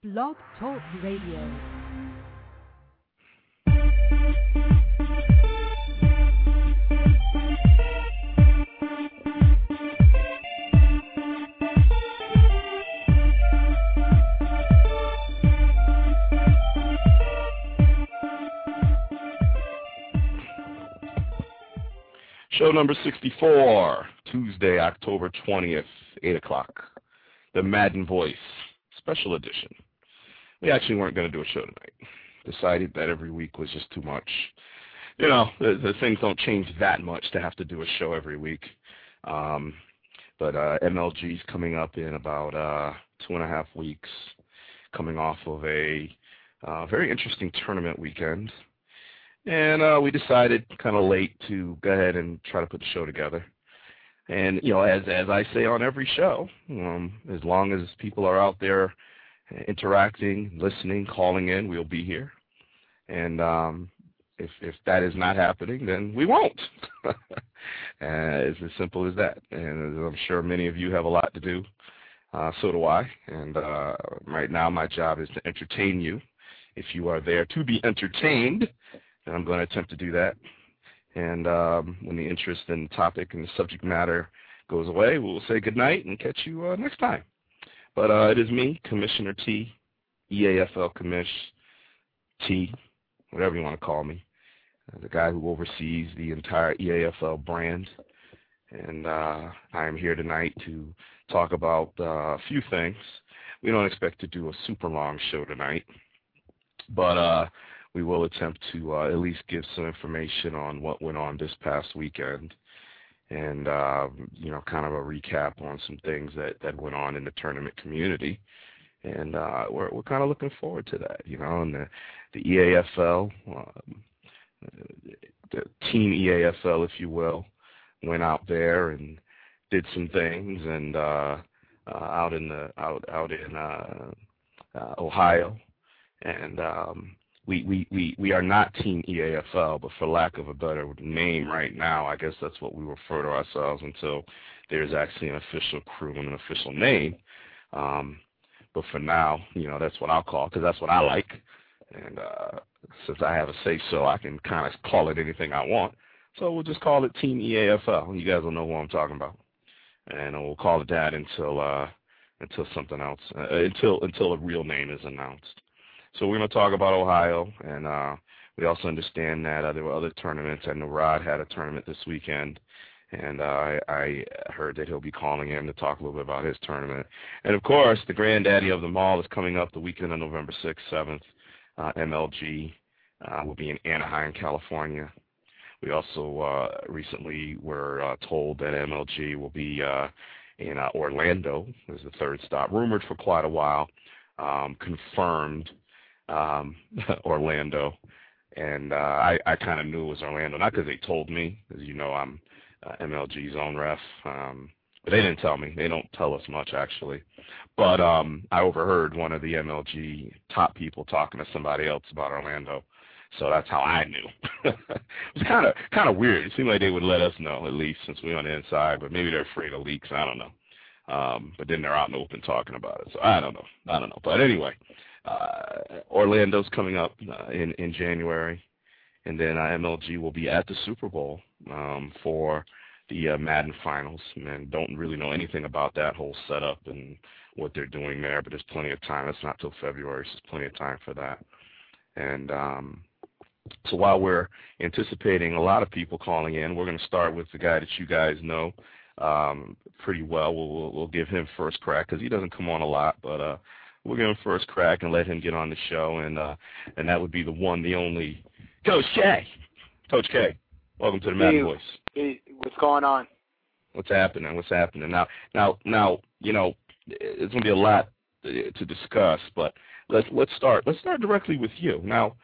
Blog Talk Radio. Show number 64, Tuesday, October 20th, 8 o'clock. The Madden Voice, special edition. We actually weren't going to do a show tonight. Decided that every week was just too much. You know, the things don't change that much to have to do a show every week. But MLG's coming up in about 2.5 weeks, coming off of a very interesting tournament weekend. And we decided kind of late to go ahead and try to put the show together. And, you know, as I say on every show, as long as people are out there interacting, listening, calling in, we'll be here. And if that is not happening, then we won't. It's as simple as that. And I'm sure many of you have a lot to do. So do I. And right now my job is to entertain you. If you are there to be entertained, and I'm going to attempt to do that. And when the interest in the topic and the subject matter goes away, we'll say goodnight and catch you next time. But it is me, Commissioner T, EAFL Commish T, whatever you want to call me, the guy who oversees the entire EAFL brand. And I am here tonight to talk about a few things. We don't expect to do a super long show tonight, but we will attempt to at least give some information on what went on this past weekend and, you know, kind of a recap on some things that went on in the tournament community. And we're kind of looking forward to that, you know, and the EAFL, the team EAFL, if you will, went out there and did some things and out in Ohio. And we are not Team EAFL, but for lack of a better name right now, I guess that's what we refer to ourselves until there's actually an official crew and an official name. But for now, you know, that's what I'll call, because that's what I like. And since I have a say-so, I can kind of call it anything I want. So we'll just call it Team EAFL. You guys will know what I'm talking about. And we'll call it that until something else, until a real name is announced. So we're going to talk about Ohio, and we also understand that there were other tournaments. I know Rod had a tournament this weekend, and I heard that he'll be calling in to talk a little bit about his tournament. And, of course, the granddaddy of them all is coming up the weekend of November 6th, 7th. MLG will be in Anaheim, California. We also recently were told that MLG will be in Orlando. This is the third stop. Rumored for quite a while, confirmed. Orlando, and I kind of knew it was Orlando, not because they told me, as you know, I'm MLG's own ref, but they didn't tell me. They don't tell us much, actually. But I overheard one of the MLG top people talking to somebody else about Orlando, so that's how I knew. It was kind of weird. It seemed like they would let us know, at least, since we're on the inside, but maybe they're afraid of leaks. I don't know. But then they're out in the open talking about it, so I don't know. But anyway, Orlando's coming up in January, and then MLG will be at the Super Bowl for the Madden Finals. And don't really know anything about that whole setup and what they're doing there, but there's plenty of time. It's not till February, so there's plenty of time for that. And so while we're anticipating a lot of people calling in, we're going to start with the guy that you guys know pretty well. We'll give him first crack because he doesn't come on a lot, but we'll give him first crack and let him get on the show, and that would be the one, the only, Coach K. Coach K, welcome to the Madden Voice. Hey, what's going on? What's happening? Now, you know, it's going to be a lot to discuss, but let's start directly with you. Now,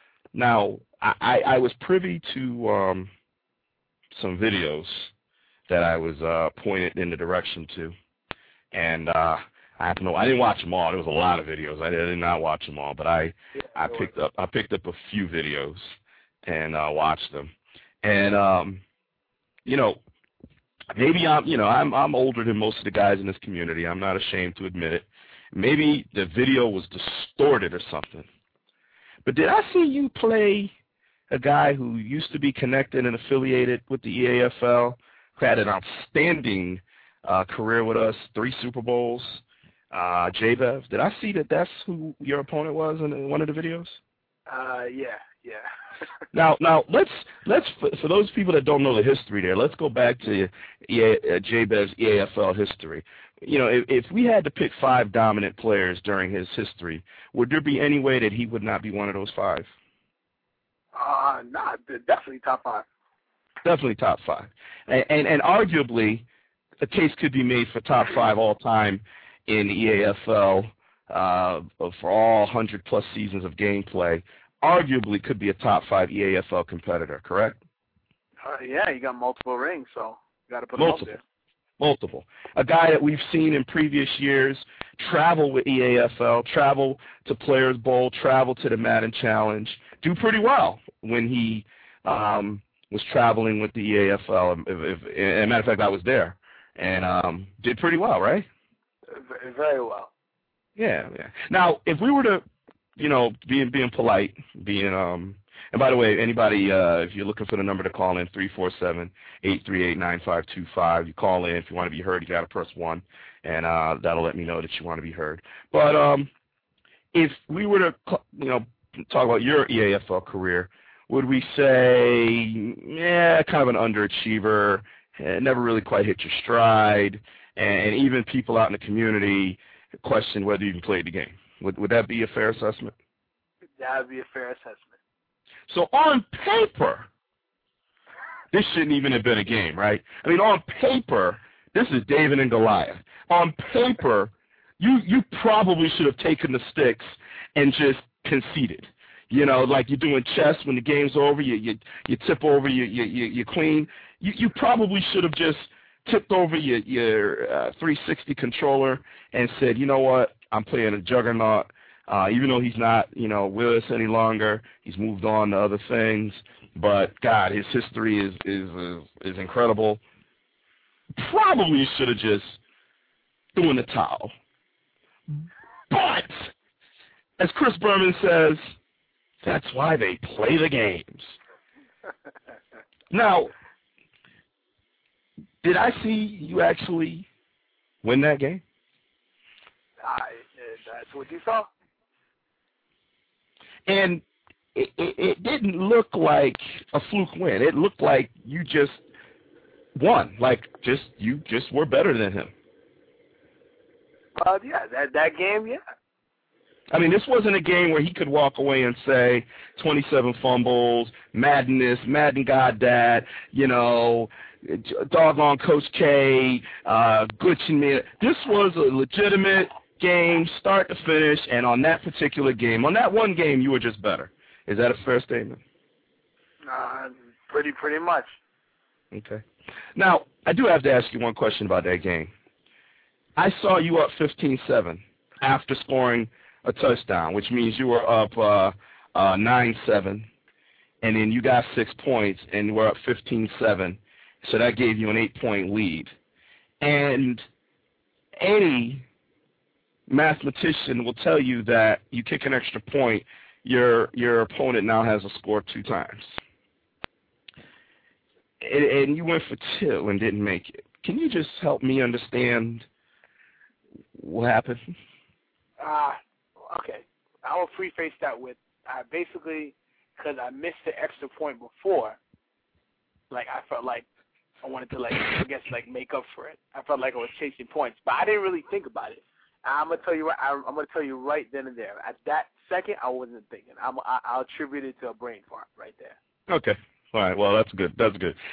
I was privy to some videos that I was pointed in the direction to, and I didn't watch them all. There was a lot of videos. I did not watch them all, but I picked up a few videos and watched them. And you know, maybe I'm older than most of the guys in this community. I'm not ashamed to admit it. Maybe the video was distorted or something. But did I see you play a guy who used to be connected and affiliated with the EAFL, who had an outstanding career with us, 3 Super Bowls, J-Bev? Did I see that that's who your opponent was in one of the videos? Yeah. Now, let's for those people that don't know the history there, let's go back to J-Bev's EAFL history. You know, if we had to pick 5 dominant players during his history, would there be any way that he would not be one of those 5? Nah, definitely top 5. Definitely top 5. And arguably, a case could be made for top 5 all time in the EAFL for all 100-plus seasons of gameplay. Arguably could be a top 5 EAFL competitor, correct? Yeah, he got multiple rings, so you got to put him up there. Multiple. A guy that we've seen in previous years travel with EAFL, travel to Players Bowl, travel to the Madden Challenge, do pretty well when he was traveling with the EAFL. As a matter of fact, I was there, and did pretty well, right? Very well. Yeah. Now, if we were to, you know, being polite, and by the way, anybody, if you're looking for the number to call in, 347-838-9525. You call in. If you want to be heard, you got to press 1, and that'll let me know that you want to be heard. But if we were to, you know, talk about your EAFL career, would we say, kind of an underachiever, never really quite hit your stride, and even people out in the community question whether you even played the game? Would that be a fair assessment? That would be a fair assessment. So on paper, this shouldn't even have been a game, right? I mean, on paper, this is David and Goliath. On paper, you probably should have taken the sticks and just conceded. You know, like you're doing chess when the game's over, you tip over, you clean. You probably should have just tipped over your 360 controller and said, you know what, I'm playing a juggernaut. Even though he's not, you know, with us any longer, he's moved on to other things. But God, his history is incredible. Probably should have just threw in the towel. But as Chris Berman says, that's why they play the games. Now, did I see you actually win that game? That's what you saw. And it didn't look like a fluke win. It looked like you just won. Like you just were better than him. Yeah, that game, yeah. I mean, this wasn't a game where he could walk away and say 27 fumbles, Madden goddad, you know, doggone Coach K, Glitch and me. This was a legitimate game, start to finish, and on that particular game, on that one game, you were just better. Is that a fair statement? Pretty much. Okay. Now, I do have to ask you one question about that game. I saw you up 15-7 after scoring a touchdown, which means you were up 9-7, and then you got 6 points, and you were up 15-7, so that gave you an 8-point lead. And any mathematician will tell you that you kick an extra point, your opponent now has to score 2 times. And you went for 2 and didn't make it. Can you just help me understand what happened? Okay. I will preface that with basically, because I missed the extra point before, like I felt like I wanted to, like, I guess, like, make up for it. I felt like I was chasing points, but I didn't really think about it. I'm gonna tell you right then and there. At that second, I wasn't thinking. I'll attribute it to a brain fart right there. Okay. All right. Well, that's good. That's good.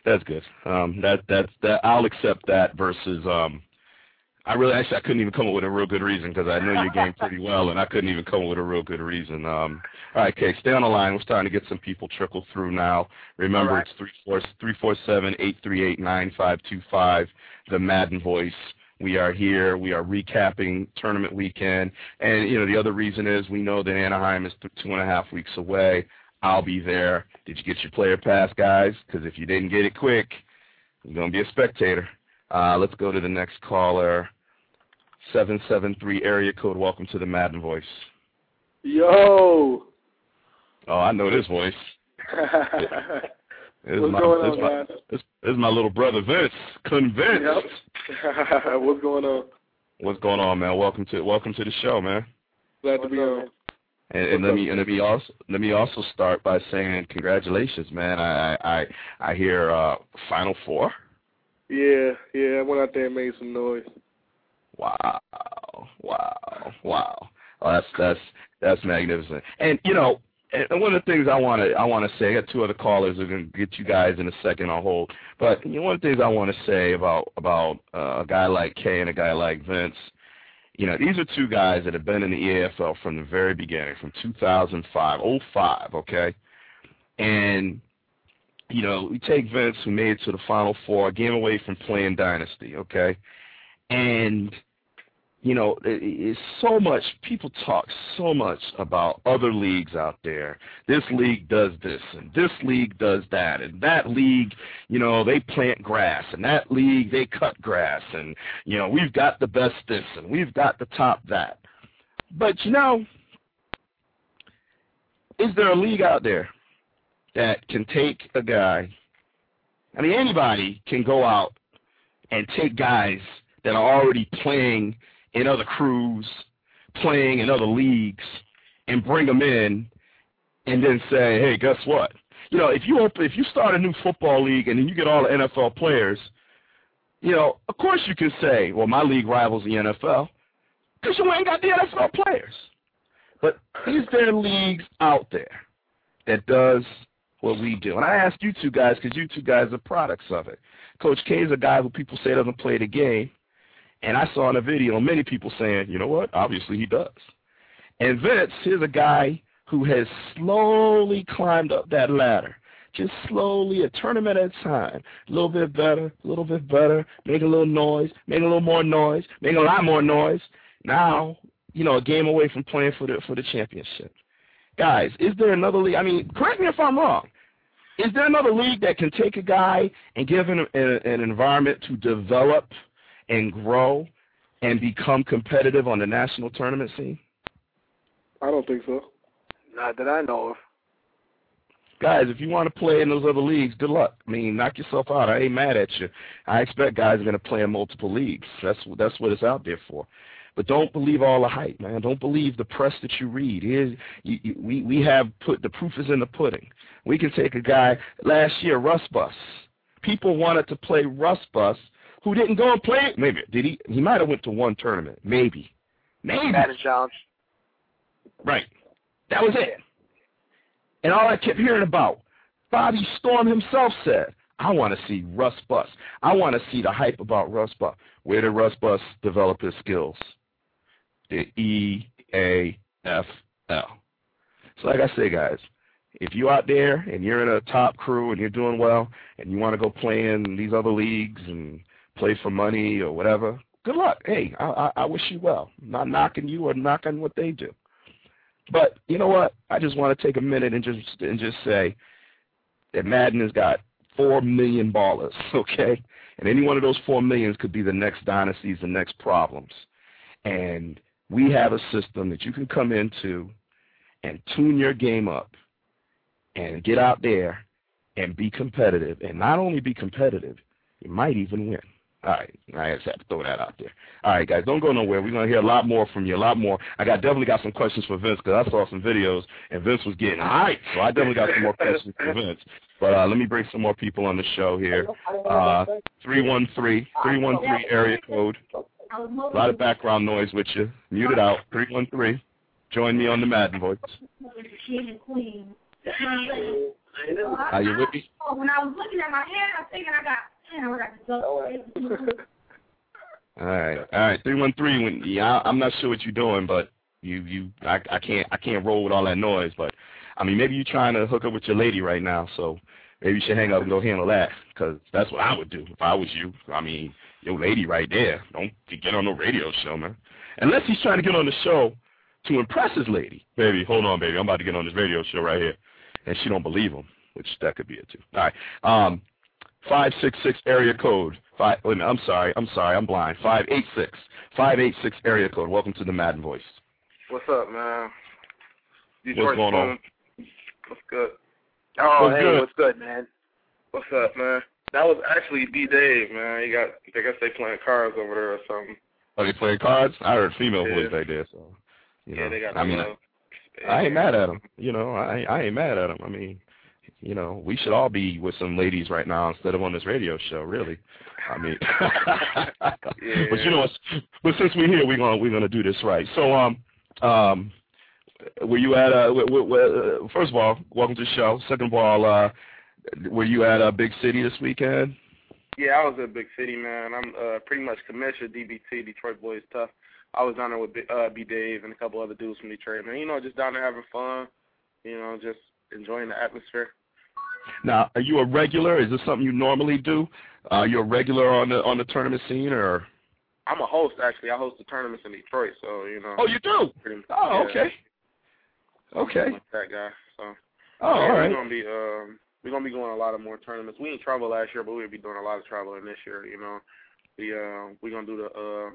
I'll accept that. Versus, I couldn't even come up with a real good reason because I know your game pretty well, and I couldn't even come up with a real good reason. All right, Kay, stay on the line. We're starting to get some people trickle through now. Remember, right. It's 347-838-9525. The Madden Voice. We are here. We are recapping tournament weekend. And, you know, the other reason is we know that Anaheim is 2.5 weeks away. I'll be there. Did you get your player pass, guys? Because if you didn't get it quick, you're going to be a spectator. Let's go to the next caller. 773 area code. Welcome to the Madden Voice. Yo. Oh, I know this voice. What's going on, guys? This is my little brother Vince. Convinced. Yep. What's going on? What's going on, man? Welcome to the show, man. Glad to be on. And let me also start by saying congratulations, man. I hear Final Four. Yeah. I went out there and made some noise. Wow. Oh, that's magnificent. And and one of the things I want to say, I got two other callers who are going to get you guys in a second on hold. But one of the things I want to say about a guy like Kay and a guy like Vince, these are two guys that have been in the EAFL from the very beginning, from 2005, okay? And, we take Vince, who made it to the Final Four, a game away from playing Dynasty, okay? And, it's so much, people talk so much about other leagues out there. This league does this, and this league does that, and that league, they plant grass, and that league, they cut grass, and, we've got the best this, and we've got the top that. But, is there a league out there that can take a guy, anybody can go out and take guys that are already playing in other crews, playing in other leagues, and bring them in, and then say, hey, guess what? If you start a new football league and then you get all the NFL players, of course you can say, well, my league rivals the NFL, because you ain't got the NFL players. But is there leagues out there that does what we do? And I ask you two guys, because you two guys are products of it. Coach K is a guy who people say doesn't play the game. And I saw in a video many people saying, you know what, obviously he does. And Vince, here's a guy who has slowly climbed up that ladder, just slowly, a tournament at a time, a little bit better, make a little noise, make a little more noise, make a lot more noise. Now, a game away from playing for the championship. Guys, is there another league? Correct me if I'm wrong. Is there another league that can take a guy and give him an environment to develop and grow and become competitive on the national tournament scene? I don't think so. Not that I know of. Guys, if you want to play in those other leagues, good luck. Knock yourself out. I ain't mad at you. I expect guys are going to play in multiple leagues. That's what it's out there for. But don't believe all the hype, man. Don't believe the press that you read. We have put the proof is in the pudding. We can take a guy last year, Russ Bus. People wanted to play Russ Bus, who didn't go and play it. Maybe did he? He might have went to one tournament. Maybe. Madden Challenge. Right. That was it. And all I kept hearing about, Bobby Storm himself said, I want to see Russ Bus. I want to see the hype about Russ Bus. Where did Russ Bus develop his skills? The EAFL. So like I say, guys, if you're out there and you're in a top crew and you're doing well and you want to go play in these other leagues and play for money or whatever, good luck. Hey, I wish you well. I'm not knocking you or knocking what they do. But you know what? I just want to take a minute and just say that Madden has got 4 million ballers, okay? And any one of those 4 millions could be the next dynasties, the next problems. And we have a system that you can come into and tune your game up and get out there and be competitive. And not only be competitive, you might even win. All right, I just had to throw that out there. All right, guys, don't go nowhere. We're going to hear a lot more from you, a lot more. I definitely got some questions for Vince because I saw some videos, and Vince was getting hyped. So I definitely got some more questions for Vince. But let me bring some more people on the show here. 313 area code. A lot of background noise with you. Mute it out. 313. Join me on the Madden Voice. Are you with me? When I was looking at my hand, I figured I got to go. All right. 313. I'm not sure what you're doing, but I can't roll with all that noise. But maybe you're trying to hook up with your lady right now, so maybe you should hang up and go handle that, because that's what I would do if I was you. Your lady right there. Don't get on no radio show, man. Unless he's trying to get on the show to impress his lady. Baby, hold on, baby. I'm about to get on this radio show right here. And she don't believe him, which that could be it too. All right. 566 area code. Wait a minute, I'm sorry, I'm blind. 586 area code. Welcome to the Madden Voice. What's up, man? Detroit What's going on? What's good? Oh, What's hey, good? what's good, man? What's up, man? That was actually B. Dave, man. I guess they playing cards over there or something. Oh, they playing cards? I heard female Yeah. voice back there, so Yeah, they got. I mean, I ain't mad at them. I ain't mad at them. I mean, we should all be with some ladies right now instead of on this radio show. Really, I mean, Yeah. But you know what? But since we're here, we're gonna do this right. So, were you at first of all, welcome to the show. Second of all, were you at a big city this weekend? Yeah, I was at Big City, man. I'm pretty much commissioned DBT, Detroit Boys Tough. I was down there with B. Dave and a couple other dudes from Detroit, man. Just down there having fun, just enjoying the atmosphere. Now, are you a regular? Is this something you normally do? You're a regular on the tournament scene, or? I'm a host, actually. I host the tournaments in Detroit, so, Oh, you do? Pretty, oh, yeah, okay. Okay. I'm that guy, so. Oh, all right. We're gonna be going a lot of more tournaments. We didn't travel last year, but we'll be doing a lot of traveling this year. We're gonna do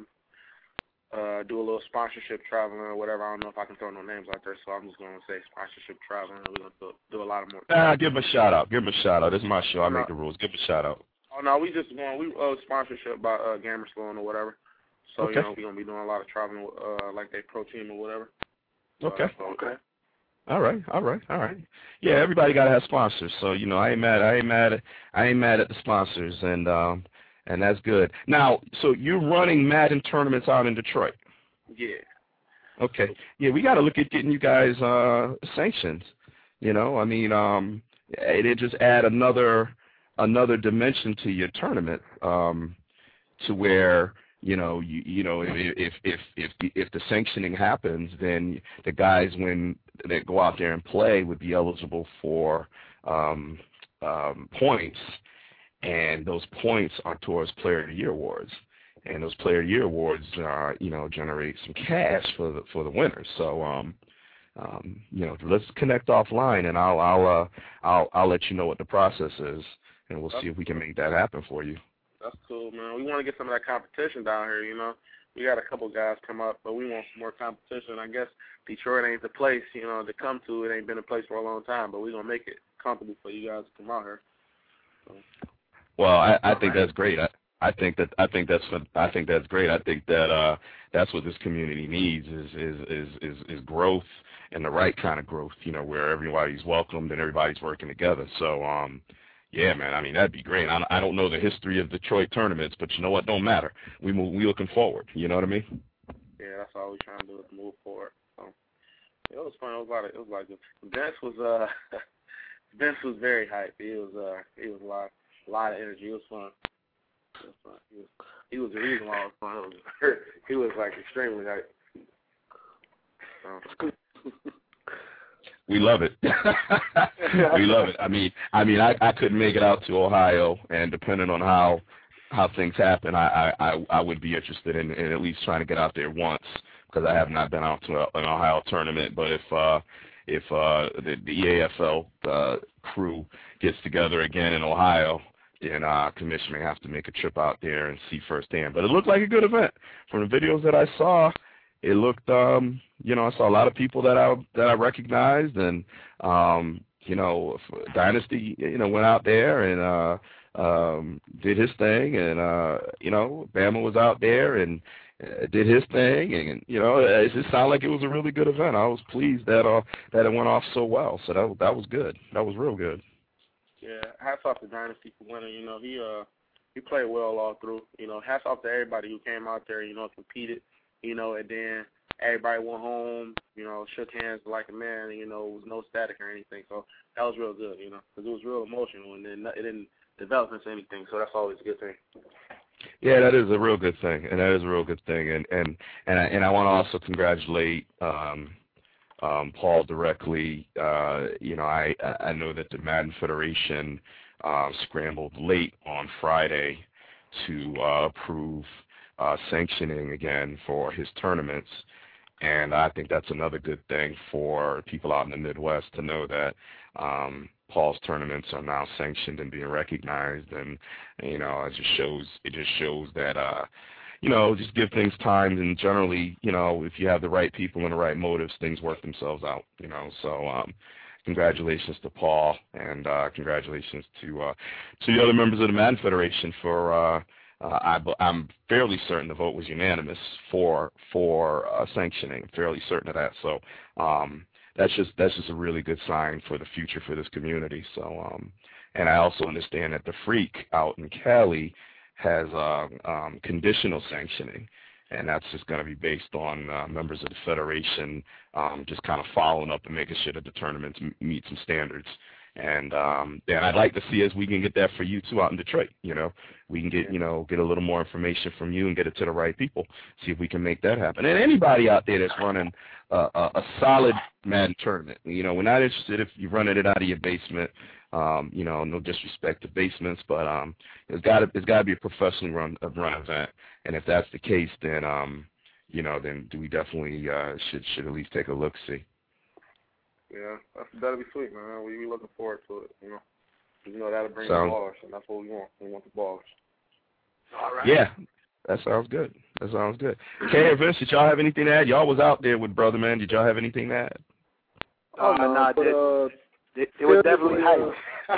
do a little sponsorship traveling or whatever. I don't know if I can throw no names out there, so I'm just gonna say sponsorship traveling. We're gonna do a lot of more. Give him a shout out. This is my show. I make the rules. Give him a shout out. Oh no, we sponsorship by Gamersloan or whatever. So okay. We're gonna be doing a lot of traveling like they pro team or whatever. Okay. Okay. All right. Yeah, everybody gotta have sponsors, so I ain't mad at the sponsors, and that's good. Now, so you're running Madden tournaments out in Detroit? Yeah. Okay. Yeah, we gotta look at getting you guys sanctions. I mean, it just add another dimension to your tournament, to where if the sanctioning happens, then the guys when they go out there and play would be eligible for points, and those points are towards Player of the Year awards, and those Player of the Year awards generate some cash for the winners. So let's connect offline, and I'll let you know what the process is, and we'll see if we can make that happen for you. That's cool, man. We want to get some of that competition down here, We got a couple guys come up, but we want some more competition. I guess Detroit ain't the place, to come to. It ain't been a place for a long time, but we're going to make it comfortable for you guys to come out here. So. Well, I think that's great. I think that's great. I think that that's what this community needs is growth, and the right kind of growth, where everybody's welcomed and everybody's working together. So, yeah, man. I mean, that'd be great. I don't know the history of Detroit tournaments, but you know what? Don't matter. We looking forward. You know what I mean? Yeah, that's all we're trying to do is move forward. So it was fun. It was like Vince was very hyped. It was a lot of energy. It was fun. He was the reason why it was fun. He was like extremely hyped. So. We love it. We love it. I mean, I couldn't make it out to Ohio, and depending on how things happen, I would be interested in at least trying to get out there once, because I have not been out to an Ohio tournament. But if the EAFL crew gets together again in Ohio, then commission may have to make a trip out there and see firsthand. But it looked like a good event. From the videos that I saw, it looked, I saw a lot of people that I recognized, and Dynasty, went out there and did his thing, and Bama was out there and did his thing, and it just sounded like it was a really good event. I was pleased that it went off so well. So that was good. That was real good. Yeah, hats off to Dynasty for winning. He played well all through. Hats off to everybody who came out there, competed. And then everybody went home, shook hands like a man, with no static or anything. So that was real good, because it was real emotional, and then it didn't develop into anything. So that's always a good thing. Yeah, that is a real good thing, and I want to also congratulate Paul directly. I know that the Madden Federation scrambled late on Friday to approve sanctioning again for his tournaments, And I think that's another good thing for people out in the Midwest to know that Paul's tournaments are now sanctioned and being recognized, and it just shows that just give things time, and generally, if you have the right people and the right motives, things work themselves out. So congratulations to Paul, and congratulations to the other members of the Madden Federation for. I'm fairly certain the vote was unanimous for sanctioning. I'm fairly certain of that. So that's just a really good sign for the future for this community. So and I also understand that the Freak out in Cali has conditional sanctioning, and that's just going to be based on members of the federation just kind of following up and making sure that the tournaments meet some standards. And I'd like to see as we can get that for you too out in Detroit. We can get get a little more information from you and get it to the right people. See if we can make that happen. And anybody out there that's running a solid Madden tournament, we're not interested if you're running it out of your basement. No disrespect to basements, but it's got to be a professionally run event. And if that's the case, then then we definitely should at least take a look. See. Yeah, that'll be sweet, man. We looking forward to it. That'll bring the bars, and that's what we want. We want the bars. All right. Yeah, that sounds good. Kay and Vince, did y'all have anything to add? Y'all was out there with Brother Man. Did y'all have anything to add? It was definitely hype.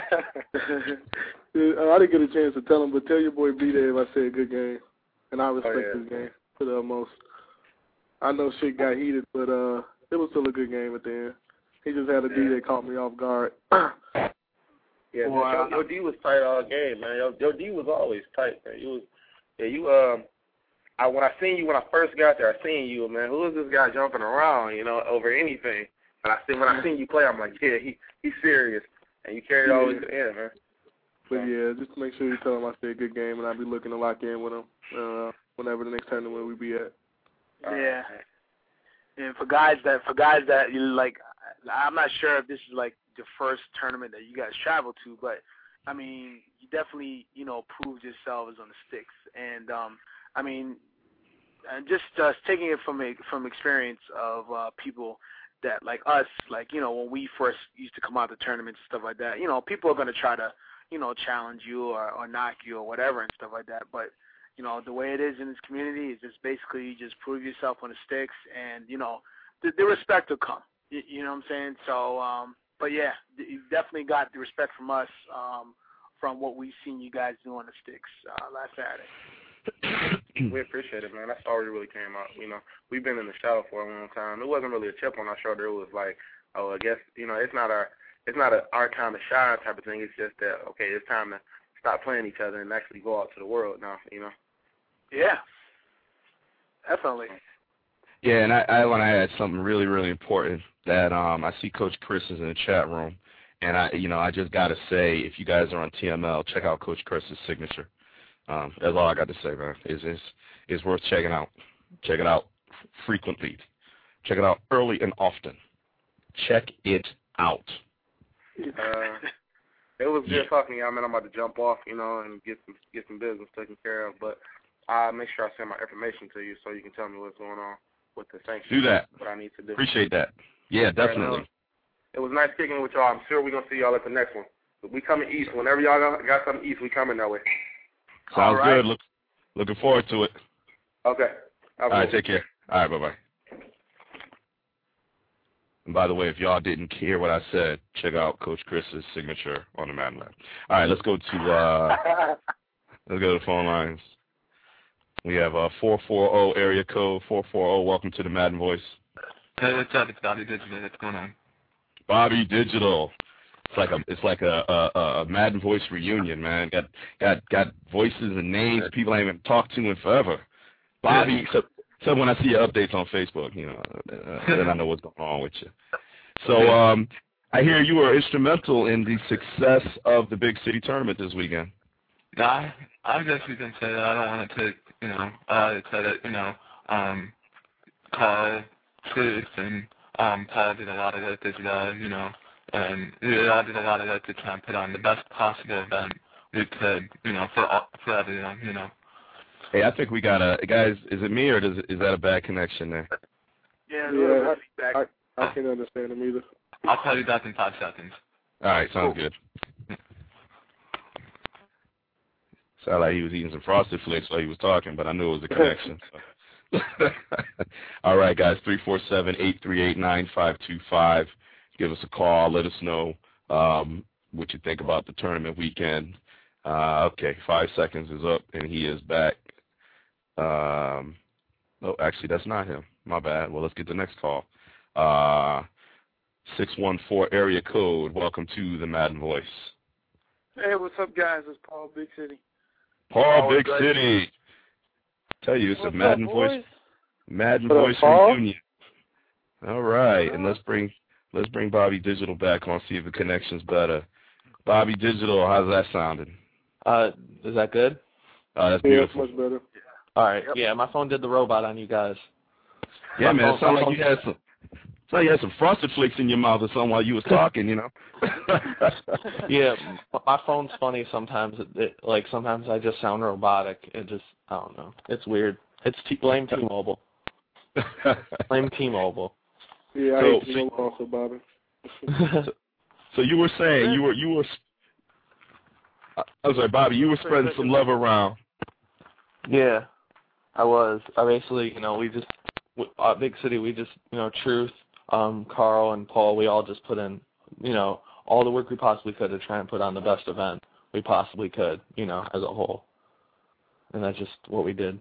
I didn't get a chance to tell him, but tell your boy B-Day if I say a good game, and I respect his game to the utmost. I know shit got heated, but it was still a good game at the end. He just had a D that caught me off guard. Yeah, man, your D was tight all game, man. Your D was always tight, man. When I seen you when I first got there, I seen you, man. Who is this guy jumping around, over anything? And when I seen you play, I'm like, yeah, he's serious, and you carried it all the way to the end, man. But yeah, just to make sure you tell him I say a good game, and I'll be looking to lock in with him whenever the next tournament we be at. Yeah. And for guys that you like, I'm not sure if this is like the first tournament that you guys travel to, but I mean, you definitely proved yourselves on the sticks, and and just taking it from experience of people that like us, like when we first used to come out to tournaments and stuff like that, people are gonna try to challenge you or knock you or whatever and stuff like that, but the way it is in this community is just basically you just prove yourself on the sticks, and the respect will come. You know what I'm saying? So, but yeah, you definitely got the respect from us from what we've seen you guys do on the sticks last Saturday. We appreciate it, man. That's all we really came out. We've been in the shadow for a long time. It wasn't really a chip on our shoulder. It was like, oh, I guess it's not our time to shine type of thing. It's just that it's time to stop playing each other and actually go out to the world now. Yeah, definitely. Yeah, and I want to add something really, really important that I see Coach Chris is in the chat room, and I just got to say, if you guys are on TML, check out Coach Chris's signature. That's all I got to say, man. It's worth checking out. Check it out frequently. Check it out early and often. Check it out. It was good talking to you. I'm about to jump off, and get some business taken care of, but I'll make sure I send my information to you so you can tell me what's going on with the sanctions. Do that. What I need to do. Appreciate that. Yeah, definitely. It was nice kicking with y'all. I'm sure we're going to see y'all at the next one. But we coming east. Whenever y'all got something east, we coming that way. Sounds good. Looking forward to it. Okay. All right, take care. All right, bye-bye. And by the way, if y'all didn't hear what I said, check out Coach Chris's signature on the Madden Lab. All right, let's go to the phone lines. We have 440 area code 440. Welcome to the Madden Voice. Hey, what's up? It's Bobby Digital. What's going on? Bobby Digital. It's like a Madden Voice reunion, man. Got voices and names people I haven't talked to in forever. Bobby, so when I see your updates on Facebook, then I know what's going on with you. So I hear you were instrumental in the success of the Big City tournament this weekend. I guess you can say that. I don't want to take, say that, Kyle, Chris, and Paul did a lot of that this guy, and I did a lot of that to try and put on the best possible event we could, for everyone, Hey, I think we got guys, is it me or is that a bad connection there? Yeah, back. I can't understand him either. I'll call you back in 5 seconds. All right, sounds good. Sounded like he was eating some Frosted Flakes while he was talking, but I knew it was a connection. So. All right, guys, 347-838-9525. Give us a call. Let us know what you think about the tournament weekend. Okay, 5 seconds is up, and he is back. Oh, actually, that's not him. My bad. Well, let's get the next call. 614 area code. Welcome to the Madden Voice. Hey, what's up, guys? It's Paul, Big City. Paul, Big City. Tell you, it's what's a Madden up, Voice. Madden Voice reunion. All right, and let's bring Bobby Digital back on, see if the connection's better. Bobby Digital, how's that sounding? Is that good? That's beautiful. Much better. All right. Yep. Yeah, my phone did the robot on you guys. Yeah, man. It sounded like you had some Frosted Flakes in your mouth or something while you was talking, you know. Yeah, my phone's funny sometimes. Sometimes I just sound robotic. I don't know. It's weird. Blame T-Mobile. Blame T-Mobile. Yeah, I hate T-Mobile also, Bobby. So you were saying you were. I'm sorry, Bobby. You were spreading some love around. Yeah, I was. I basically, we just Big City. We just, Truth, Carl and Paul. We all just put in, all the work we possibly could to try and put on the best event we possibly could, as a whole. And that's just what we did.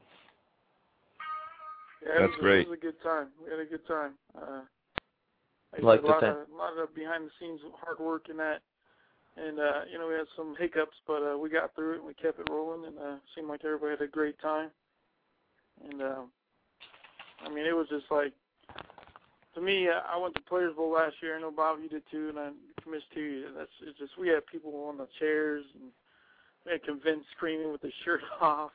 Yeah, that's great. It was a good time. We had a good time. A lot of behind-the-scenes hard work in that. And, we had some hiccups, but we got through it and we kept it rolling, and seemed like everybody had a great time. And, it was just like, to me, I went to Players Bowl last year. I know, Bob, you did too, and I missed too. It's just, we had people on the chairs, and we had Vince screaming with his shirt off.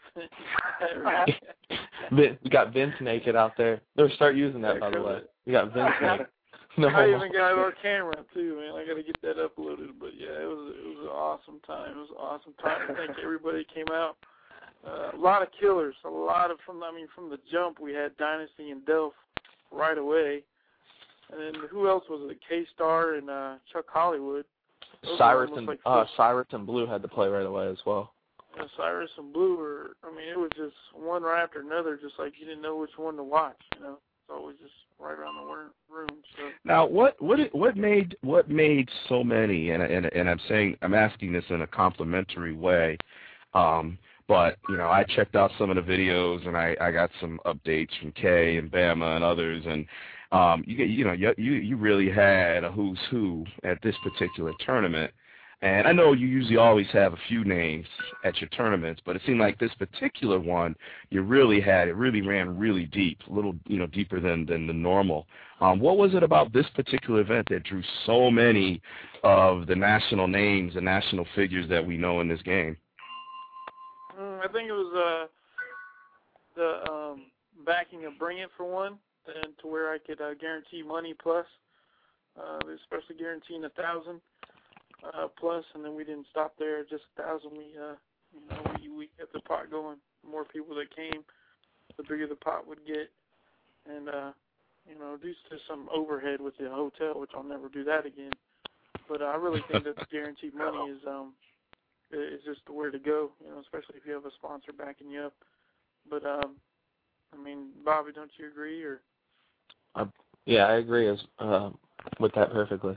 We got Vince naked out there. They'll start using that, by the way. We got Vince naked. No, I even got our camera too, man. I got to get that uploaded. But yeah, it was an awesome time. It was an awesome time. I think everybody came out. A lot of killers. A lot of from the jump we had Dynasty and Delph right away. And then who else was it? K-Star and Chuck Hollywood. Cyrus and Blue had to play right away as well. Yeah, Cyrus and Blue were. It was just one right after another. Just like you didn't know which one to watch. It's always just right around the room. So. Now, what made so many, and I'm asking this in a complimentary way, but I checked out some of the videos and I got some updates from Kay and Bama and others, and you really had a who's who at this particular tournament. And I know you usually always have a few names at your tournaments, but it seemed like this particular one, it really ran really deep, a little, deeper than the normal. What was it about this particular event that drew so many of the national names and national figures that we know in this game? I think it was the backing of Bring It for one, and to where I could guarantee money plus, especially guaranteeing 1,000. Plus, and then we didn't stop there at just 1,000. We kept the pot going. The more people that came, the bigger the pot would get. And, due to some overhead with the hotel, which I'll never do that again. But I really think that the guaranteed money is just the way to go, especially if you have a sponsor backing you up. But, Bobby, don't you agree? Or? Yeah, I agree with that perfectly.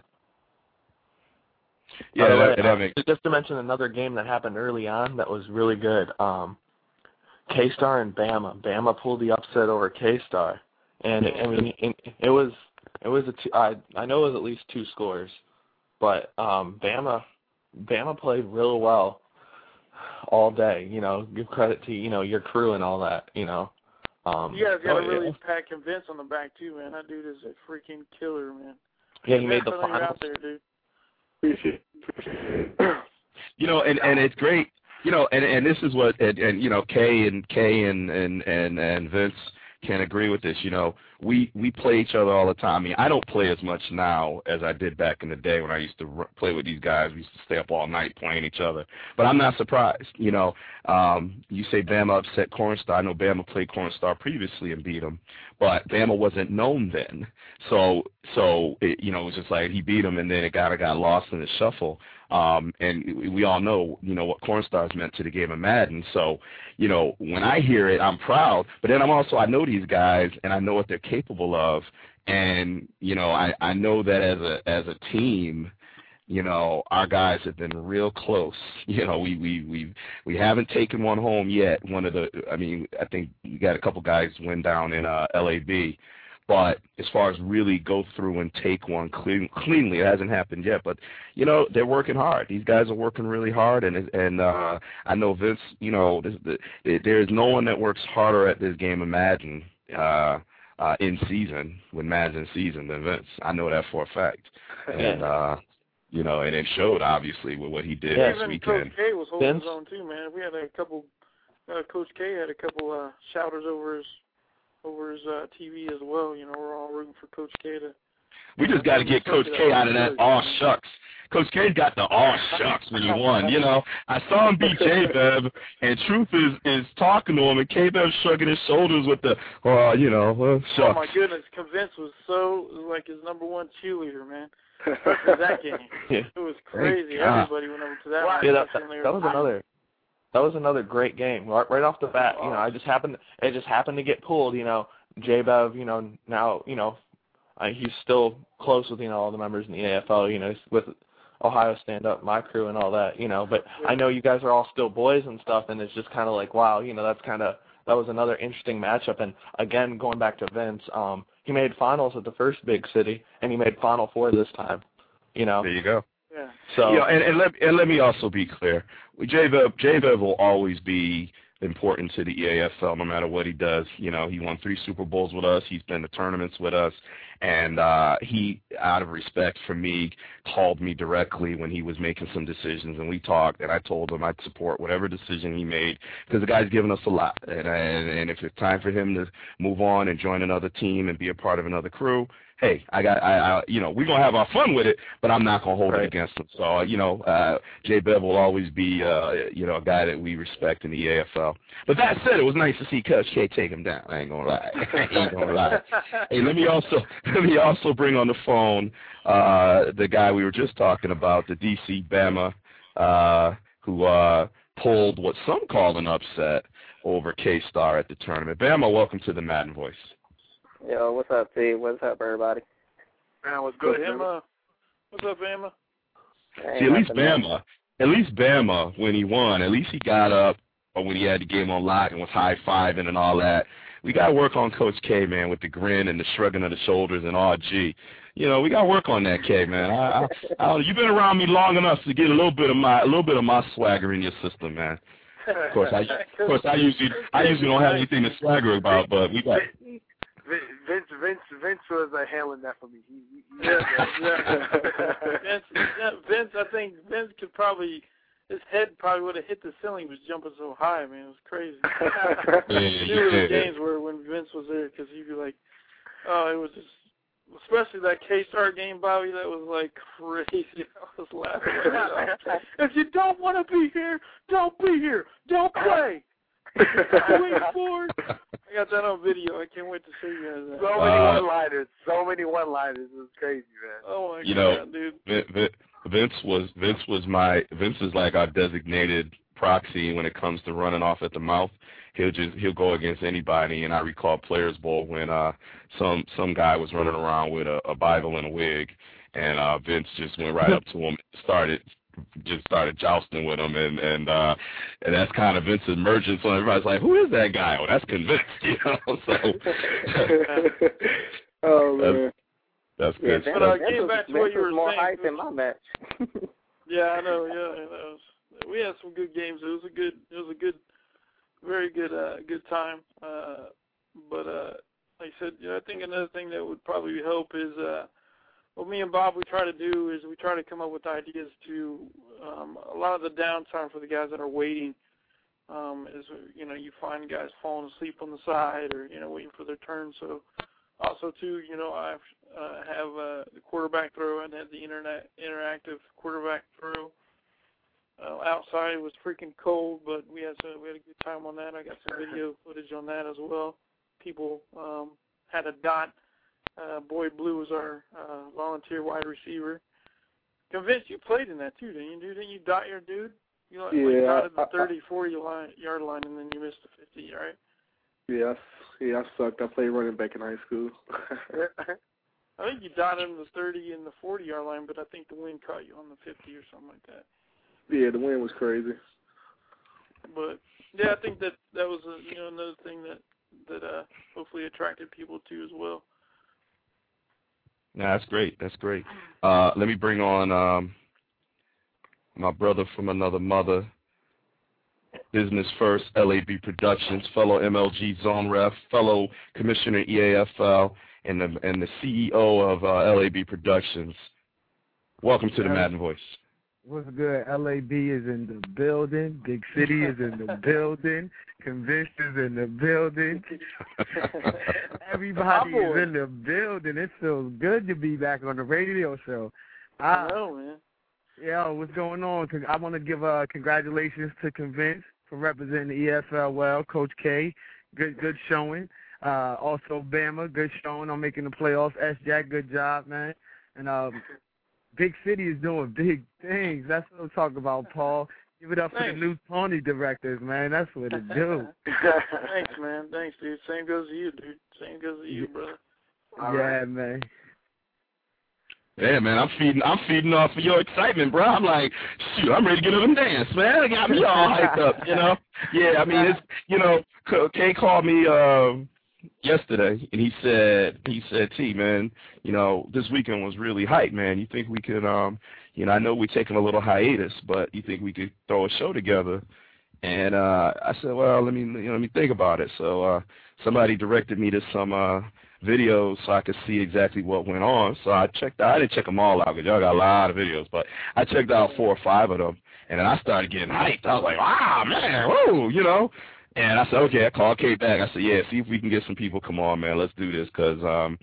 Yeah, just to mention another game that happened early on that was really good. K-Star and Bama. Bama pulled the upset over K-Star, and it was I know it was at least 2 scores, but Bama played real well all day. Give credit to your crew and all that. You guys got a really pat Vince on the back too, man. That dude is a freaking killer, man. Yeah, he made the finals. Out there, dude. Appreciate and it's great, and this is what, and Kay and Vince can agree with this. We play each other all the time. I don't play as much now as I did back in the day when I used to play with these guys. We used to stay up all night playing each other. But I'm not surprised. You say Bama upset Cornstar. I know Bama played Cornstar previously and beat them. but Bama wasn't known then. So it, it was just like he beat him, and then it got lost in the shuffle. And we all know, what cornstarch meant to the game of Madden. So, when I hear it, I'm proud. But then I know these guys, and I know what they're capable of. And, I know that as a team, our guys have been real close. We haven't taken one home yet. I think we got a couple guys win down in LAB. But as far as really go through and take one cleanly, it hasn't happened yet. But, they're working hard. These guys are working really hard. And I know Vince, there's no one that works harder at this game of Madden in season, when Madden's in season, than Vince. I know that for a fact. And, and it showed, obviously, with what he did this weekend. Coach K was holding his own, too, man. We had a couple Coach K had a couple shouters over his TV as well. We're all rooting for Coach K to. We just got to get Coach K out of that aw shucks. Coach K's got the aw shucks when he won. I saw him beat J-Bev, and Truth is talking to him, and K-Bev's shrugging his shoulders with the, shucks. Oh my goodness, Vince was like his number one cheerleader, man. Especially that game. Yeah. It was crazy. Everybody went over to that one. Yeah, that was another great game. Right off the bat, it just happened to get pulled. J-Bev, now, he's still close with, all the members in the AFL, he's with Ohio Stand Up, my crew and all that, but I know you guys are all still boys and stuff, and it's just kind of like, wow, that was another interesting matchup. And again, going back to Vince, he made finals at the first big city, and he made Final Four this time, There you go. Yeah. So, and let me also be clear. J-Bev will always be important to the EAFL no matter what he does. He won 3 Super Bowls with us. He's been to tournaments with us. And he, out of respect for me, called me directly when he was making some decisions, and we talked, and I told him I'd support whatever decision he made because the guy's given us a lot. And if it's time for him to move on and join another team and be a part of another crew, hey, we're going to have our fun with it, but I'm not going to hold it against him. So, J-Bev will always be, a guy that we respect in the AFL. But that said, it was nice to see Coach K take him down. I ain't going to lie. Hey, let me also bring on the phone the guy we were just talking about, the DC Bama, who pulled what some call an upset over K-Star at the tournament. Bama, welcome to the Madden Voice. Yo, what's up, T? What's up, everybody? Man, what's good, Bama? What's up, Bama? See, at least Bama, when he won, at least he got up, or when he had the game on lock and was high-fiving and all that. We got to work on Coach K, man, with the grin and the shrugging of the shoulders and all, gee. We got to work on that, K, man. You've been around me long enough to get a little bit of my swagger in your system, man. Of course, I usually don't have anything to swagger about, but we got. Vince was hailing that for me. Vince, I think Vince could probably, his head probably would have hit the ceiling. He was jumping so high, man. It was crazy. There were games where when Vince was there, because he'd be like, it was just, especially that K-Star game, Bobby, that was like crazy. I was laughing. If you don't want to be here, don't be here. Don't play. Wait for it. I got that on video. I can't wait to show you guys that. So many one-liners. It was crazy, man. Oh my God, dude. Vince is like our designated proxy when it comes to running off at the mouth. He'll go against anybody. And I recall Players Bowl when some guy was running around with a Bible and a wig, and Vince just went right up to him, started jousting with him, and that's kind of Vince's emergence. So everybody's like, "Who is that guy?" Oh, that's convinced, So, oh man, that's good. Yeah, but getting back to what you were more saying, hype in my match. Yeah, I know. Yeah, we had some good games. It was a good, very good, good time. But like I said, I think another thing that would probably help is. What me and Bob we try to do is we try to come up with ideas to a lot of the downtime for the guys that are waiting. Is you find guys falling asleep on the side or waiting for their turn. So also too I have the quarterback throw and had the interactive quarterback throw. Outside it was freaking cold, but we had a good time on that. I got some video footage on that as well. People had a dot. Boyd Blue was our volunteer wide receiver. Convinced you played in that too, didn't you? Didn't you dot your dude? You dotted the 30, 40-yard line, and then you missed the 50, right? Yeah, I sucked. I played running back in high school. I think you dotted him the 30 and the 40-yard line, but I think the wind caught you on the 50 or something like that. Yeah, the wind was crazy. But yeah, I think that was another thing that hopefully attracted people too as well. Yeah, that's great. That's great. Let me bring on my brother from another mother, Business First, LAB Productions, fellow MLG Zone Ref, fellow Commissioner EAFL, and the CEO of LAB Productions. Welcome to the Madden Voice. What's good? LAB is in the building. Big City is in the building. Convinced is in the building. Everybody is in the building. It feels good to be back on the radio show. I know, man. Yeah, what's going on? I want to give congratulations to Convinced for representing the EFL well. Coach K, good showing. Also, Bama, good showing on making the playoffs. S-Jack, good job, man. And Big City is doing big things. That's what I'm talking about, Paul. Give it up for the new Tony directors, man. That's what it do. Thanks, man. Thanks, dude. Same goes to you, dude. Same goes to you, brother. Yeah, man. Yeah, man, I'm feeding off of your excitement, bro. I'm like, shoot, I'm ready to get up and dance, man. It got me all hyped up, Yeah, I mean, it's, Kay called me yesterday, and he said, T, man, this weekend was really hype, man. You think we could, I know we're taking a little hiatus, but you think we could throw a show together? And I said, well, let me think about it. So somebody directed me to some videos so I could see exactly what went on. So I didn't check them all out because y'all got a lot of videos, but I checked out 4 or 5 of them, and then I started getting hyped. I was like, wow, man, whoa, And I said, okay, I called Kate back. I said, yeah, see if we can get some people. Come on, man, let's do this because,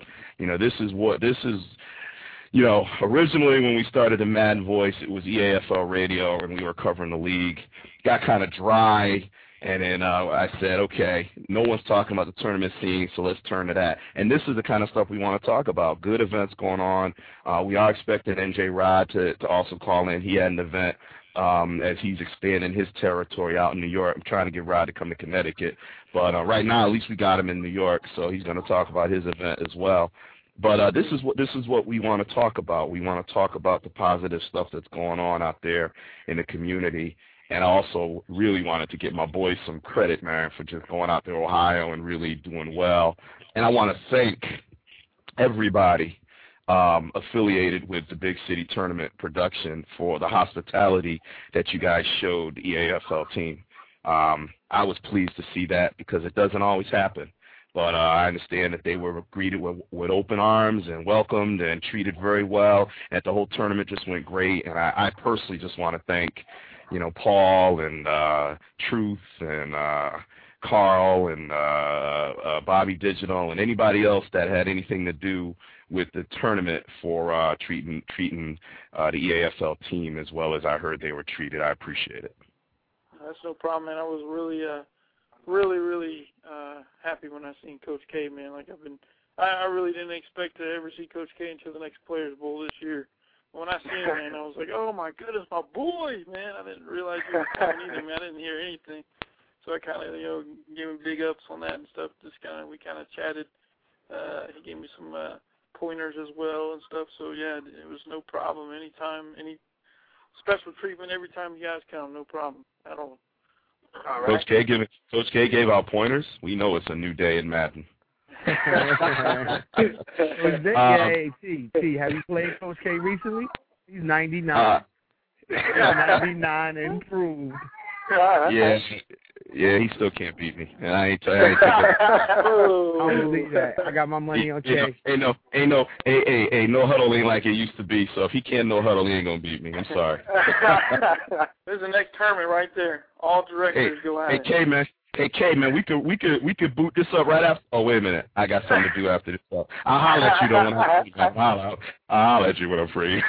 originally when we started the Madden Voice, it was EAFL Radio, and we were covering the league. Got kind of dry, and then I said, okay, no one's talking about the tournament scene, so let's turn to that. And this is the kind of stuff we want to talk about. Good events going on. We are expecting NJ Rod to also call in. He had an event as he's expanding his territory out in New York. I'm trying to get Rod to come to Connecticut. But right now, at least we got him in New York, so he's going to talk about his event as well. But this is what we want to talk about. We want to talk about the positive stuff that's going on out there in the community. And I also really wanted to give my boys some credit, man, for just going out to Ohio and really doing well. And I want to thank everybody affiliated with the Big City Tournament production for the hospitality that you guys showed the EAFL team. I was pleased to see that because it doesn't always happen. But I understand that they were greeted with open arms and welcomed and treated very well, and the whole tournament just went great. And I personally just want to thank, Paul and Truth and Carl and Bobby Digital and anybody else that had anything to do with the tournament for treating the EAFL team as well as I heard they were treated. I appreciate it. That's no problem, man. I was really happy when I seen Coach K, man. I really didn't expect to ever see Coach K until the next Players Bowl this year. When I seen him, man, I was like, oh my goodness, my boy, man. I didn't realize he was coming either, man. I didn't hear anything. So I kind of, gave him big ups on that and stuff. We kind of chatted. He gave me some pointers as well and stuff. So yeah, it was no problem. Anytime, any special treatment every time you guys come, no problem at all. All right. Coach K gave out pointers. We know it's a new day in Madden. T, have you played Coach K recently? He's 99. 99 improved. Yeah, he still can't beat me. And I ain't I don't believe that. I got my money on K. No huddle ain't like it used to be. So if he can't no huddle, he ain't gonna beat me. I'm sorry. There's the next tournament right there. All directors go at it. Hey, K, man, we could boot this up right after. Oh, wait a minute. I got something to do after this stuff. I'll holler at you, though, when I'll holler at you when I'm free.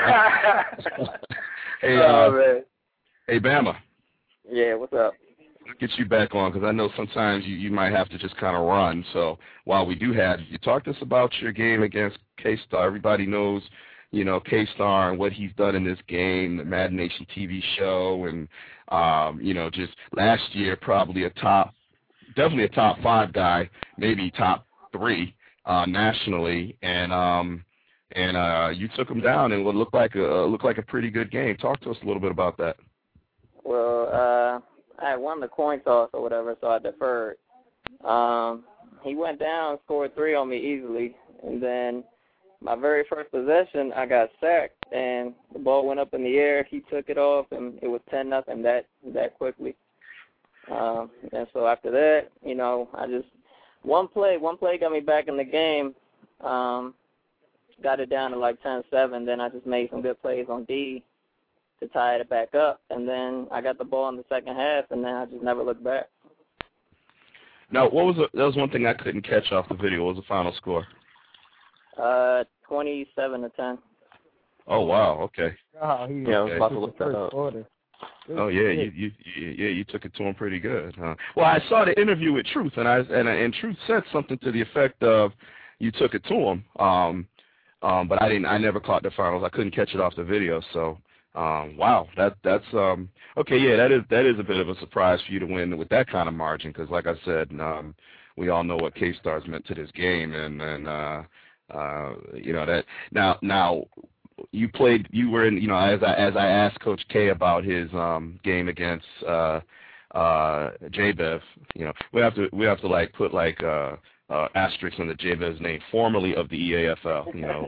Hey, Bama. Yeah, what's up? get you back on because I know sometimes you might have to just kind of run. So while we do have you, talk to us about your game against K-Star. Everybody knows, you know, K-Star and what he's done in this game, the Madden Nation TV show, and, you know, just last year probably definitely a top 5 guy, maybe top 3 nationally, and you took him down in what looked like a pretty good game. Talk to us a little bit about that. Well, I had won the coin toss or whatever, so I deferred. He went down, scored 3 on me easily, and then my very first possession, I got sacked, and the ball went up in the air. He took it off, and it was 10-0 that quickly. And so after that, you know, I just one play got me back in the game. Got it down to like 10-7. Then I just made some good plays on D to tie it back up, and then I got the ball in the second half, and then I just never looked back. Now, that was one thing I couldn't catch off the video. What was the final score? 27-10. Oh wow, okay. Oh, I was about to look that up. Oh yeah, you took it to him pretty good, huh? Well, I saw the interview with Truth, and Truth said something to the effect of you took it to him. But I never caught the finals. I couldn't catch it off the video. So, wow, that's okay. Yeah, that is a bit of a surprise for you to win with that kind of margin, because like I said, we all know what K-Star's meant to this game, and you know that now. You were in, you know, as I asked Coach K about his game against J-Bev, you know, we have to like put like asterisk on the J-Bev's name, formerly of the EAFL, you know.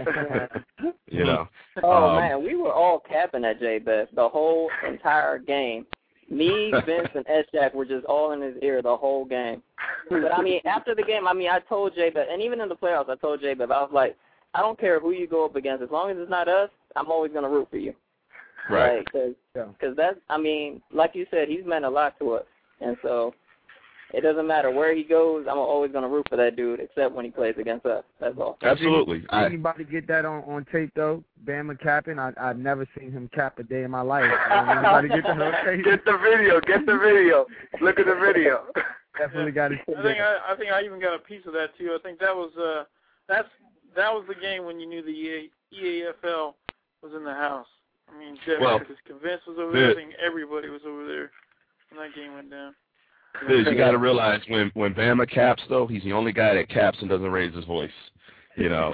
You know. Oh man, we were all capping at J-Bev the whole entire game. Me, Vince, and S-Jack were just all in his ear the whole game. But I mean, after the game, I told J-Bev, and even in the playoffs, I told J-Bev, I was like, I don't care who you go up against. As long as it's not us, I'm always going to root for you. Right. Because that's, I mean, like you said, he's meant a lot to us. And so it doesn't matter where he goes, I'm always going to root for that dude, except when he plays against us. That's all. Absolutely. Did anybody get that on tape, though? Bama capping? I've never seen him cap a day in my life. Anybody get that on tape? Get the video. Look at the video. Definitely got it. I think I even got a piece of that, too. I think that was that was the game when you knew the EAFL was in the house. I mean, because Vince was over there. I think everybody was over there when that game went down. You got to realize when Bama caps, though, he's the only guy that caps and doesn't raise his voice. You know.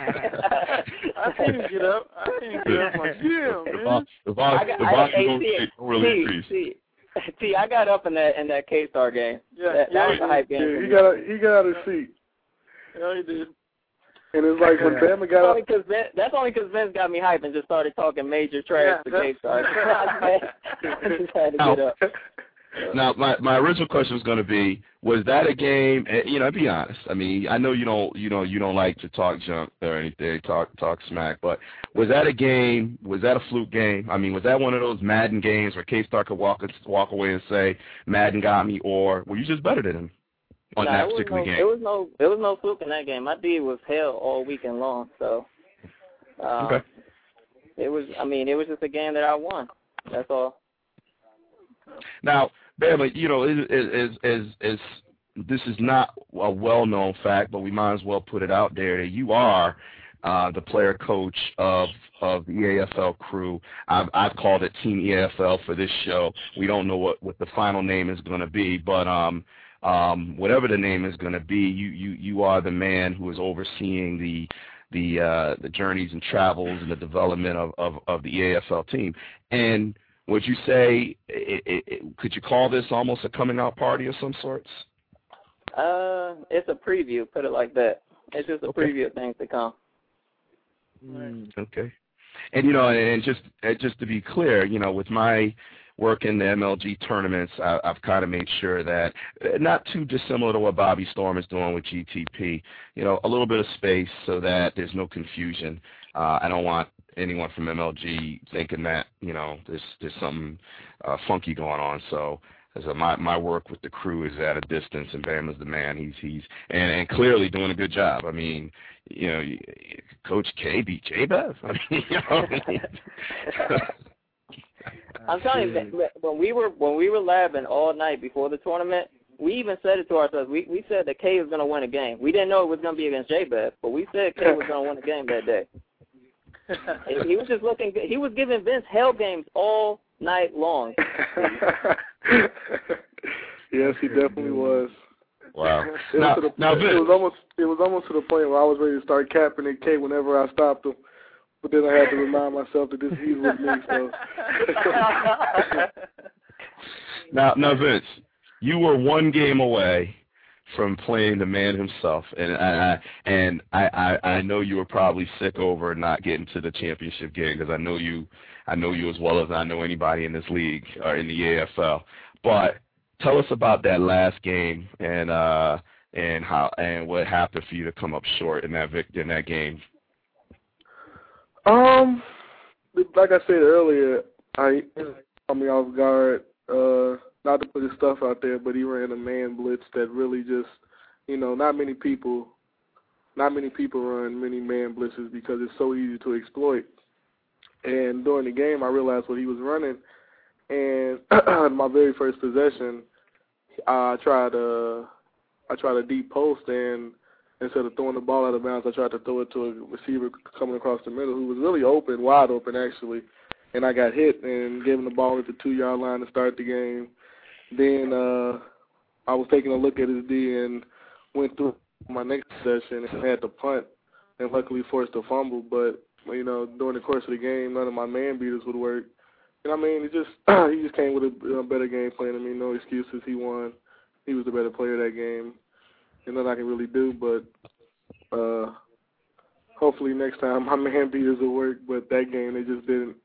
I seen him get up. I'm like, yeah, man. The volume don't really increase. See, I got up in that K-Star game. Yeah, that was a hype game. Yeah, he got out of his seat. Yeah, he did. And it's like when Bama got up. That's only because Vince got me hype and just started talking major trash to K-Star. I just had to get up. Now, my original question was going to be, was that a game? You know, be honest. I mean, I know you don't like to talk junk or anything, talk smack. But was that a game? Was that a fluke game? I mean, was that one of those Madden games where K-Star could walk away and say Madden got me, or were you just better than him on that particular game? It was no fluke in that game. My D was hell all weekend long. So, okay. It was just a game that I won. That's all. Now, Bama, you know, this is not a well-known fact, but we might as well put it out there that you are the player coach of the EAFL crew. I've called it Team EAFL for this show. We don't know what the final name is going to be, but whatever the name is going to be, you are the man who is overseeing the journeys and travels and the development of the EAFL team. And would you say, could you call this almost a coming out party of some sorts? It's a preview, put it like that. It's just a preview of things to come. Okay. And, you know, and just to be clear, you know, with my work in the MLG tournaments, I've kind of made sure that, not too dissimilar to what Bobby Storm is doing with GTP, you know, a little bit of space so that there's no confusion. I don't want anyone from MLG thinking that, you know, there's something funky going on. So as my work with the crew is at a distance, and Bama's the man. He's and clearly doing a good job. I mean, you know, Coach K beat J-Bev. I mean, you know. I'm telling you, when we were labbing all night before the tournament, we even said it to ourselves. We said that K was going to win a game. We didn't know it was going to be against J-Bev, but we said K was going to win a game that day. He was just looking good. He was giving Vince hell games all night long. Yes, he definitely was. Wow. It was almost to the point where I was ready to start capping at K whenever I stopped him. But then I had to remind myself that he was me. So. Now, Vince, you were one game away from playing the man himself, and I know you were probably sick over not getting to the championship game because I know you as well as I know anybody in this league or in the AFL. But tell us about that last game and what happened for you to come up short in that game. Like I said earlier, he caught me off guard. Not to put his stuff out there, but he ran a man blitz that really just, not many people run many man blitzes because it's so easy to exploit. And during the game, I realized what he was running, and my very first possession, I tried a deep post, and instead of throwing the ball out of bounds, I tried to throw it to a receiver coming across the middle who was really open, wide open actually, and I got hit and gave him the ball at the 2-yard line to start the game. Then I was taking a look at his D and went through my next session and had to punt and luckily forced a fumble. But, during the course of the game, none of my man beaters would work. And, he just came with a better game plan. No excuses. He won. He was the better player that game. And nothing I can really do. But hopefully next time my man beaters will work. But that game, they just didn't.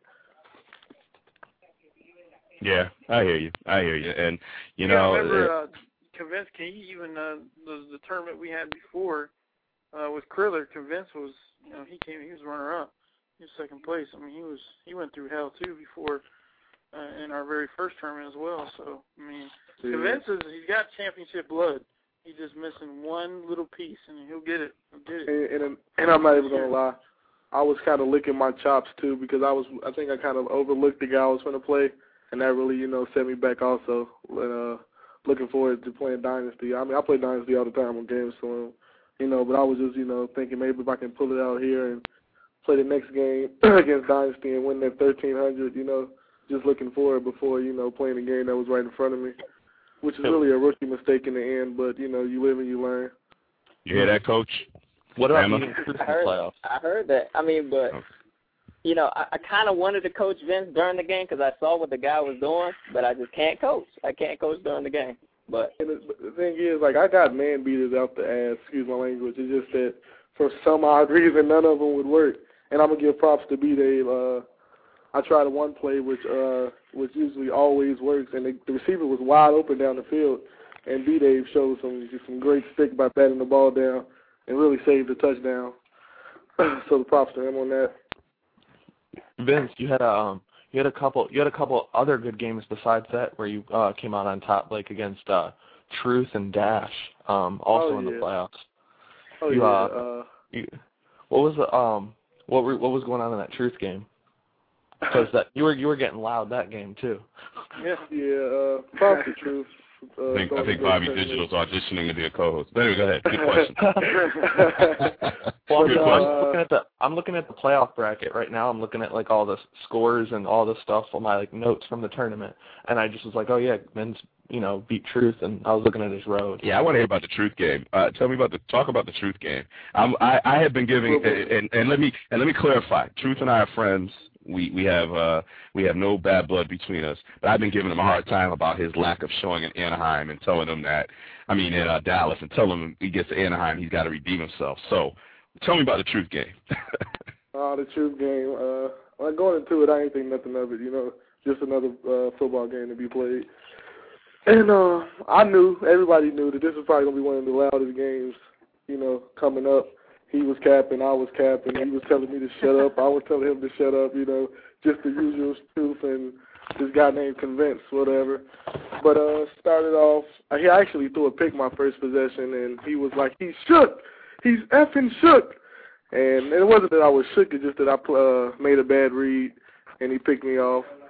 Yeah, I hear you. And, I remember Convince, the tournament we had before with Kriller, Convince was, he was runner-up. He was second place. He went through hell, too, before in our very first tournament as well. So, Convince he's got championship blood. He's just missing one little piece, and he'll get it. And I'm not even going to lie. I was kind of licking my chops, too, because I think I kind of overlooked the guy I was going to play. And that really, set me back also. Looking forward to playing Dynasty. I play Dynasty all the time on games, so, but I was just, thinking maybe if I can pull it out here and play the next game against Dynasty and win that 1,300, just looking forward before, playing a game that was right in front of me, which is really a rookie mistake in the end, but, you live and you learn. You hear that, Coach? What about beating Truth in the playoffs? I heard that. But... Okay. I kind of wanted to coach Vince during the game because I saw what the guy was doing, but I just can't coach. I can't coach during the game. But the thing is, I got man beaters out the ass, excuse my language. It's just that for some odd reason, none of them would work. And I'm going to give props to B-Dave. I tried one play which usually always works, and the receiver was wide open down the field, and B-Dave showed some great stick by batting the ball down and really saved the touchdown. So the props to him on that. Vince, you had a couple other good games besides that where you came out on top, like against Truth and Dash, also in the playoffs. What was going on in that Truth game? Because you were getting loud that game too. Probably Truth. I think Bobby Digital's auditioning to be a co-host. But anyway, go ahead. Good question. I'm looking at the playoff bracket right now. I'm looking at all the scores and all the stuff on my notes from the tournament, and I just was like, oh yeah, Vince, beat Truth, and I was looking at his road. Yeah, I want to hear about the Truth game. Talk about the Truth game. I have been giving, and let me clarify. Truth and I are friends. We have no bad blood between us, but I've been giving him a hard time about his lack of showing in Anaheim and telling him that, in Dallas, and telling him he gets to Anaheim, he's got to redeem himself. So, tell me about the Truth game. The Truth game. Going into it, I ain't think nothing of it. Just another football game to be played. And everybody knew that this was probably gonna be one of the loudest games, coming up. He was capping, I was capping. He was telling me to shut up. I was telling him to shut up, just the usual Truth and this guy named Convince, whatever. But started off, he actually threw a pick my first possession, and he was like, he's shook. He's effing shook. And it wasn't that I was shook, it's just that I made a bad read, and he picked me off.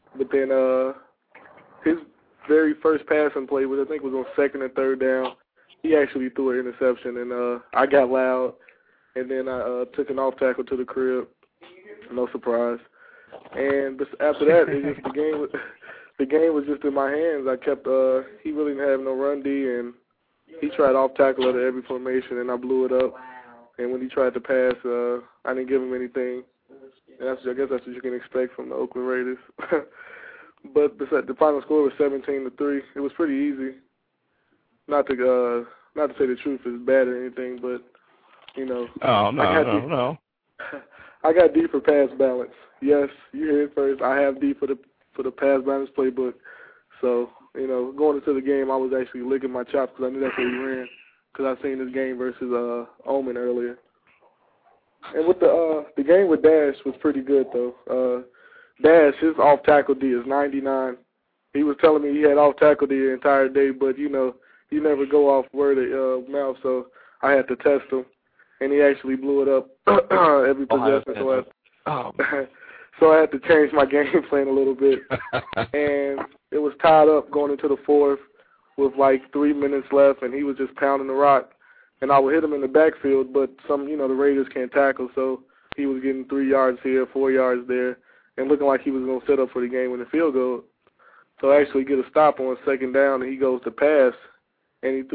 but then his very first passing play, which I think was on second and third down, he actually threw an interception, and I got loud, and then I took an off tackle to the crib. No surprise. And after that, it just the game was just in my hands. I kept he really didn't have no run D, and he tried off tackle at every formation, and I blew it up. And when he tried to pass, I didn't give him anything. And I guess that's what you can expect from the Oakland Raiders. But the final score was 17-3. It was pretty easy. Not to say the truth is bad or anything, but you know. Oh no. I got D for pass balance. Yes, you heard it first. I have D for the pass balance playbook. So you know, going into the game, I was actually licking my chops because I knew that's what he ran. Because I seen this game versus Omen earlier. And with the game with Dash was pretty good though. Dash, his off tackle D is 99. He was telling me he had off tackle D the entire day, but you know, you never go off word of mouth, so I had to test him, and he actually blew it up every possession. So I had to change my game plan a little bit, and it was tied up going into the fourth with like 3 minutes left, and he was just pounding the rock, and I would hit him in the backfield, but the Raiders can't tackle, so he was getting 3 yards here, 4 yards there, and looking like he was going to set up for the game with a field goal. So I actually get a stop on second down, and he goes to pass, and he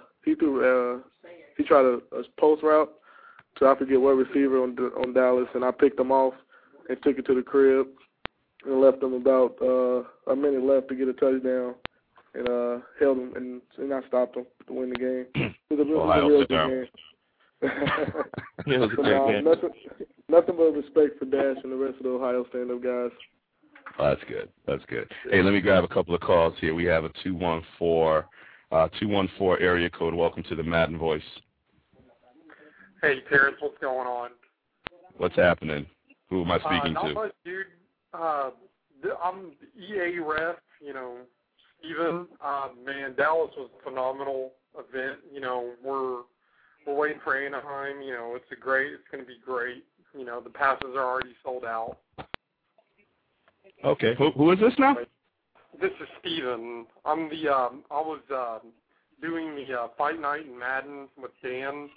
tried a post route to I forget what receiver on Dallas, and I picked him off and took it to the crib and left him about a minute left to get a touchdown, and held him and I stopped him to win the game. It was a real good game. It was a great game. Nothing but respect for Dash and the rest of the Ohio stand-up guys. Oh, that's good. That's good. Hey, let me grab a couple of calls here. We have a 214 area code. Welcome to the Madden Voice. Hey, Terrence, what's going on? What's happening? Who am I speaking to? Not much, dude. I'm EA ref, Steven. Man, Dallas was a phenomenal event. We're waiting for Anaheim. It's going to be great. The passes are already sold out. Okay. Who is this now? This is Steven. I'm the I was doing the fight night in Madden with Dan.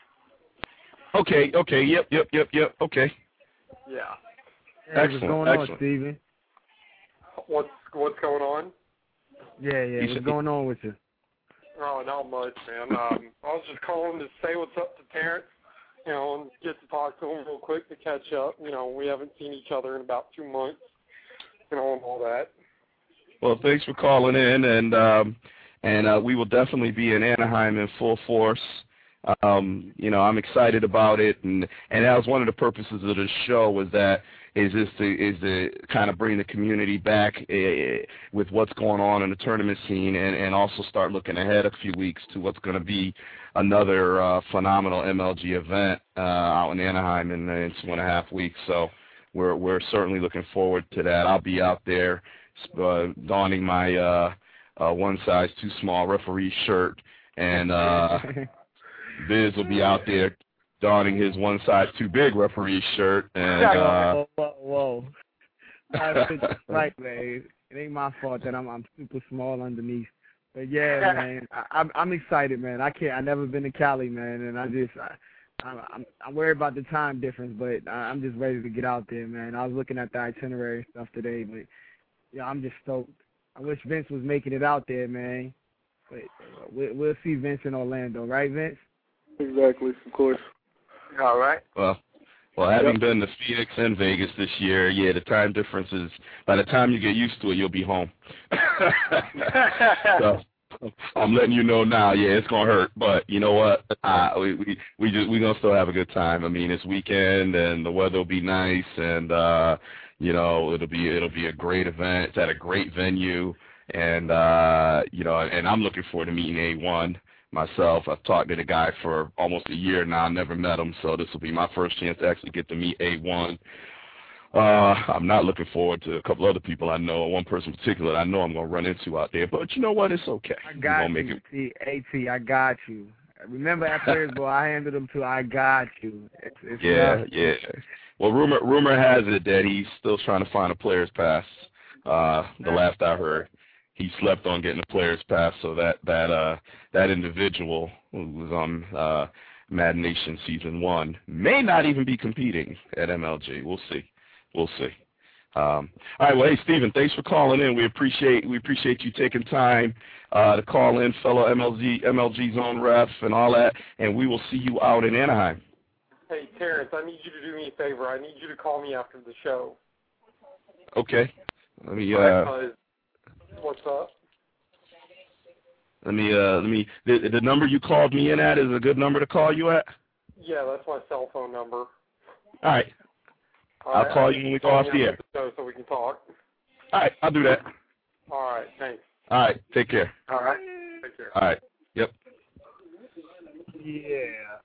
Okay. Yep. Okay. Yeah. Hey, what's going on, Steven? What's going on? Yeah. What's going on with you? Oh, not much, man. I was just calling to say what's up to Terrence, and get to talk to him real quick to catch up. We haven't seen each other in about 2 months, and all that. Well, thanks for calling in, and we will definitely be in Anaheim in full force. I'm excited about it, and that was one of the purposes of the show was to kind of bring the community back with what's going on in the tournament scene, and also start looking ahead a few weeks to what's going to be another phenomenal MLG event out in Anaheim in 2.5 weeks. So we're certainly looking forward to that. I'll be out there donning my one size too small referee shirt, and Biz will be out there donning his one size too big referee shirt. And whoa. That's right, man. It ain't my fault that I'm super small underneath. But yeah, man, I'm excited, man. I never been to Cali, man, and I'm worried about the time difference, but I'm just ready to get out there, man. I was looking at the itinerary and stuff today, but yeah, I'm just stoked. I wish Vince was making it out there, man. But we'll see Vince in Orlando, right, Vince? Exactly, of course. All right. Well, having been to Phoenix and Vegas this year, yeah, the time difference is, by the time you get used to it, you'll be home. So I'm letting you know now, yeah, it's gonna hurt, but you know what? We're gonna still have a good time. I mean, it's weekend and the weather will be nice, and it'll be a great event. It's at a great venue, and and I'm looking forward to meeting A1. Myself, I've talked to the guy for almost a year now. I never met him, so this will be my first chance to actually get to meet A1. I'm not looking forward to a couple other people I know, one person in particular that I know I'm going to run into out there. But you know what? It's okay. I got you. See, AT, I got you. Remember at Perrysburg, I handed him to I got you. It's yeah. Well, rumor has it that he's still trying to find a player's pass The last I heard, he slept on getting the players pass, so that individual who was on Madden Nation Season 1 may not even be competing at MLG. We'll see. All right, well, hey, Steven, thanks for calling in. We appreciate you taking time to call in, fellow MLG Zone ref and all that, and we will see you out in Anaheim. Hey, Terrence, I need you to do me a favor. I need you to call me after the show. Okay. Let me, what's up? Let me, the number you called me in at is a good number to call you at? Yeah, that's my cell phone number. All right. I'll call you when we go off the air. So we can talk. All right, I'll do that. All right, thanks. All right, take care. All right, take care. All right, yep. Yeah.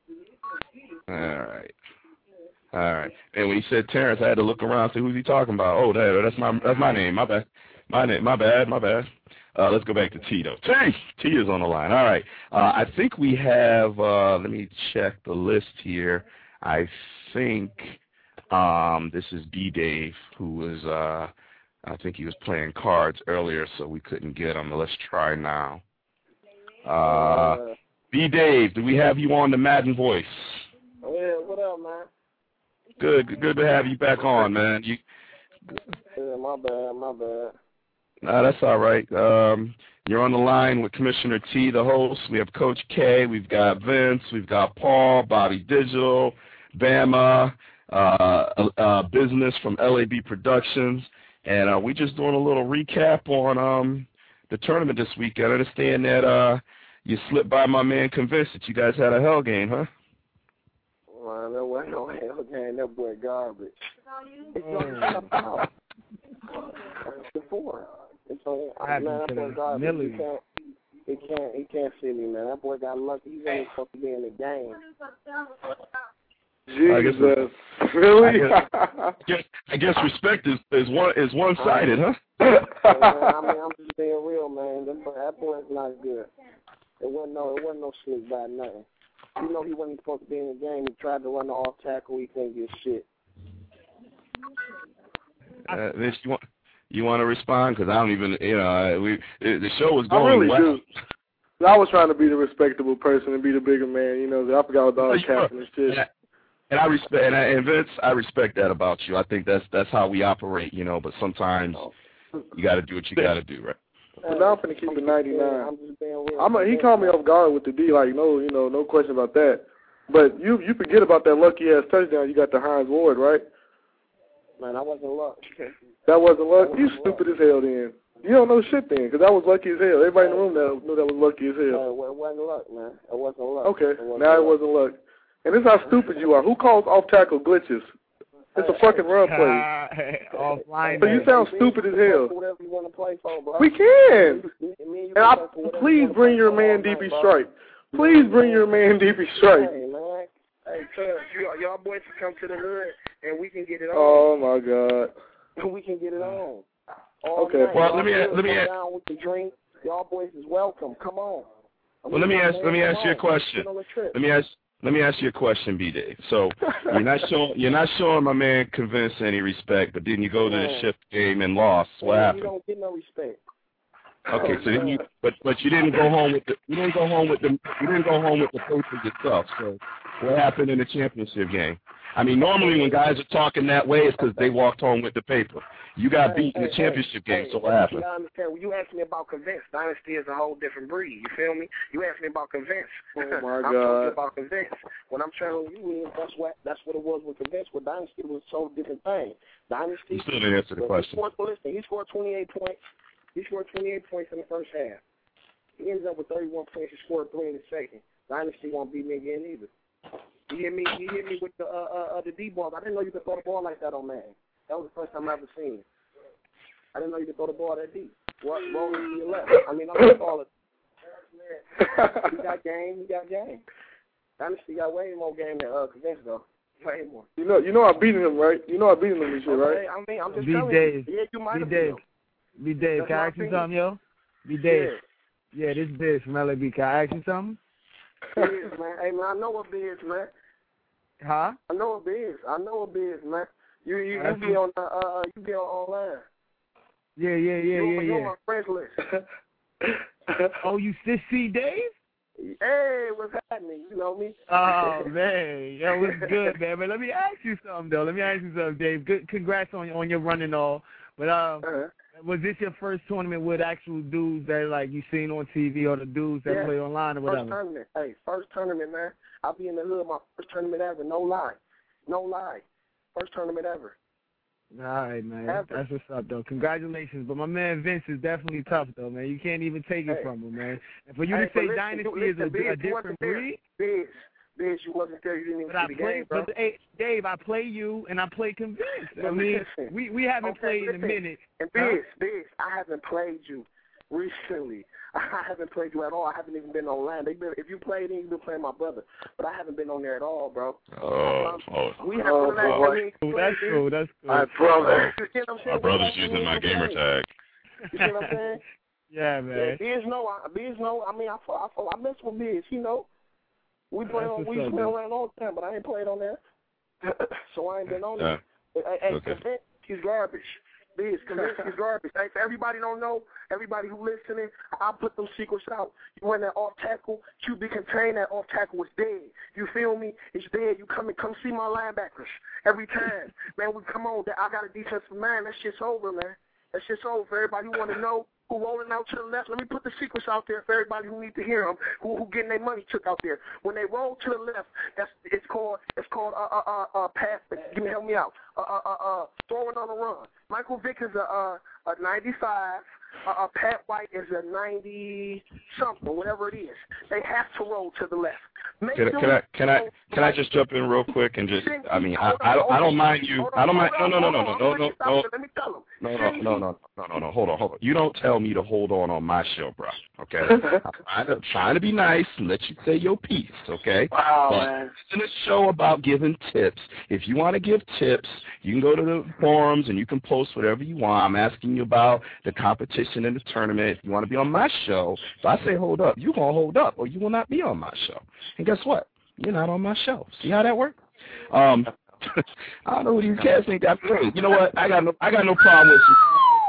All right. And when he said Terrence, I had to look around and see who's he talking about. Oh, that's my name. My bad. My bad. Let's go back to Tito. T is on the line. All right. I think we have. Let me check the list here. I think this is B Dave, who was. I think he was playing cards earlier, so we couldn't get him. Let's try now. B Dave, do we have you on the Madden Voice? Oh, yeah, what up, man? Good to have you back on, man. Yeah, my bad. No, that's all right. You're on the line with Commissioner T, the host. We have Coach K. We've got Vince. We've got Paul, Bobby Digital, Bama, Business from LAB Productions. And we're just doing a little recap on the tournament this week. I understand that you slipped by my man Convince that you guys had a hell game, huh? Man, that wasn't no hell game. That boy garbage. It's on about. Before. It's on. Man, that boy garbage. He can't see me, man. That boy got lucky. He's only supposed to be in the game. Jesus, really? I guess respect is one-sided, huh? I mean, I'm just being real, man. That boy's not good. It wasn't no slick by nothing. You know he wasn't supposed to be in the game. He tried to run the off tackle. He couldn't get shit. Vince, you want to respond? Because I don't even, the show was I going really well. do. I was trying to be the respectable person and be the bigger man. I forgot about the captain and shit. And I respect, and Vince, I respect that about you. I think that's how we operate, But sometimes you got to do what you got to do, right? But now I'm finna keep it 99. He called me off guard with the D, like no question about that. But you forget about that lucky ass touchdown you got to Hines Ward, right? Man, that wasn't luck. That wasn't luck. You stupid as hell then. You don't know shit then, because that was lucky as hell. Everybody in the room knew that was lucky as hell. It wasn't luck, man. It wasn't luck. Okay, now it wasn't luck. And this is how stupid you are. Who calls off tackle glitches? It's a fucking run play. Offline. So you sound stupid as hell. Whatever you want to play for, bro. We can. And please bring your man DP Strike. Please bring your man DP Strike. Hey, man. Hey, Terrence, y'all boys can come to the hood and we can get it on. Oh my God. We can get it on. Okay. Well, let me down with the drink. Y'all boys is welcome. Come on. Well, let me ask you a question. Let me ask you a question, B Dave. So you're not showing my man Convince any respect, but then you go to the shift game and lost. What happened? You don't get no respect. Okay, so then but you didn't go home with the paper yourself. So what happened in the championship game? I mean, normally when guys are talking that way, it's because they walked home with the paper. You got beat in the championship game, so what happened? I understand. When you asked me about Convince, Dynasty is a whole different breed. You feel me? You asked me about Convince. Oh my God. I'm talking about Convince. When I'm telling you, that's what it was with Convince. With Dynasty, it was a so different thing. Dynasty. You still didn't answer the question. He scored 28 points. He scored 28 points in the first half. He ends up with 31 points. He scored 3 in the second. Dynasty won't beat me again either. He hit me with the D ball. I didn't know you could throw the ball like that on man. That was the first time I ever seen it. I didn't know you could throw the ball that deep. Rolling to your left. I mean, I'm going to call it. He got game. Dynasty got way more game than Convince, though. Way more. You know I beat him, right? You know I beat him in this shit, right? I mean, I'm just telling you. Yeah, you might have beat him. B-Dave, can I ask you something, yo? B-Dave. Yeah, this Biz from LAB. Can I ask you something? Biz, man. Hey, man, I know what Biz, man. Huh? I know what Biz, man. You be on online. Yeah. You're my friends list. Oh, you see Dave? Hey, what's happening? You know me? Oh, man. That was good, man. But let me ask you something, though. Dave. Good, congrats on your run and all. But was this your first tournament with actual dudes that, like, you seen on TV or the dudes that play online or whatever? First tournament. Hey, first tournament, man. I'll be in the hood, my first tournament ever. No lie. First tournament ever. All right, man. That's what's up, though. Congratulations. But my man Vince is definitely tough, though, man. You can't even take it from him, man. And for you to say Dynasty is a different breed. Biz, you wasn't there. You didn't even see the game, bro. But, hey, Dave, I play you, and I play Convinced. I mean, we haven't played in a minute. And Biz, I haven't played you recently. I haven't played you at all. I haven't even been online. If you played, then you've been playing my brother. But I haven't been on there at all, bro. We have That's cool. My brother. My brother's using my gamer tag. You see what I'm saying? Yeah, man. Biz know. I mean, I mess with Biz. You know, we play around all the time, but I ain't played on there, so I ain't been on there. Hey, he's garbage. Biz, he's garbage. Hey, for everybody don't know, everybody who listening, I'll put them secrets out. You run that off tackle, QB contain that off tackle is dead. You feel me? It's dead. You come see my linebackers every time. Man, we come on. I got a defensive man. That shit's over, man. That shit's over. For everybody who want to know who rolling out to the left, let me put the secrets out there for everybody who need to hear them, who getting their money took out there. When they roll to the left, it's called pass. Help me out. Throwing on the run. Michael Vick is a 95. Pat White is a 90-something, whatever it is. They have to roll to the left. Can I just jump in real quick and just? I mean, I don't mind you. I don't mind. No. Let me tell him. No. Hold on. You don't tell me to hold on my show, bro. Okay. I'm trying to be nice and let you say your piece. Okay. Wow, but man. It's a show about giving tips. If you want to give tips, you can go to the forums and you can post whatever you want. I'm asking you about the competition in the tournament. If you want to be on my show, so I say hold up. You're gonna hold up, or you will not be on my show. And guess what? You're not on my show. See how that works? I don't know who these cats think that's great. You know what? I got no problem with you.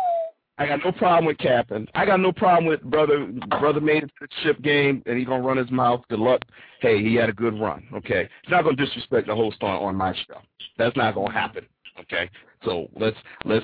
I got no problem with capping. I got no problem with brother made it to the chip game and he's gonna run his mouth. Good luck. Hey, he had a good run. Okay. He's not gonna disrespect the host on my show. That's not gonna happen. Okay. So let's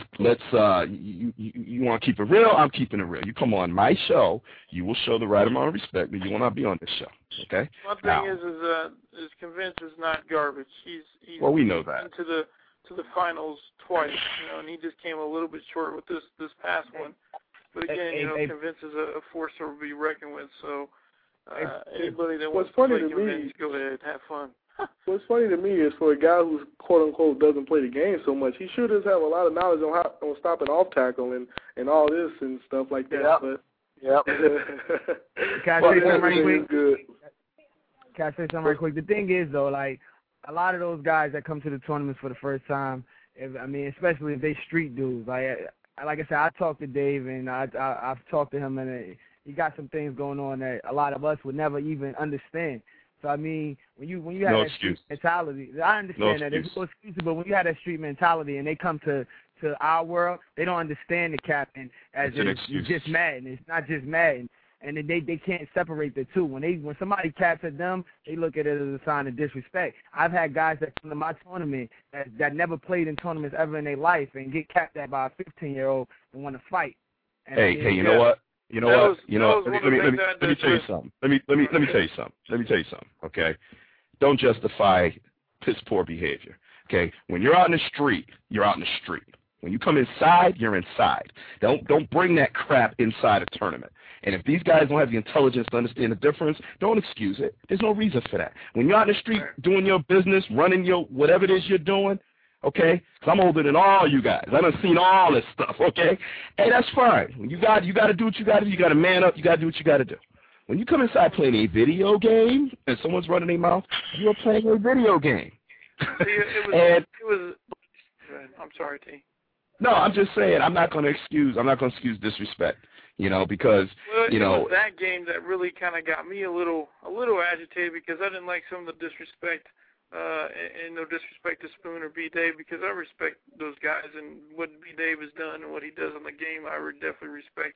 you want to keep it real? I'm keeping it real. You come on my show, you will show the right amount of respect, but you will not be on this show. Okay. One thing is Convinced is not garbage. He's well, we know that. To the finals twice, and he just came a little bit short with this past one. But again, Convinced is a force to be reckoned with. So anybody that wants to play Convinced, go ahead, have fun. What's funny to me is for a guy who's quote unquote doesn't play the game so much, he sure does have a lot of knowledge on stopping off tackle and all this and stuff like that. Yep. Can I say something right quick? Can I say something right quick? The thing is though, like a lot of those guys that come to the tournaments for the first time, especially if they street dudes, like I said, I talked to Dave and I've talked to him and he got some things going on that a lot of us would never even understand. So I mean, when you have that street mentality, I understand that there's no excuse, but when you have that street mentality and they come to our world, they don't understand the captain as it's just Madden. It's not just Madden, and they can't separate the two. When somebody caps at them, they look at it as a sign of disrespect. I've had guys that come to my tournament that never played in tournaments ever in their life and get capped at by a 15-year-old and want to fight. And hey, you know what? Let me tell you something. Let me tell you something. Okay, don't justify piss poor behavior. Okay, when you're out in the street, you're out in the street. When you come inside, you're inside. Don't bring that crap inside a tournament. And if these guys don't have the intelligence to understand the difference, don't excuse it. There's no reason for that. When you're out in the street doing your business, running your whatever it is you're doing, okay? Because I'm older than all you guys. I done seen all this stuff, okay? Hey, that's fine. When you got to do what you got to do. You got to man up. You got to do what you got to do. When you come inside playing a video game and someone's running their mouth, you're playing a video game. I'm sorry, T. No, I'm just saying I'm not going to excuse disrespect, because it was that game that really kind of got me a little agitated because I didn't like some of the disrespect and no disrespect to Spoon or B-Dave, because I respect those guys, and what B-Dave has done and what he does on the game, I would definitely respect.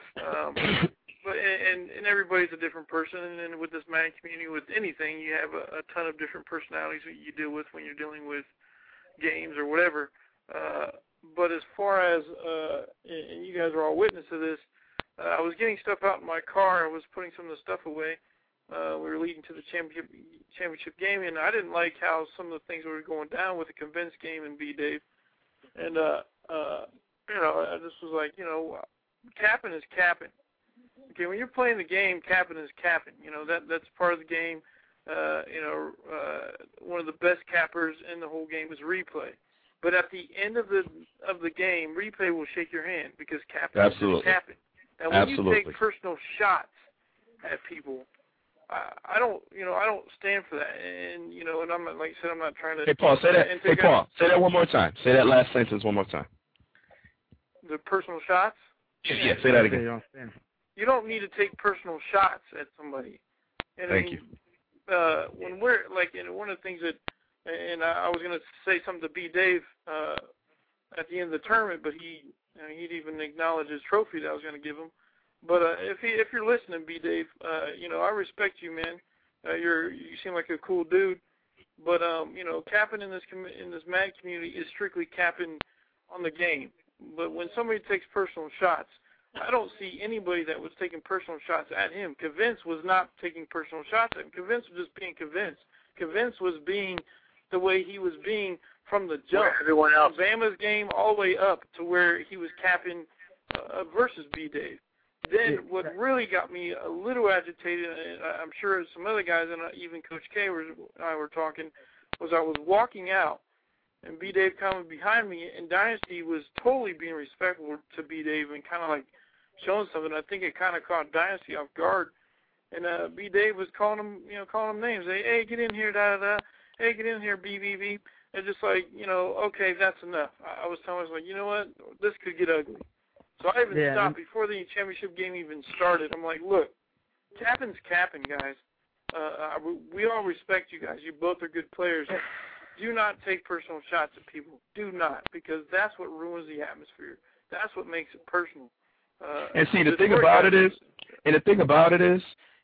But everybody's a different person, and with this Madden community, with anything, you have a ton of different personalities that you deal with when you're dealing with games or whatever. But as far as, and you guys are all witness to this, I was getting stuff out in my car. I was putting some of the stuff away. We were leading to the championship game, and I didn't like how some of the things were going down with the Convince game and B-Dave. And, I just was like, capping is capping. Okay, when you're playing the game, capping is capping. That's part of the game. One of the best cappers in the whole game is replay. But at the end of the game, replay will shake your hand because capping is capping. And when you take personal shots at people, I don't stand for that. And and I'm like I said, I'm not trying to. Hey Paul, say that. Hey Paul, say that one more time. Say that last sentence one more time. The personal shots. Yeah, say that again. You don't need to take personal shots at somebody. And Thank you. When we're like, one of the things that, and I was going to say something to B-Dave at the end of the tournament, but he'd even acknowledge his trophy that I was going to give him. But if you're listening, B-Dave, I respect you, man. You seem like a cool dude. But capping in this Madden community is strictly capping on the game. But when somebody takes personal shots, I don't see anybody that was taking personal shots at him. Convince was not taking personal shots at him. Convince was just being convinced. Convince was being the way he was being from the jump. Where everyone else. From Bama's game all the way up to where he was capping versus B-Dave. Then what really got me a little agitated, and I'm sure some other guys, and even Coach K and I were talking, was I was walking out, and B-Dave coming behind me, and Dynasty was totally being respectful to B-Dave and kind of like showing something. I think it kind of caught Dynasty off guard. And B-Dave was calling him names. Hey, get in here, da-da-da. Hey, get in here, B-B-B. And just like, okay, that's enough. I was telling myself, you know what, this could get ugly. So I even stopped before the championship game even started. I'm like, look, capping's capping, guys. We all respect you guys. You both are good players. Do not take personal shots at people. Do not, because that's what ruins the atmosphere. That's what makes it personal. And see, the thing about it is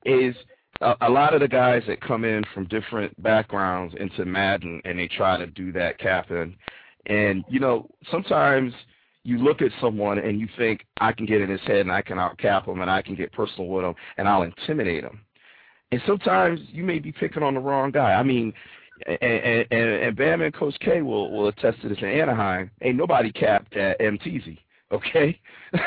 a lot of the guys that come in from different backgrounds into Madden, and they try to do that capping. And, sometimes you look at someone and you think, I can get in his head and I can out-cap him and I can get personal with him and I'll intimidate him. And sometimes you may be picking on the wrong guy. I mean, and Bam and Coach K will attest to this in Anaheim. Ain't nobody capped at MTZ, okay?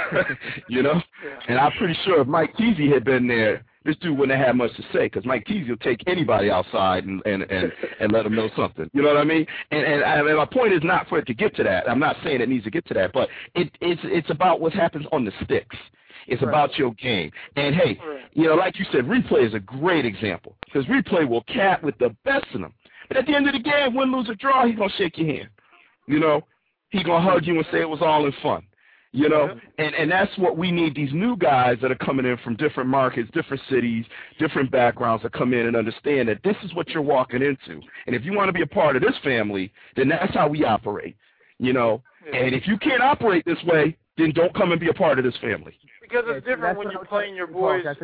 And I'm pretty sure if Mike Teasy had been there, this dude wouldn't have had much to say, because Mike Teasy will take anybody outside and let them know something. You know what I mean? And my point is not for it to get to that. I'm not saying it needs to get to that, but it's about what happens on the sticks. It's about your game. And, hey, like you said, replay is a great example, because replay will cap with the best of them. But at the end of the game, win, lose, or draw, he's going to shake your hand. He's going to hug you and say it was all in fun. And that's what we need, these new guys that are coming in from different markets, different cities, different backgrounds, to come in and understand that this is what you're walking into. And if you want to be a part of this family, then that's how we operate, And if you can't operate this way, then don't come and be a part of this family. Because it's different when you're playing your boys, Yeah,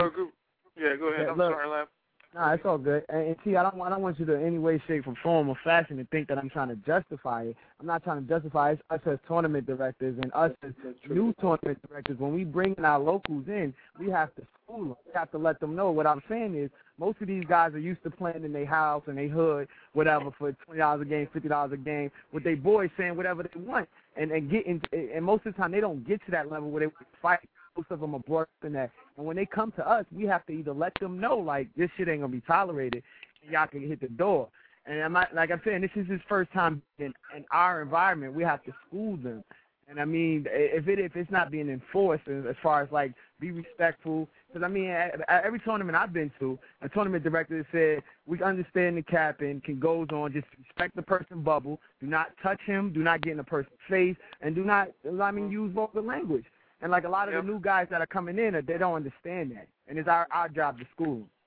go ahead. I'm sorry, Lab. No, it's all good. And see, I don't want you to in any way, shape, or form or fashion to think that I'm trying to justify it. I'm not trying to justify it. It's us as tournament directors and us as new tournament directors. When we bring our locals in, we have to school them. We have to let them know. What I'm saying is, most of these guys are used to playing in their house and their hood, whatever, for $20 a game, $50 a game, with their boys saying whatever they want, and most of the time they don't get to that level where they fight. Most of them are brought up in that. And when they come to us, we have to either let them know, like, this shit ain't going to be tolerated, and y'all can hit the door. And like I'm saying, this is his first time in our environment. We have to school them. And, I mean, if it's not being enforced as far as, like, be respectful. Because, I mean, at every tournament I've been to, a tournament director said, we understand the capping, goes on, just respect the person's bubble. Do not touch him. Do not get in the person's face. And do not, use vulgar language. And, like, a lot of the new guys that are coming in, they don't understand that. And it's our job to school them.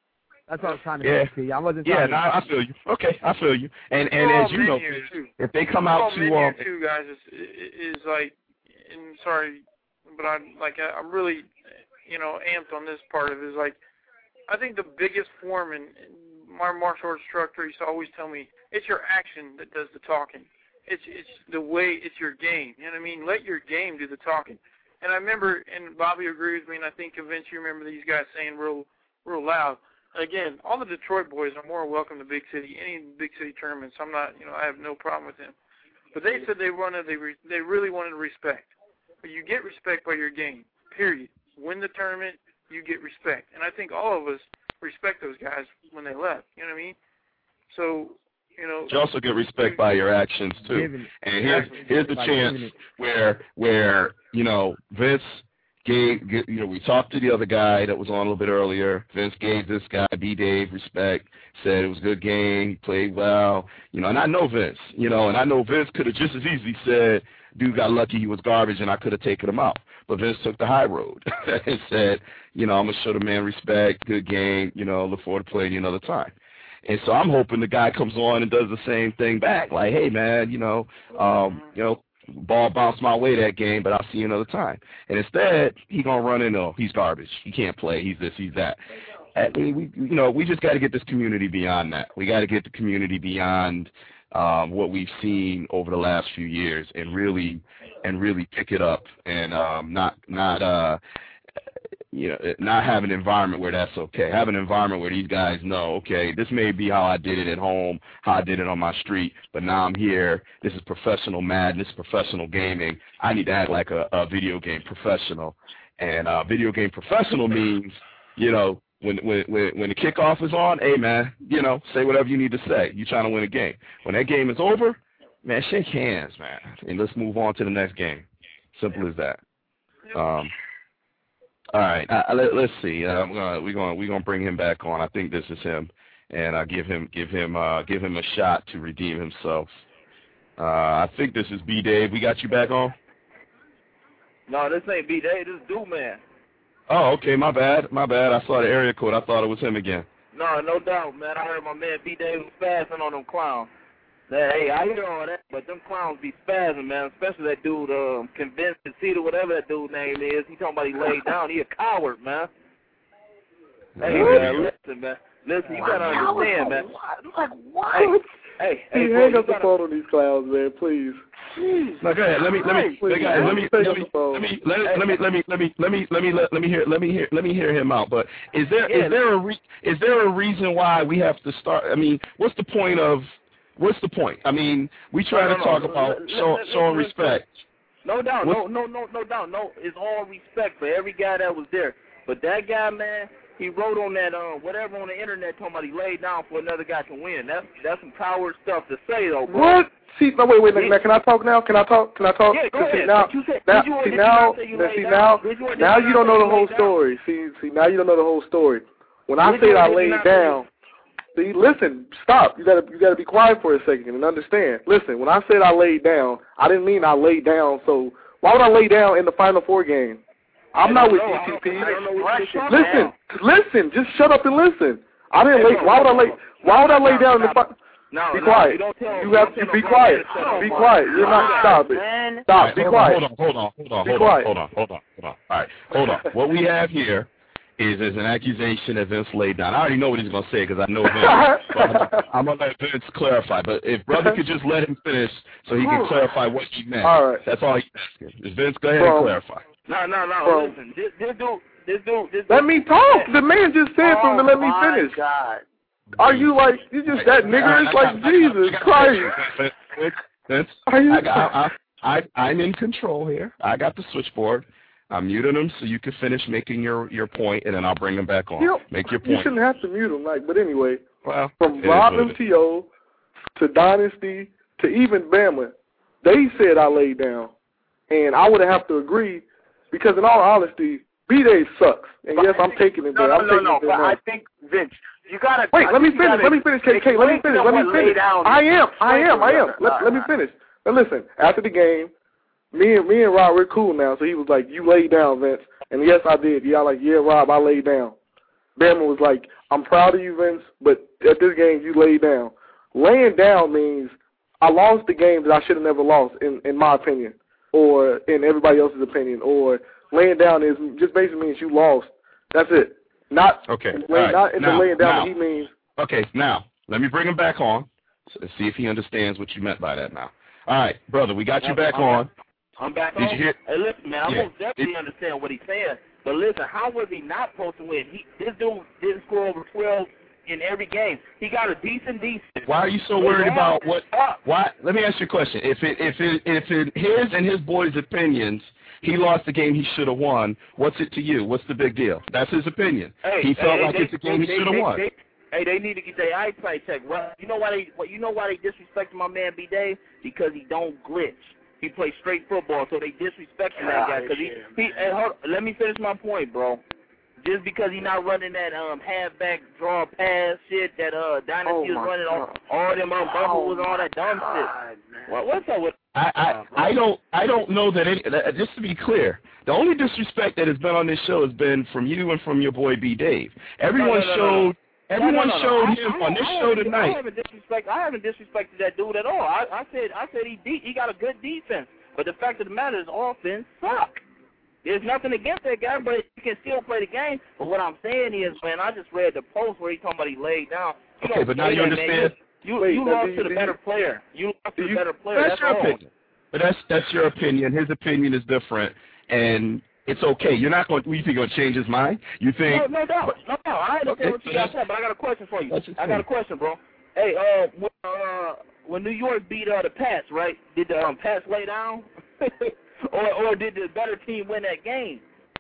That's what I was trying to say to you. I wasn't trying to... I feel you. Okay, I feel you. And as you know, if they come out to... too, guys, is like, and sorry, but I'm really, amped on this part of it. Is like, I think the biggest form, and my martial arts instructor used to always tell me, it's your action that does the talking. It's the way, it's your game. You know what I mean? Let your game do the talking. And I remember, and Bobby agrees with me, and I think Vince, you remember these guys saying real loud. Again, all the Detroit boys are more welcome to big city, any big city tournaments. I'm not, I have no problem with them. But they said they really wanted respect. But you get respect by your game, period. Win the tournament, you get respect. And I think all of us respect those guys when they left. You know what I mean? So, you also get respect by your actions too. And here's the chance where Vince gave, we talked to the other guy that was on a little bit earlier. Vince gave this guy, B-Dave, respect, said it was a good game, he played well, and I know Vince, and I know Vince could have just as easily said, dude got lucky, he was garbage, and I could have taken him out. But Vince took the high road and said, I'm going to show the man respect, good game, look forward to playing you another time. And so I'm hoping the guy comes on and does the same thing back, like, hey, man, ball bounced my way that game, but I'll see you another time. And instead, he's going to run into, he's garbage. He can't play. He's this, he's that. We just got to get this community beyond that. We got to get the community beyond what we've seen over the last few years and really pick it up and not have an environment where that's okay. Have an environment where these guys know, okay, this may be how I did it at home, how I did it on my street, but now I'm here. This is professional Madden. This is professional gaming. I need to act like a video game professional. And video game professional means, when the kickoff is on, hey, man, say whatever you need to say. You're trying to win a game. When that game is over, man, shake hands, man, and let's move on to the next game. Simple as that. All right, let's see. We're gonna bring him back on. I think this is him, and give him a shot to redeem himself. I think this is B-Dave. We got you back on? No, this ain't B-Dave. This is Dude Man. Oh, okay. My bad. I saw the area code. I thought it was him again. No doubt, man. I heard my man B-Dave was spazzing on them clowns. Hey, I hear all that, but them clowns be spazzing, man. Especially that dude, Convinced Conceited, whatever that dude's name is. He talking about he laid down. He a coward, man. Hey, man, listen, man. Listen, you gotta understand, man. Like what? Hey, hang up the phone on these clowns, man, please. No, go ahead. Let me hear him out. But is there a reason why we have to start? I mean, what's the point? I mean, we try to talk about showing respect. No doubt, no doubt. It's all respect for every guy that was there. But that guy, man, he wrote on that whatever on the internet talking about he laid down for another guy to win. That's some coward stuff to say, though, bro. What? See, no, wait, man. Can I talk now? Can I talk? Yeah, go ahead. Now you don't know the whole story. See, now you don't know the whole story. When I said I laid down, see, listen, stop. You gotta be quiet for a second and understand. Listen, when I said I laid down, I didn't mean I laid down. So why would I lay down in the Final Four game? I'm not with DTP. Listen, just shut up and listen. I didn't lay. Why would I lay down in the? Be quiet. You have to be quiet. Be quiet. You're not. Stop it. Stop. Be quiet. Hold on. All right, hold on. What we have here is an accusation that Vince laid down. I already know what he's going to say because I know Vince. I'm going to let Vince clarify. But if brother could just let him finish so he can clarify what he meant. All right. That's all he's asking. Vince, go ahead and clarify. No. Listen, this dude. Let me talk. The man just said for him to let me finish. God. Are you like, you just that nigger? It's like, Jesus Christ. Vince, I'm in control here. I got the switchboard. I'm muting him so you can finish making your point, and then I'll bring him back on. Make your point. You shouldn't have to mute him, but anyway, well, from Rob MTO to Dynasty to even Bama, they said I laid down, and I would have to agree because, in all honesty, B-Day sucks, and yes, I'm taking it there. No, but I think, Vince, you gotta wait. Let me finish, KK. Let me finish. I am. Let me finish. Now listen, after the game, me and Rob, we're cool now. So he was like, "You laid down, Vince," and yes, I did. Yeah, Rob, I laid down. Bama was like, I'm proud of you, Vince, but at this game you laid down. Laying down means I lost the game that I should have never lost, in my opinion, or in everybody else's opinion. Or laying down is just basically means you lost. That's it. Not not in the laying down. He means. Okay, now let me bring him back on. So see if he understands what you meant by that. Now, all right, brother, we got you back on. I'm back Did on. you hear? Hey, listen, man, I most definitely understand what he's saying. But listen, how was he not supposed to win? This dude didn't score over 12 in every game. He got a decent defense. Why are you so worried about what? Why? Let me ask you a question. If in his and his boys' opinions, he lost the game he should have won, what's it to you? What's the big deal? That's his opinion. He felt like it's a game he should have won. They need to get their eyesight checked. Well, you know why they disrespecting my man B. Dave? Because he don't glitch. He plays straight football, so they disrespecting that guy. Cause let me finish my point, bro. Just because he's not running that halfback draw pass shit that Dynasty is running on all them bubbles and all that dumb shit. What's up with? I don't know that. Just to be clear, the only disrespect that has been on this show has been from you and from your boy B. Dave. Everyone showed him on this show tonight. I haven't disrespected that dude at all. I said he got a good defense, but the fact of the matter is offense suck. There's nothing against that guy, but he can still play the game. But what I'm saying is, man, I just read the post where he's talking about he laid down. Okay, but now you understand. You lost to the better player. You lost to the better player. That's your opinion. But that's your opinion. His opinion is different, and it's okay. You're not going. You think you're going to change his mind? You think? No doubt. I understand what you got said, but I got a question for you. I got a question, bro. Hey, when New York beat the Pats, right? Did the Pats lay down? Or did the better team win that game?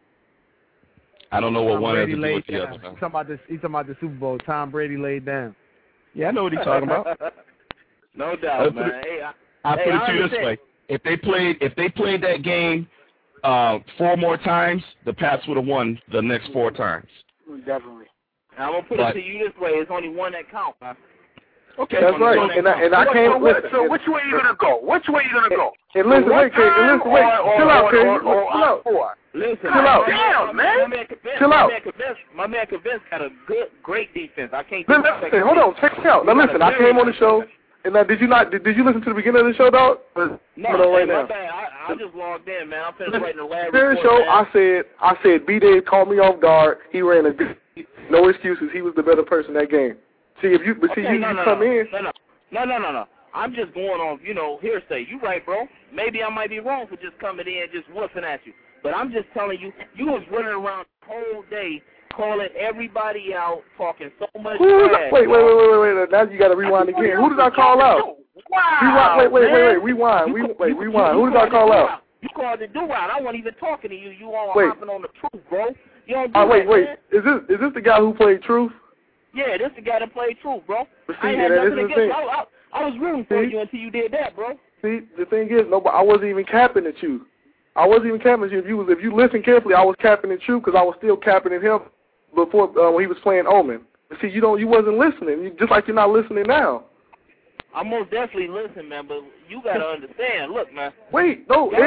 I don't know what one has to do with the other. He's talking about the Super Bowl. Tom Brady laid down. Yeah, I know what he's talking about. No doubt, man. I put it to you this way: if they played that game 4 more times, the Pats would have won the next 4 times. Definitely. I'm gonna put it to you this way: it's only one that counts, man. Okay, that's right. And I can't. So which way are you gonna go? Which way are you gonna go? And listen, wait. Chill out, Craig. Chill out. Listen, chill out. Damn, man. Chill out. My man Convince got a great defense. I can't. Listen, hold on. Check it out. Now listen, I came on the show. And now, did you listen to the beginning of the show, dog? No, right now. I just logged in, man. I'm finna write the lab report, show, man. I said, B. Dave caught me off guard. He ran a good. No excuses. He was the better person that game. See if you, come in. No. I'm just going on, hearsay. You right, bro. Maybe I might be wrong for just coming in and just whooping at you. But I'm just telling you, you was running around the whole day calling everybody out, talking so much trash. Wait. Now you got to rewind again. Who did I call out? Wow. Wait. Rewind. Who did I call out? You called the do-out. I wasn't even talking to you. You all hopping on the truth, bro. You don't do that, wait. Man. Is this the guy who played Truth? Yeah, this the guy that played Truth, bro. See, I had nothing against you. I was rooting for you until you did that, bro. See, the thing is, I wasn't even capping at you. If you listen carefully, I was capping at you because I was still capping at him before when he was playing Omen. But see, you wasn't listening. Just like you're not listening now. I most definitely listen, man. But you gotta understand. Look, man. Wait, no. Just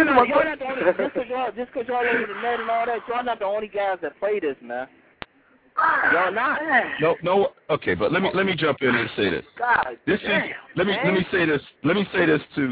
because y'all over the net and all that, y'all not the only guys that play this, man. Y'all not. No. Okay, but let me jump in and say this. Let me say this to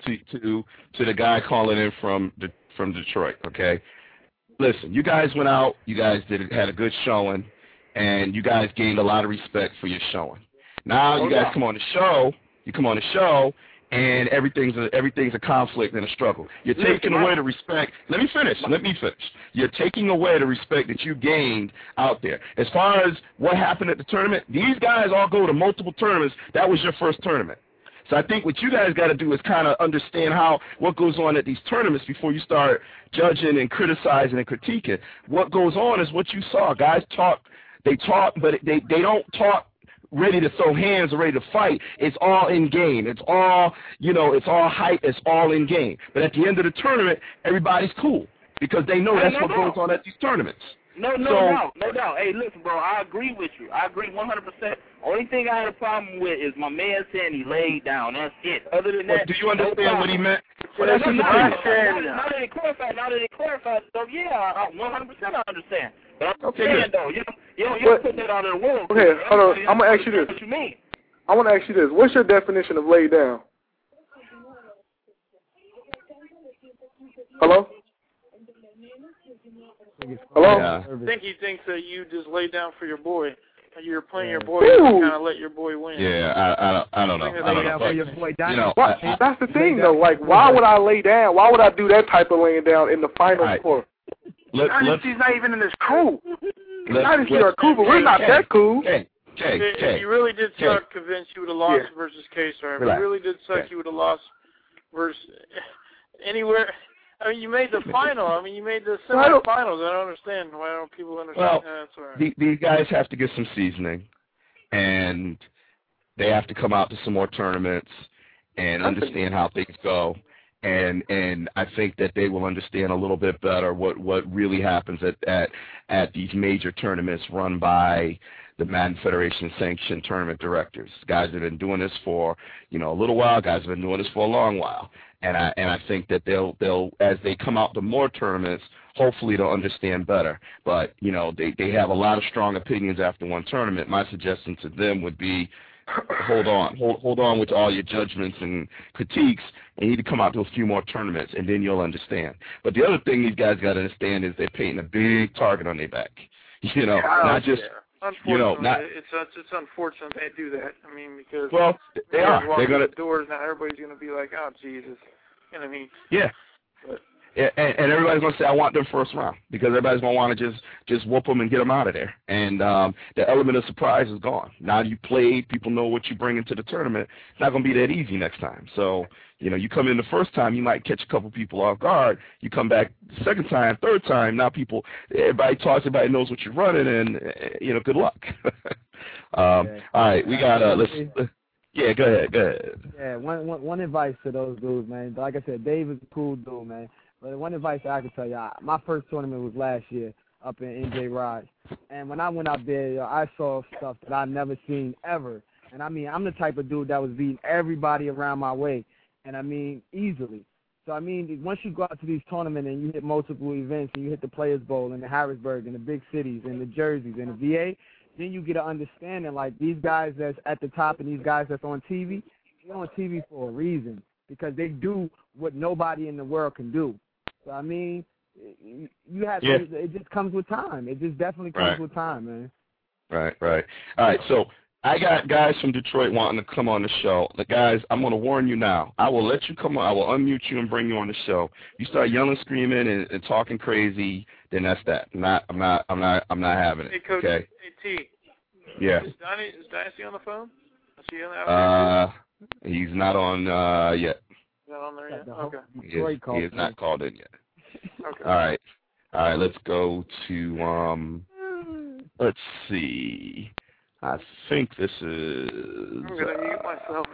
the guy calling in from Detroit. Okay, listen, you guys went out, you guys had a good showing, and you guys gained a lot of respect for your showing. Now you guys come on the show. And everything's a conflict and a struggle. You're taking away the respect. Let me finish. You're taking away the respect that you gained out there. As far as what happened at the tournament, these guys all go to multiple tournaments. That was your first tournament. So I think what you guys got to do is kind of understand what goes on at these tournaments before you start judging and criticizing and critiquing. What goes on is what you saw. Guys talk, but they don't talk ready to throw hands or ready to fight. It's all in game. It's all, it's all hype. It's all in game. But at the end of the tournament, everybody's cool because they know that's what goes on at these tournaments. No doubt. Hey, listen, bro, I agree with you. I agree 100%. Only thing I had a problem with is my man saying he laid down. That's it. Other than that, do you understand what he meant? Well, that's his opinion. Now that they clarified, so yeah, 100% I understand. But I'm saying, though, You don't put that out in the world. Okay, hold on. I'm going to ask you this. What you mean? I want to ask you this. What's your definition of lay down? Hello? Hello? Yeah. I think he thinks that you just lay down for your boy. You're playing your boy and kind of let your boy win. Yeah, I don't know. I don't know. But, you know, that's the thing, though. Like, why would I lay down? Why would I do that type of laying down in the final score? Dynasty's not even in this crew. Dynasty are cool, but we're not that cool. If you really did suck, Vince, you would have lost versus K-Star. If you really did suck, you would have lost versus anywhere. I mean, you made the final. I mean, you made the semifinals. I don't understand. Why don't people understand? Well, That's all right. these guys have to get some seasoning, and they have to come out to some more tournaments and understand how things go. And I think that they will understand a little bit better what really happens at these major tournaments run by the Madden Federation sanctioned tournament directors. Guys that have been doing this for a little while. Guys have been doing this for a long while. And I think that they'll as they come out to more tournaments, hopefully they'll understand better. But they have a lot of strong opinions after one tournament. My suggestion to them would be, hold on with all your judgments and critiques, and you need to come out to a few more tournaments, and then you'll understand. But the other thing these guys got to understand is they're painting a big target on their back. Not just. Unfortunately, it's unfortunate they do that. I mean, because they are. They're gonna the doors now. Everybody's gonna be like, "Oh, Jesus," you know what I mean? Yeah. But, and everybody's gonna say, "I want them first round," because everybody's gonna want to just whoop them and get them out of there. And the element of surprise is gone. Now you played, people know what you bring into the tournament. It's not gonna be that easy next time. So you come in the first time, you might catch a couple people off guard. You come back the second time, third time, now everybody talks, everybody knows what you're running, and good luck. All right, we got yeah, go ahead. Yeah, one advice to those dudes, man. Like I said, Dave is a cool dude, man. But one advice I can tell you, my first tournament was last year up in NJ Raj, and when I went out there, I saw stuff that I've never seen ever. And I mean, I'm the type of dude that was beating everybody around my way. And I mean, easily. So, I mean, once you go out to these tournaments and you hit multiple events and you hit the Players Bowl in the Harrisburg and the big cities and the Jerseys and the VA, then you get an understanding like these guys that's at the top and these guys that's on TV, they're on TV for a reason because they do what nobody in the world can do. So, I mean, you have to, it just comes with time. It just definitely comes with time, man. Right. All right, so I got guys from Detroit wanting to come on the show. The guys, I'm going to warn you now. I will let you come on. I will unmute you and bring you on the show. You start yelling, screaming, and talking crazy, then that's that. I'm not having it. Hey, Coach. Okay. Hey, T. Yeah. Is Dynasty on the phone? Is he on he's not on yet. Not on there yet? Okay. He is not called in yet. Okay. All right. Let's go to let's see. I think this is I'm going to mute myself.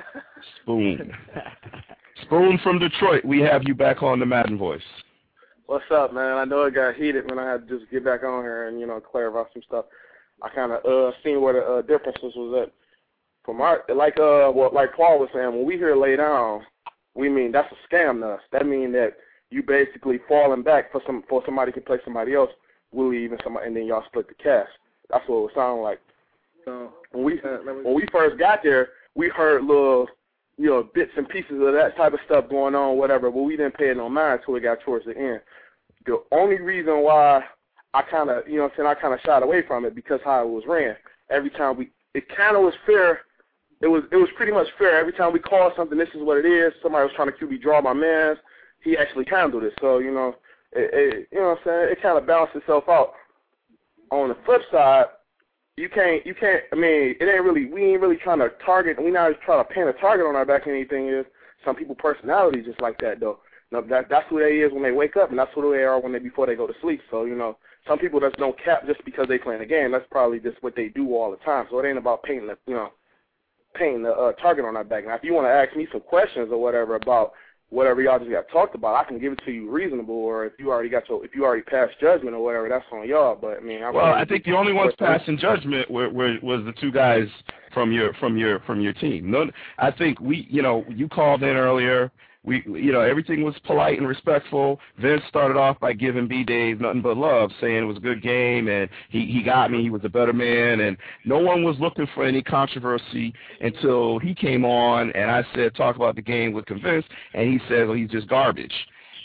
Spoon from Detroit. We have you back on the Madden Voice. What's up, man? I know it got heated when I had to just get back on here and, clarify some stuff. I kind of seen where the differences was at. From like Paul was saying, when we hear lay down, we mean that's a scam to us. That means that you basically falling back for somebody to play somebody else, Willie even somebody, and then y'all split the cash. That's what it was sounding like. When we first got there, we heard little, bits and pieces of that type of stuff going on, whatever, but we didn't pay it no mind until it got towards the end. The only reason why I kind of, I kind of shied away from it because how it was ran. Every time it kind of was fair. It was pretty much fair. Every time we called something, this is what it is. Somebody was trying to QB draw my man. He actually handled it. So, you know what I'm saying? It kind of balanced itself out. On the flip side, you can't, I mean, we ain't really trying to target, we're not trying to paint a target on our back or anything. Is some people personality just like that, though. That's who they is when they wake up, and that's who they are before they go to sleep. So, some people just don't cap just because they playing a game. That's probably just what they do all the time. So it ain't about painting the target on our back. Now, if you want to ask me some questions or whatever about whatever y'all just got talked about, I can give it to you reasonable. Or if you already passed judgment or whatever, that's on y'all. But I mean, I think the only ones passing judgment was the two guys from your team. No, I think you called in earlier everything was polite and respectful. Vince started off by giving B-Dave nothing but love, saying it was a good game, and he got me, he was a better man, and no one was looking for any controversy until he came on, and I said, talk about the game with Vince, and he said, well, he's just garbage.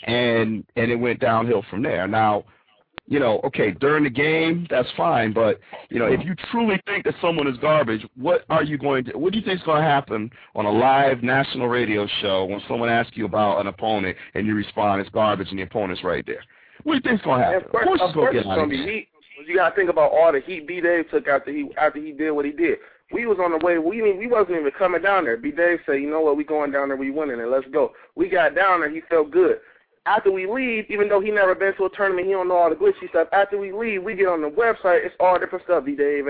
And it went downhill from there. Now, okay, during the game, that's fine, but, if you truly think that someone is garbage, what do you think is going to happen on a live national radio show when someone asks you about an opponent and you respond, it's garbage, and the opponent's right there? What do you think is going to happen? Of course it's going to get out of heat. You got to think about all the heat B-Dave took after he did what he did. We was on the way. We wasn't even coming down there. B-Dave said, you know what, we going down there, we winning, and let's go. We got down there, he felt good. After we leave, even though he never been to a tournament, he don't know all the glitchy stuff. After we leave, we get on the website, it's all different stuff. B-Dave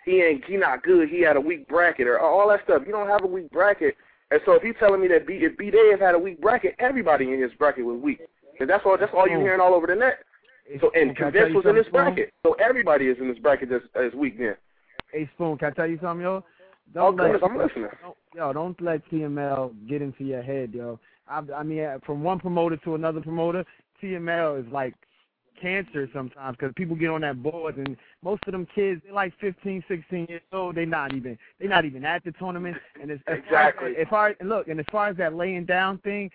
he not good. He had a weak bracket or all that stuff. You don't have a weak bracket, and so if you're telling me that if B-Dave had a weak bracket, everybody in his bracket was weak. And that's all you're hearing all over the net. So and Vince was in this bracket, so everybody is in this bracket that's weak then. Hey Spoon, can I tell you something, yo? I'm listening. Don't let TML get into your head, yo. I mean, from one promoter to another promoter, TML is like cancer sometimes because people get on that board and most of them kids, they're like 15, 16 years old. They're not even at the tournament. And it's exactly. As far as that laying down thing,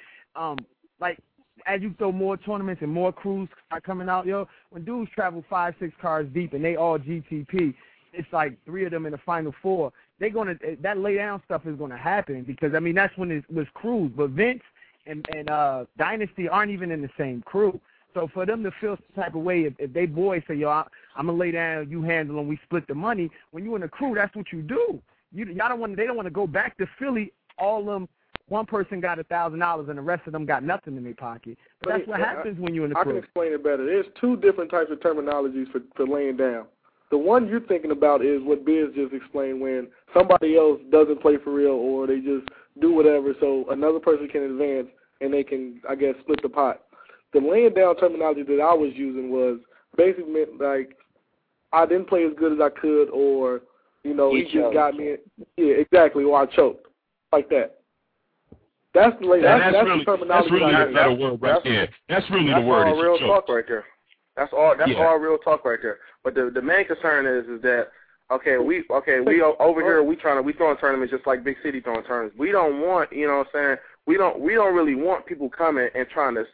like as you throw more tournaments and more crews are coming out, yo, when dudes travel 5, 6 cars deep and they all GTP, it's like 3 of them in the final 4. That lay down stuff is gonna happen because I mean that's when it was crews, but Vince and Dynasty aren't even in the same crew. So for them to feel some type of way, if they boys say, yo, I'm going to lay down, you handle them, we split the money, when you in a crew, that's what you do. They don't want to go back to Philly, all of them, one person got $1,000 and the rest of them got nothing in their pocket. But that's what happens when you're in a crew. I can explain it better. There's 2 different types of terminologies for laying down. The one you're thinking about is what Biz just explained, when somebody else doesn't play for real or they just do whatever so another person can advance and they can, I guess, split the pot. The laying down terminology that I was using was basically meant like I didn't play as good as I could or, he just got me. Yeah, exactly, or I choked. Like that. That's the terminology. That's really a better word right there. That's really the word. That's all real talk right there. That's all real talk right there. But the main concern is that we over here we throwing tournaments just like Big City throwing tournaments. We don't want, we don't really want people coming and trying to,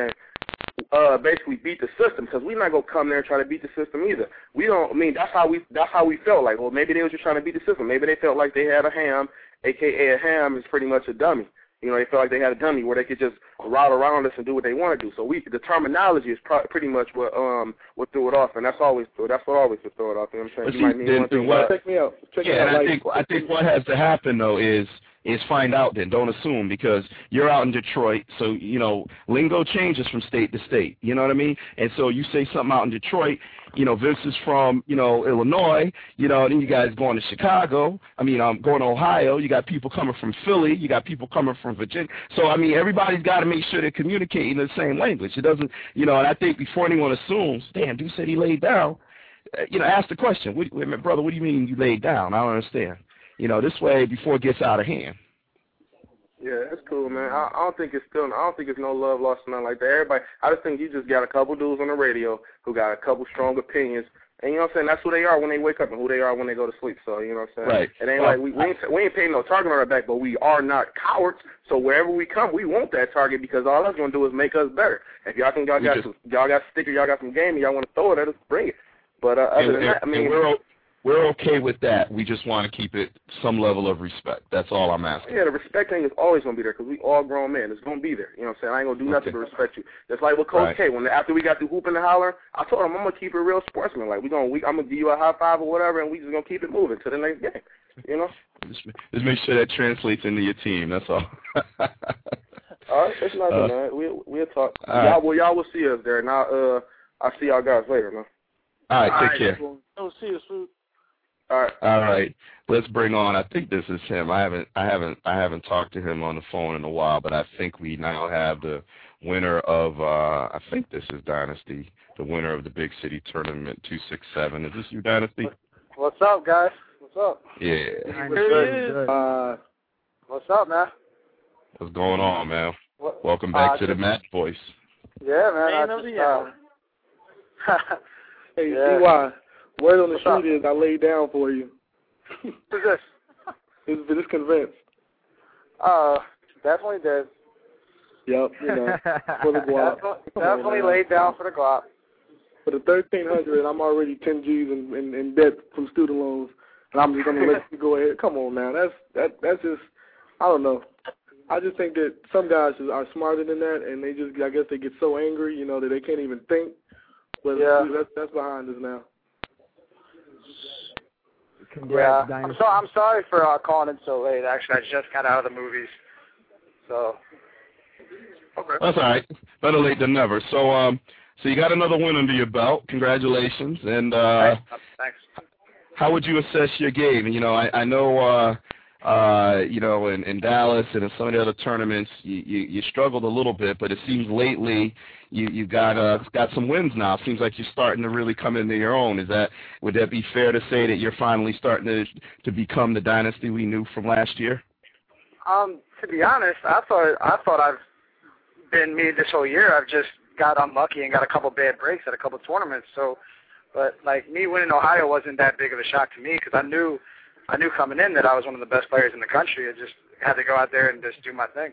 basically beat the system, because we're not gonna come there and try to beat the system either. That's how we felt like. Well, maybe they were just trying to beat the system. Maybe they felt like they had a ham, aka a ham is pretty much a dummy. They felt like they had a dummy where they could just route around us and do what they want to do. So the terminology is pretty much what threw it off, and that's what always would throw it off. You know what I'm saying? Check me out. I think what has to happen though is find out then. Don't assume, because you're out in Detroit, so, lingo changes from state to state. You know what I mean? And so you say something out in Detroit, Vince is from, Illinois, then you guys going to Chicago. I'm going to Ohio. You got people coming from Philly. You got people coming from Virginia. So, everybody's got to make sure they're communicating the same language. It doesn't, and I think before anyone assumes, damn, dude said he laid down, ask the question, brother, what do you mean you laid down? I don't understand. This way before it gets out of hand. Yeah, that's cool, man. I don't think it's no love lost or nothing like that. I just think you just got a couple dudes on the radio who got a couple strong opinions, and you know what I'm saying, that's who they are when they wake up and who they are when they go to sleep. So you know what I'm saying. Right. It ain't like we ain't paying no target on our back, but we are not cowards. So wherever we come, we want that target, because all that's gonna do is make us better. If y'all think y'all got sticker, y'all got some game, and y'all want to throw it at us, bring it. But other than that, we're okay with that. We just want to keep it some level of respect. That's all I'm asking. Yeah, the respect thing is always going to be there, because we all grown men. It's going to be there. You know what I'm saying? I ain't going to do nothing to respect you. Just like with Coach K. After we got through hooping and hollering, I told him I'm going to keep it real sportsman. Like, I'm going to give you a high five or whatever, and we just going to keep it moving to the next game. Just make sure that translates into your team. That's all. All right. It's nothing, man. We'll talk. Y'all will see us there. And I'll see y'all guys later, man. All right. Take care. See you, Swoop. All right. Let's bring on. I think this is him. I haven't talked to him on the phone in a while, but I think we now have the winner of. I think this is Dynasty, the winner of the Big City Tournament 267. Is this you, Dynasty? What's up, guys? What's up? Yeah. What's up, man? What's going on, man? Welcome back to the Madden Voice. Yeah, man. Hey, DY, word on the street is I laid down for you. Who's this? This convinced. Definitely did. Yep, you know, for the guap. Definitely laid down for the guap. For the $1,300, I'm already 10 G's in debt from student loans, and I'm just gonna let you go ahead. Come on, man. That's just, I don't know. I just think that some guys are smarter than that, and I guess they get so angry, you know, that they can't even think. But yeah, that's behind us now. Congrats, yeah, I'm sorry for calling in so late. Actually, I just got out of the movies, so. Okay. That's all right. Better late than never. So, so you got another win under your belt. Congratulations. And thanks. How would you assess your game? And, you know, I know, you know, in Dallas and in some of the other tournaments, you struggled a little bit, but it seems lately you got some wins now. It seems like you're starting to really come into your own. Would that be fair to say that you're finally starting to become the dynasty we knew from last year? To be honest, I thought I've been me this whole year. I've just got unlucky and got a couple bad breaks at a couple tournaments. So, but like me winning Ohio wasn't that big of a shock to me because I knew coming in that I was one of the best players in the country. I just had to go out there and just do my thing.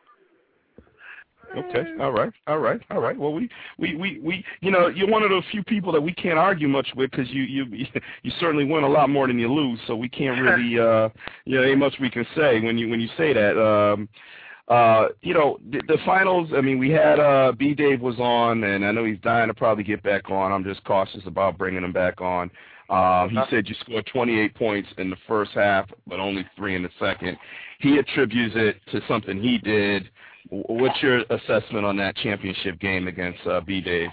Okay. All right. Well, we you know, you're one of those few people that we can't argue much with because you certainly win a lot more than you lose. So we can't really, you know, ain't much we can say when you say that. You know, the finals, I mean, we had B-Dave was on, and I know he's dying to probably get back on. I'm just cautious about bringing him back on. He said you scored 28 points in the first half, but only 3 in the second. He attributes it to something he did. What's your assessment on that championship game against B-Dave?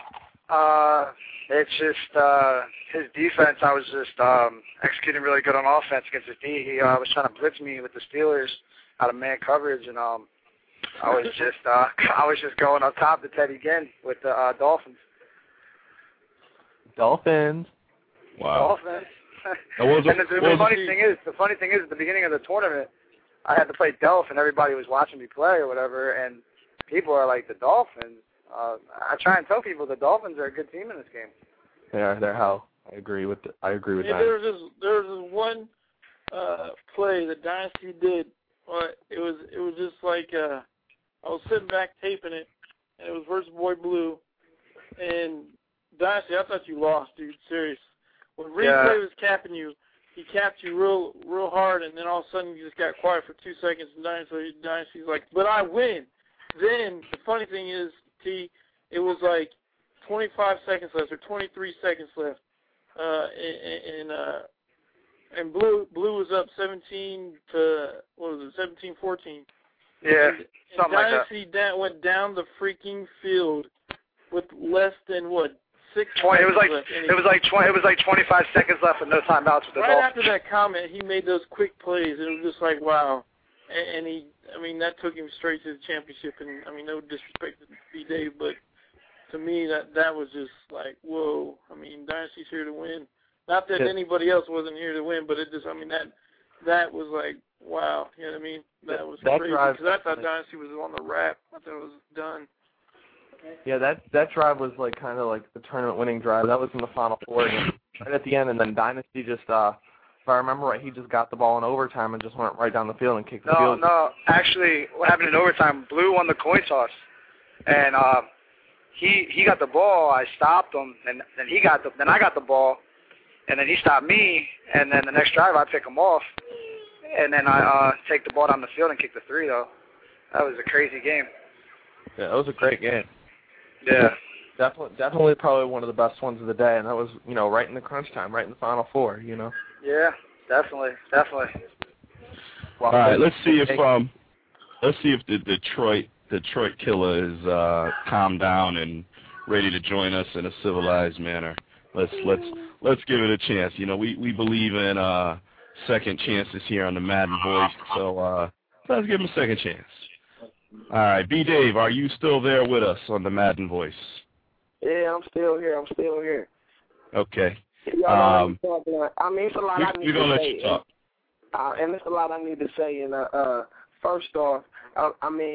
It's just his defense. I was just executing really good on offense against his D. He was trying to blitz me with the Steelers out of man coverage, and I was just going up top to Teddy Ginn with the Dolphins. Wow. Dolphins. And the funny thing is, at the beginning of the tournament, I had to play Delph, and everybody was watching me play or whatever, and people are like, the Dolphins? I try and tell people the Dolphins are a good team in this game. They're hell. I agree with that. There was this one play that Dynasty did. It was just like I was sitting back taping it, and it was versus Boy Blue, and Dynasty, I thought you lost, dude. Serious. When Replay was capping you, he capped you real hard, and then all of a sudden you just got quiet for 2 seconds, and Dynasty's like, but I win. Then the funny thing is, T, it was like 25 seconds left or 23 seconds left, and Blue was up 17 to, what was it, 17-14. Yeah, and something like that. Dynasty went down the freaking field with less than what? 6 20. It was like 25 seconds left with no timeouts with the Right Dolphins. after that comment, he made those quick plays. It was just like, wow. And that took him straight to the championship. And I mean, no disrespect to B-Dave, but to me, that was just like, whoa. I mean, Dynasty's here to win. Not that anybody else wasn't here to win, but it just, I mean, that was like, wow. You know what I mean? That was crazy because I thought Dynasty was on the wrap. I thought it was done. Yeah, that drive was like kind of like the tournament-winning drive. That was in the Final Four again, right at the end, and then Dynasty just, if I remember right, he just got the ball in overtime and just went right down the field and kicked the field. No, actually, what happened in overtime? Blue won the coin toss, and he got the ball. I stopped him, and then I got the ball, and then he stopped me, and then the next drive I pick him off, and then I take the ball down the field and kick the 3. Though that was a crazy game. Yeah, that was a great game. Yeah. Definitely probably one of the best ones of the day, and that was, you know, right in the crunch time, right in the Final Four, you know. Yeah, definitely. All right, let's see if the Detroit killer is calmed down and ready to join us in a civilized manner. Let's give it a chance. You know, we believe in second chances here on the Madden Voice, so let's give him a second chance. All right, B-Dave, are you still there with us on the Madden Voice? Yeah, I'm still here. Okay. I mean, it's a lot I need we're gonna to let say. you talk. And it's a lot I need to say. And first off, I mean,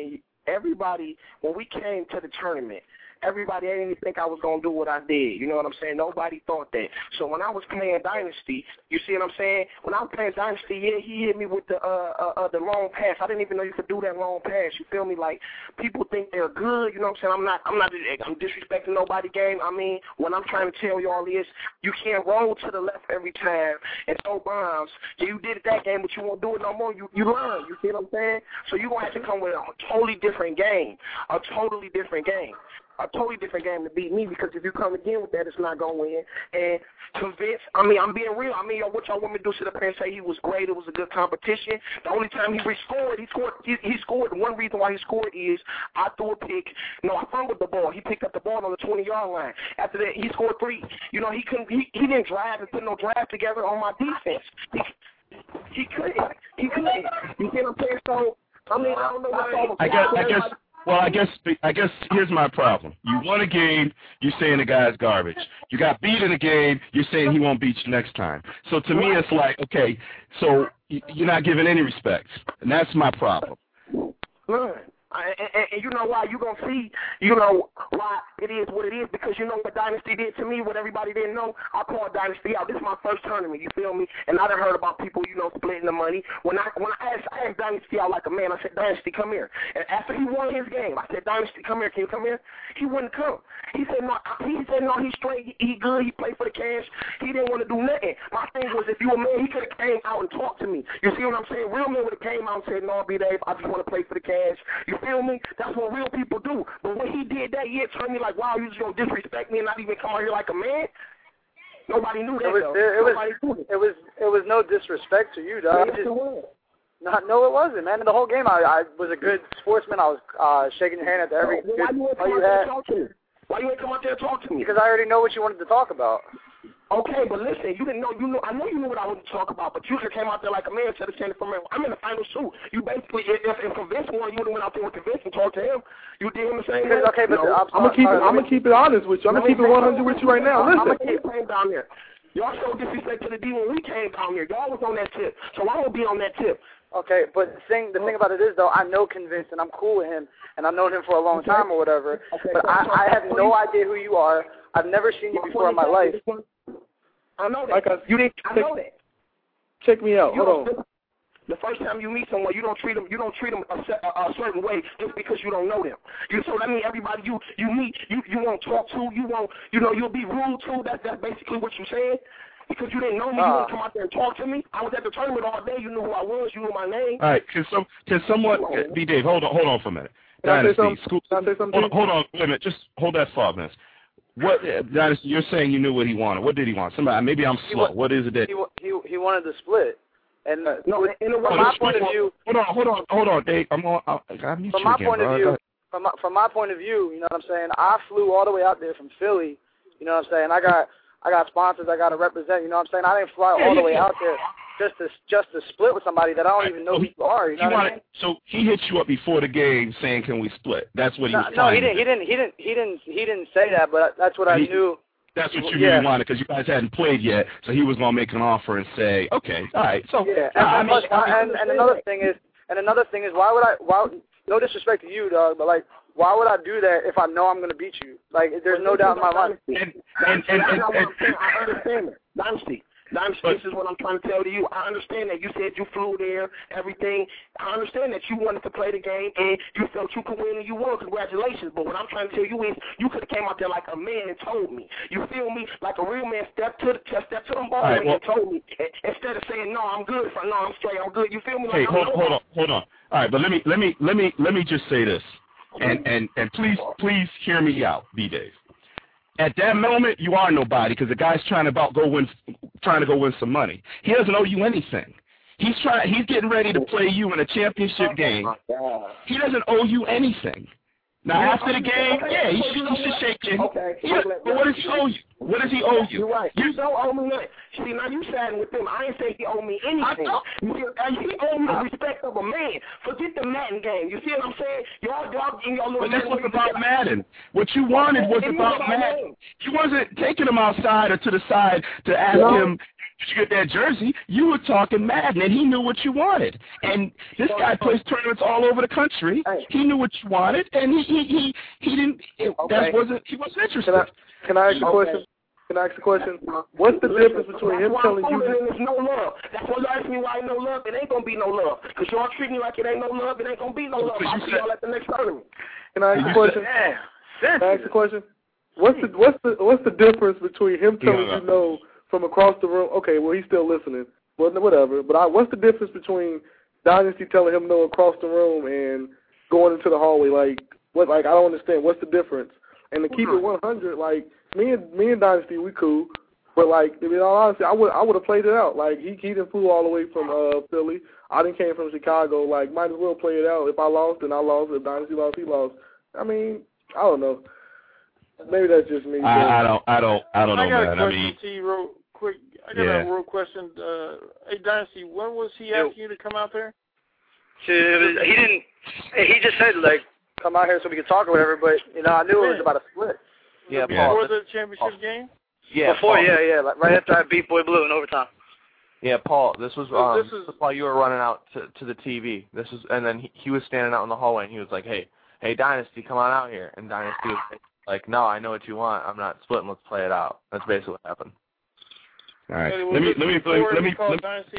everybody, when we came to the tournament, everybody didn't even think I was going to do what I did. You know what I'm saying? Nobody thought that. So when I was playing Dynasty, you see what I'm saying? When I was playing Dynasty, yeah, he hit me with the long pass. I didn't even know you could do that long pass. You feel me? Like, people think they're good. You know what I'm saying? I'm disrespecting nobody game. I mean, what I'm trying to tell y'all is you can't roll to the left every time and throw bombs. Yeah, you did it that game, but you won't do it no more. You learn. You see what I'm saying? So you're going to have to come with a totally different game. A totally different game to beat me, because if you come again with that, it's not going to win. And convince, I mean, I'm being real. I mean, yo, what y'all want me to do, sit up here and say he was great, it was a good competition? The only time he scored. One reason why he scored is I threw a pick. No, I fumbled the ball. He picked up the ball on the 20-yard line. After that, he scored 3. You know, he didn't drive and put no drive together on my defense. He couldn't. You see what I'm saying? So, I mean, I don't know what I guess here's my problem. You won a game, you're saying the guy's garbage. You got beat in a game, you're saying he won't beat you next time. So to me, it's like, okay, so you're not giving any respect, and that's my problem. And you know why? You're going to see, you know, why it is what it is, because you know what Dynasty did to me, what everybody didn't know. I called Dynasty out. This is my first tournament, you feel me? And I done heard about people, you know, splitting the money. When I asked Dynasty out like a man, I said, Dynasty, come here. And after he won his game, I said, Dynasty, come here. Can you come here? He wouldn't come. He said, no, he's straight. He good. He played for the cash. He didn't want to do nothing. My thing was, if you a man, he could have came out and talked to me. You see what I'm saying? Real men would have came out and said, no, B-Dave, I just want to play for the cash. You feel me? That's what real people do. But when he did that, it turned me like, wow, you just going to disrespect me and not even come out here like a man? Nobody knew that, It was no disrespect to you, dog. Yes, it was. No, it wasn't, man. The whole game, I was a good sportsman. I was shaking your hand at every why you ain't come out there and talk to me? Why you ain't come out there and talk to me? Because I already know what you wanted to talk about. Okay, but listen, you didn't know. I know you knew what I wanted to talk about, but you just came out there like a man instead of saying it for me. I'm in the final shoot. You basically, if Convince won, you would have went out there with Convince and talked to him. You did him the same way. Okay, but no, I'm gonna keep it honest with you. I'm gonna keep it 100 with you right now. Listen, I'm gonna keep playing down there. Y'all showed disrespect to the D when we came down here. Y'all was on that tip, so I won't be on that tip. Okay, but the thing about it is, though, I know Convince, and I'm cool with him, and I've known him for a long time or whatever, but I have no idea who you are. I've never seen you before in my life. I know that. I know that. Check me out. Hold on. The first time you meet someone, you don't treat them a certain way just because you don't know them. So that means everybody you meet, you won't talk to, you'll be rude to. That's basically what you're saying. Because you didn't know me, you didn't come out there and talk to me. I was at the tournament all day. You knew who I was. You knew my name. All right. Can someone, B-Dave, hold on for a minute. Can I say something? Hold on. Wait a minute. Just hold that thought, man. What, Dynasty, you're saying you knew what he wanted. What did he want? Somebody, maybe I'm slow. What is it that he wanted to split? And from my point of view, hold on, Dave. From my point of view, you know what I'm saying? I flew all the way out there from Philly. You know what I'm saying? I got sponsors I got to represent. You know what I'm saying? I didn't fly all the way out there just to split with somebody that I don't even know who you are. You know what I mean? So he hit you up before the game saying, "Can we split?" That's what he was. No, he didn't say that, but that's what I knew. That's what you really wanted, because you guys hadn't played yet, so he was gonna make an offer and say, "Okay, all right." So and another thing is, why would I? No disrespect to you, dog, but like, why would I do that if I know I'm gonna beat you? Like, there's no doubt in my mind. I understand that. Dynasty, this is what I'm trying to tell to you. I understand that you said you flew there, everything. I understand that you wanted to play the game and you felt you could win and you won. Congratulations. But what I'm trying to tell you is you could have came out there like a man and told me. You feel me? Like a real man stepped to the ball and told me. Instead of saying, no, I'm good. No, I'm straight. I'm good. You feel me? Like, hey, hold on. All right, but let me just say this. And please hear me out, B-Dave. At that moment, you are nobody, because the guy's trying to go win some money. He doesn't owe you anything. He's getting ready to play you in a championship game. He doesn't owe you anything. Now, after the game, he should shake your hand. But what does he owe you? What does he owe you? You're right. You don't owe me nothing. See, now you siding with him. I ain't say he owe me anything. He owe me the respect of a man. Forget the Madden game. You see what I'm saying? But this was about Madden. What you wanted was about Madden. You wasn't taking him outside or to the side to ask him, you get that jersey, you were talking Madden, and he knew what you wanted. And this guy plays tournaments all over the country. He knew what you wanted, and he didn't. He wasn't interested. Can I ask a question? Can I ask a question? What's the difference between him telling you there's no love? That's why you ask me why ain't no love. It ain't gonna be no love. Cause y'all treat me like it ain't no love. It ain't gonna be no love. I'll see y'all at the next tournament. Can I ask a question? Can I ask a question? What's the difference between him telling you no from across the room? Okay, well he's still listening. Well, whatever. But what's the difference between Dynasty telling him no across the room and going into the hallway? I don't understand. What's the difference? And to keep it 100, like me and Dynasty, we cool. But in all honesty, I would have played it out. He didn't flew all the way from Philly. I didn't came from Chicago. Might as well play it out. If I lost, then I lost. If Dynasty lost, he lost. I mean, I don't know. Maybe that's just me. I don't know, I got man. a question to you real quick. I got a real question. Hey, Dynasty, when was he asking you to come out there? He didn't. He just said come out here so we could talk or whatever. But I knew it was about a split. Yeah, before the championship game. Yeah, before. Paul. Yeah. Right after I beat Boy Blue in overtime. Yeah, Paul. This was while you were running out to the TV. And then he was standing out in the hallway, and he was like, "Hey, Dynasty, come on out here." And Dynasty was like, "No, I know what you want. I'm not splitting. Let's play it out." That's basically what happened. All right. Let me call Dynasty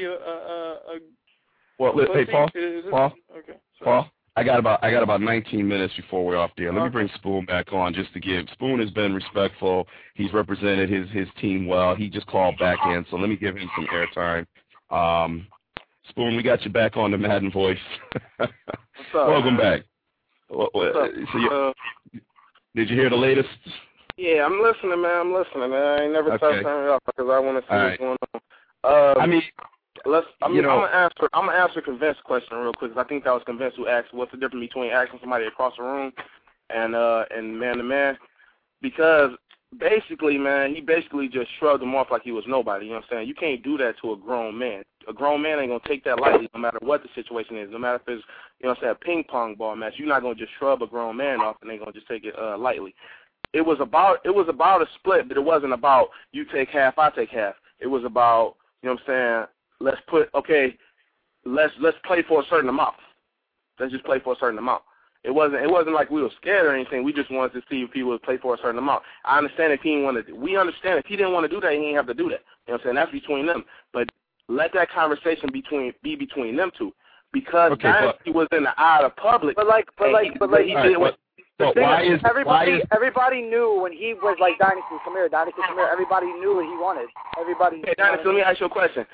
hey, Paul. Okay. Paul, I got about 19 minutes before we're off the air. Let me bring Spoon back on just to give. Spoon has been respectful. He's represented his team well. He just called back in, so let me give him some airtime. Spoon, we got you back on the Madden Voice. What's up? Welcome back. What's Did you hear the latest? Yeah, I'm listening, man. I ain't never stopped turning it off because I want to see what's going on. I'm gonna answer Convince's question real quick because I think that was Convince who asked what's the difference between asking somebody across the room and man to man. Because basically, man, he basically just shrugged him off like he was nobody. You know what I'm saying? You can't do that to a grown man. A grown man ain't gonna take that lightly, no matter what the situation is. No matter if it's a ping pong ball match, you're not gonna just shrug a grown man off and they're gonna just take it lightly. It was about a split, but it wasn't about you take half, I take half. It was about, you know what I'm saying, let's play for a certain amount. Let's just play for a certain amount. It wasn't like we were scared or anything. We just wanted to see if he would play for a certain amount. I understand if he didn't want to. We understand if he didn't want to do that, he didn't have to do that. You know what I'm saying? That's between them. But let that conversation be between them two, because Dynasty was in the eye of the public. Everybody knew when he was like Dynasty, come here. Everybody knew what he wanted. Everybody. Hey, Dynasty, let me ask you a question.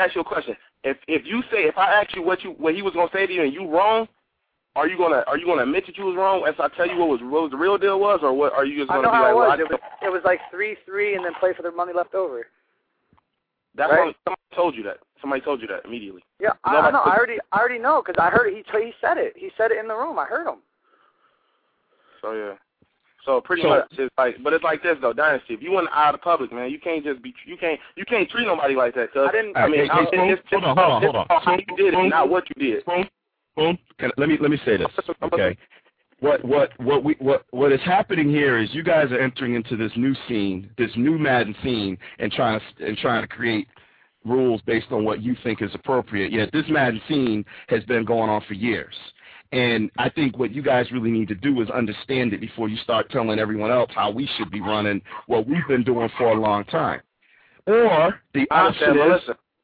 If I ask you what he was gonna say to you and you wrong, are you gonna admit that you was wrong as I tell you what the real deal was, or what are you just gonna be like? Well, it was like 3-3 and then play for the money left over. That's right? Somebody told you that. Somebody told you that immediately. Yeah, I know. I already know because I heard it. He said it. He said it in the room. I heard him. So yeah. So pretty much it's it's like this though, Dynasty. If you want to eye the public, man, you can't just be you can't treat nobody like that. Cause hold on. How you did it, not what you did. Boom. Let me say this. Okay. What is happening here is you guys are entering into this new scene, this new Madden scene, and trying to create rules based on what you think is appropriate. Yet this Madden scene has been going on for years. And I think what you guys really need to do is understand it before you start telling everyone else how we should be running what we've been doing for a long time. Or the option is...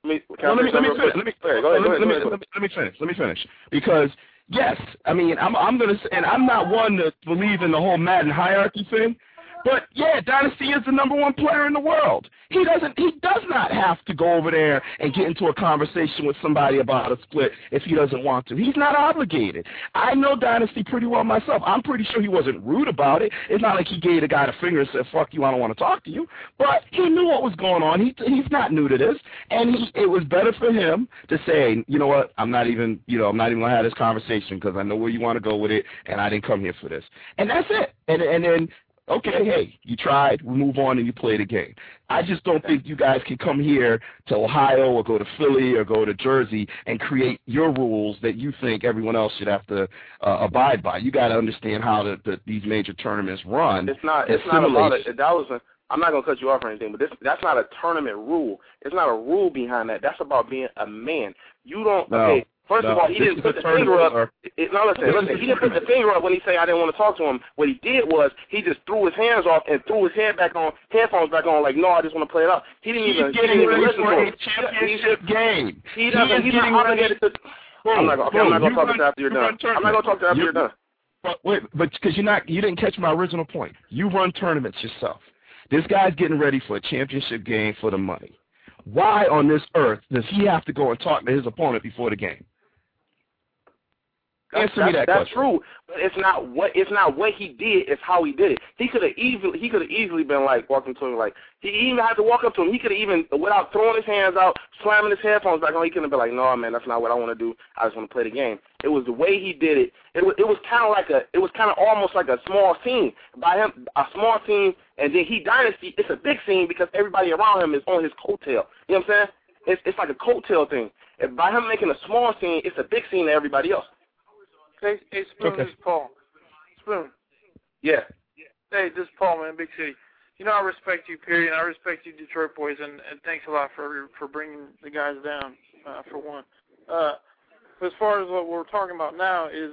Let me finish. Because, yes, I mean, I'm going to... And I'm not one to believe in the whole Madden hierarchy thing. But, yeah, Dynasty is the #1 player in the world. He does not have to go over there and get into a conversation with somebody about a split if he doesn't want to. He's not obligated. I know Dynasty pretty well myself. I'm pretty sure he wasn't rude about it. It's not like he gave the guy the finger and said, fuck you, I don't want to talk to you. But he knew what was going on. He's not new to this. And it was better for him to say, you know what, I'm not even going to have this conversation because I know where you want to go with it, and I didn't come here for this. And that's it. And then... Okay, hey, you tried, we move on, and you play the game. I just don't think you guys can come here to Ohio or go to Philly or go to Jersey and create your rules that you think everyone else should have to abide by. You got to understand how these major tournaments run. It's not about it. I'm not gonna cut you off or anything, but that's not a tournament rule. It's not a rule behind that. That's about being a man. You don't. Okay. First of all, he didn't put the finger up. Listen. He didn't put the finger up when he said I didn't want to talk to him. What he did was he just threw his hands off and threw his headphones back on. Like, no, I just want to play it out. He didn't even listen to him. Championship game. He's not obligated to. I'm not gonna talk to you after you're done. I'm not gonna talk to you after you're done. But because you didn't catch my original point. You run tournaments yourself. This guy's getting ready for a championship game for the money. Why on this earth does he have to go and talk to his opponent before the game? Answer me that question. That's true, but it's not what he did. It's how he did it. He could have easily been like walking to him, like he even had to walk up to him. He could have even, without throwing his hands out, slamming his headphones back on, he could have been like, no, man, that's not what I want to do. I just want to play the game. It was the way he did it. It was kind of almost like a small scene by him, a small scene, and then he dynasty. It's a big scene because everybody around him is on his coattail. You know what I'm saying? It's like a coattail thing. And by him making a small scene, it's a big scene to everybody else. Hey, Spoon, this is Paul. Spoon. Yeah. Hey, this is Paul, man, Big City. You know, I respect you, period. I respect you, Detroit boys, and thanks a lot for bringing the guys down, for one. But as far as what we're talking about now is,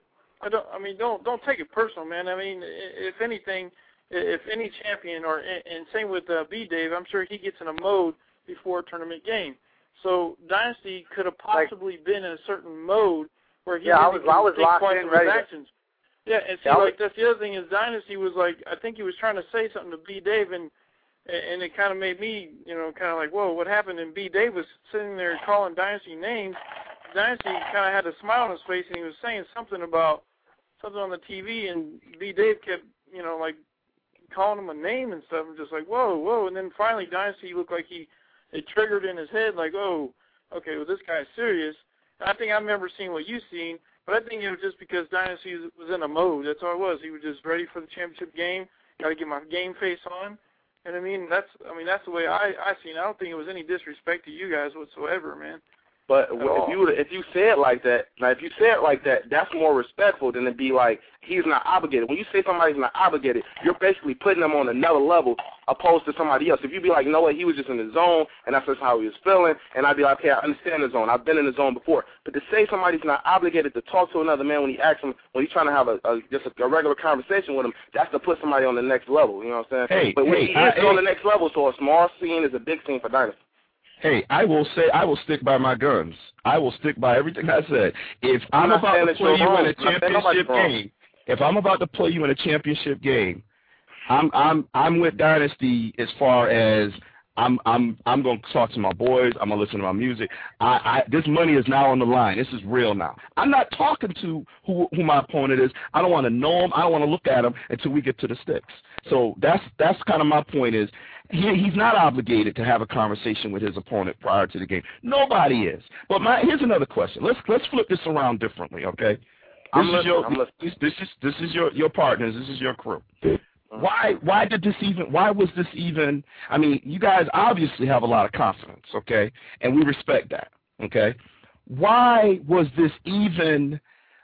don't take it personal, man. I mean, if anything, if any champion, and same with B-Dave, I'm sure he gets in a mode before a tournament game. So Dynasty could have possibly been in a certain mode where he I was locked in, ready. Actions. Yeah, and see, that's the other thing is Dynasty was like, I think he was trying to say something to B-Dave, and it kind of made me, kind of like, whoa, what happened? And B-Dave was sitting there calling Dynasty names. Dynasty kind of had a smile on his face, and he was saying something on the TV, and B-Dave kept, like calling him a name and stuff, and just like, whoa, and then finally Dynasty looked like it triggered in his head, like, oh, okay, well, this guy's serious. I think I remember seeing what you've seen, but I think it was just because Dynasty was in a mode. That's all it was. He was just ready for the championship game. Got to get my game face on. And that's the way I seen it. I don't think it was any disrespect to you guys whatsoever, man. But if you say it like that, that's more respectful than to be like he's not obligated. When you say somebody's not obligated, you're basically putting them on another level opposed to somebody else. If you be like, no way, he was just in the zone, and that's just how he was feeling, and I'd be like, okay, I understand the zone. I've been in the zone before. But to say somebody's not obligated to talk to another man when he asks him, when he's trying to have just a regular conversation with him, that's to put somebody on the next level. You know what I'm saying? But when he is on the next level, so a small scene is a big scene for Dynasty. Hey, I will stick by my guns. I will stick by everything I said. If I'm about to play you in a championship game, if I'm about to play you in a championship game, I'm with Dynasty as far as I'm going to talk to my boys. I'm going to listen to my music. This money is now on the line. This is real now. I'm not talking to who my opponent is. I don't want to know him. I don't want to look at him until we get to the sticks. So that's kind of my point is he's not obligated to have a conversation with his opponent prior to the game. Nobody is. But here's another question. Let's flip this around differently, okay? This is your partners. This is your crew. Why was this even, I mean, you guys obviously have a lot of confidence, okay? And we respect that, okay? Why was this even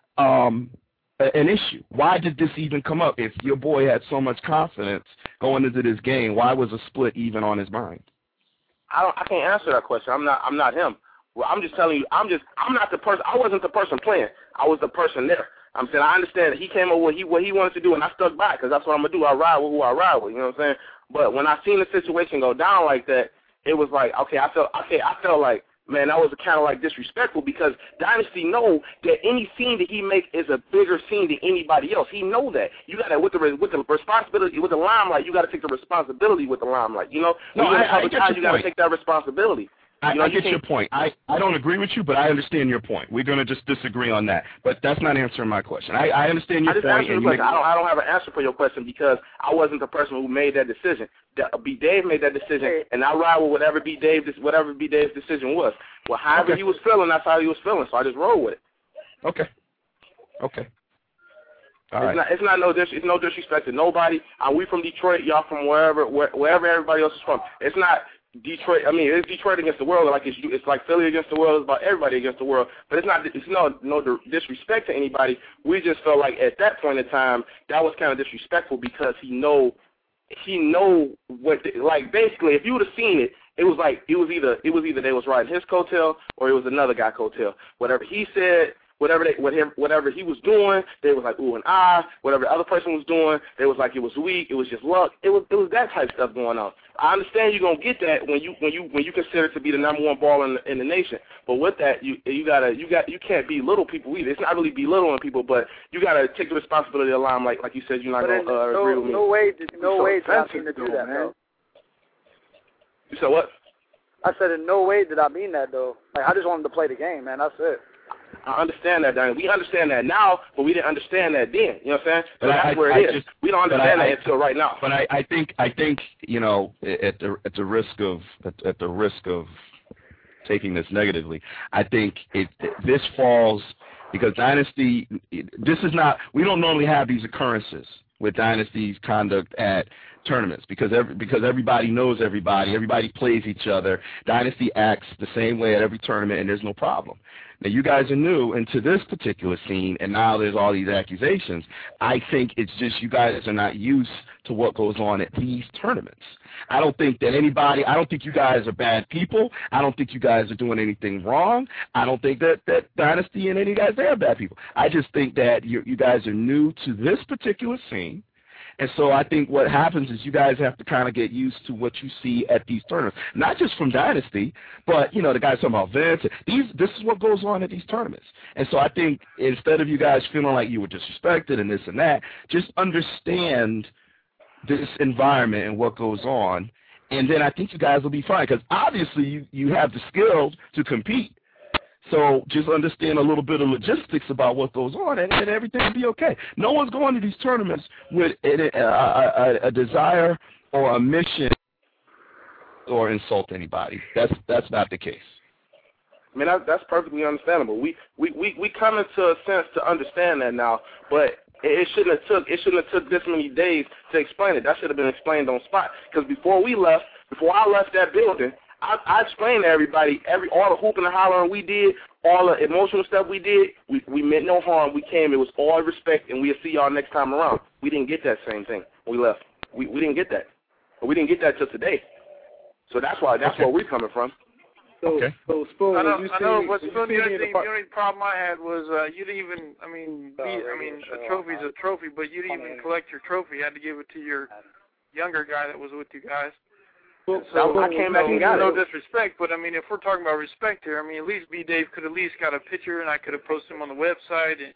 an issue? Why did this even come up? If your boy had so much confidence going into this game, why was a split even on his mind? I can't answer that question. I'm not him. Well, I'm just telling you, I'm not the person. I wasn't the person playing. I was the person there. I'm saying I understand that he came up with what he wanted to do, and I stuck by because that's what I'm gonna do. I ride with who I ride with. You know what I'm saying? But when I seen the situation go down like that, it was like, okay, I felt like, man, that was kind of like disrespectful because Dynasty know that any scene that he makes is a bigger scene than anybody else. He know that. You got to with the responsibility with the limelight. You got to take the responsibility with the limelight. You know, I get your point. You got to take that responsibility. I get your point. I don't agree with you, but I understand your point. We're going to just disagree on that. But that's not answering my question. I understand your point. I don't have an answer for your question because I wasn't the person who made that decision. B. Dave made that decision, and I ride with whatever B. Dave's decision was. Well, however he was feeling, that's how he was feeling, so I just rolled with it. Okay. All right. It's no disrespect to nobody. We from Detroit, y'all from wherever everybody else is from. It's not Detroit. I mean, it's Detroit against the world. Like it's like Philly against the world. It's about everybody against the world. But it's no disrespect to anybody. We just felt like at that point in time that was kind of disrespectful because he know he know what like basically if you would have seen it, it was either they was riding his coattail or it was another guy coattail. Whatever he said, whatever he was doing, they was like ooh and ah. Whatever the other person was doing, they was like it was weak, it was just luck. It was that type of stuff going on. I understand you're gonna get that when you consider it to be the number one baller in the nation. But with that, you can't belittle people either. It's not really belittling people, but you gotta take the responsibility of the line. Like you said, you're not gonna agree with me. No way did I mean to do that, though. You said what? I said in no way did I mean that though. Like I just wanted to play the game, man. That's it. I understand that, Danny. We understand that now, but we didn't understand that then. You know what I'm saying? So that's where it is. We don't understand that until right now. But I think you know, at the risk of taking this negatively, I think this falls because Dynasty. This is not. We don't normally have these occurrences with Dynasty's conduct at tournaments because everybody knows everybody plays each other. Dynasty acts the same way at every tournament, and there's no problem. Now, you guys are new into this particular scene, and now there's all these accusations. I think it's just you guys are not used to what goes on at these tournaments. I don't think you guys are bad people. I don't think you guys are doing anything wrong. I don't think that Dynasty and any guys, they are bad people. I just think that you guys are new to this particular scene. And so I think what happens is you guys have to kind of get used to what you see at these tournaments, not just from Dynasty, but, you know, the guys talking about Vince. This is what goes on at these tournaments. And so I think instead of you guys feeling like you were disrespected and this and that, just understand this environment and what goes on, and then I think you guys will be fine because obviously you have the skills to compete. So just understand a little bit of logistics about what goes on, and everything will be okay. No one's going to these tournaments with a desire or a mission or insult anybody. That's not the case. I mean, that's perfectly understandable. We come into a sense to understand that now, but it shouldn't have took this many days to explain it. That should have been explained on spot. Because before I left that building, I explained to everybody, all the hooping and hollering we did, all the emotional stuff we did, we meant no harm. We came, it was all respect, and we'll see y'all next time around. We didn't get that same thing when we left. We didn't get that. But we didn't get that till today. So that's where we're coming from. So Spoon, I know, but Spoon, the only problem I had was you didn't even. A trophy's a trophy, but you didn't even collect your trophy. You had to give it to your younger guy that was with you guys. So I came back and got it. No disrespect, but I mean, if we're talking about respect here, I mean, at least B. Dave could at least got a picture, and I could have posted him on the website. And,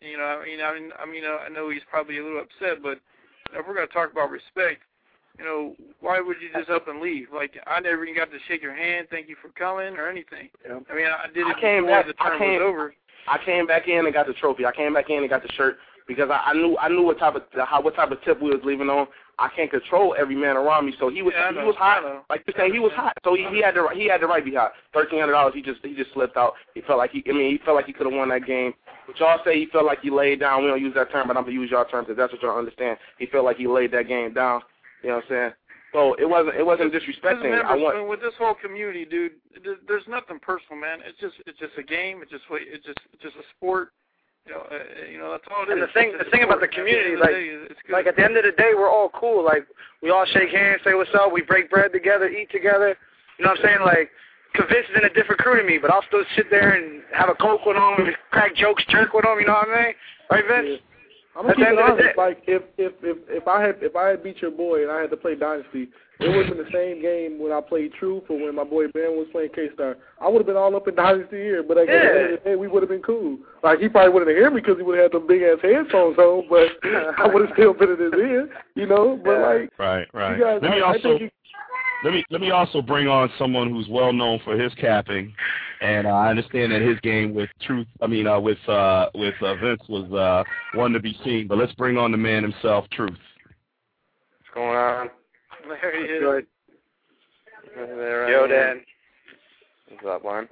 I know he's probably a little upset, but if we're going to talk about respect, why would you just up and leave? Like, I never even got to shake your hand, thank you for coming, or anything. Yeah. I mean, I did it before the term was over. I came back in and got the trophy. I came back in and got the shirt because I knew what type of tip we was leaving on. I can't control every man around me, so he was hot. Like you say, he was hot, so he had the right to be hot. $1,300. He just slipped out. He felt like he could have won that game. But y'all say he felt like he laid down. We don't use that term, but I'm gonna use y'all term because that's what y'all understand. He felt like he laid that game down. You know what I'm saying? So it wasn't disrespecting. With this whole community, dude, there's nothing personal, man. It's just a game. It's just a sport. That's all it is. And the thing about the community, like at the end of the day, we're all cool. Like, we all shake hands, say what's up, we break bread together, eat together. You know what I'm saying? Like, Vince is in a different crew to me, but I'll still sit there and have a Coke with him, crack jokes, jerk with him. You know what I mean? Right, Vince? Yeah. I'm gonna keep it honest. Like, if I had beat your boy and I had to play Dynasty, it would have been the same game when I played Truth or when my boy Ben was playing K-Star. I would have been all up in Dynasty here, but at the end of the day, we would have been cool. Like, he probably wouldn't have heard me because he would have had them big-ass headphones on, but I would have still been in his ear, But, like, right. You guys, let me also bring on someone who's well known for his capping, and I understand that his game with Truth, with Vince was one to be seen. But let's bring on the man himself, Truth. What's going on? There he is. Good. Yo, Dan. What's up, Lon?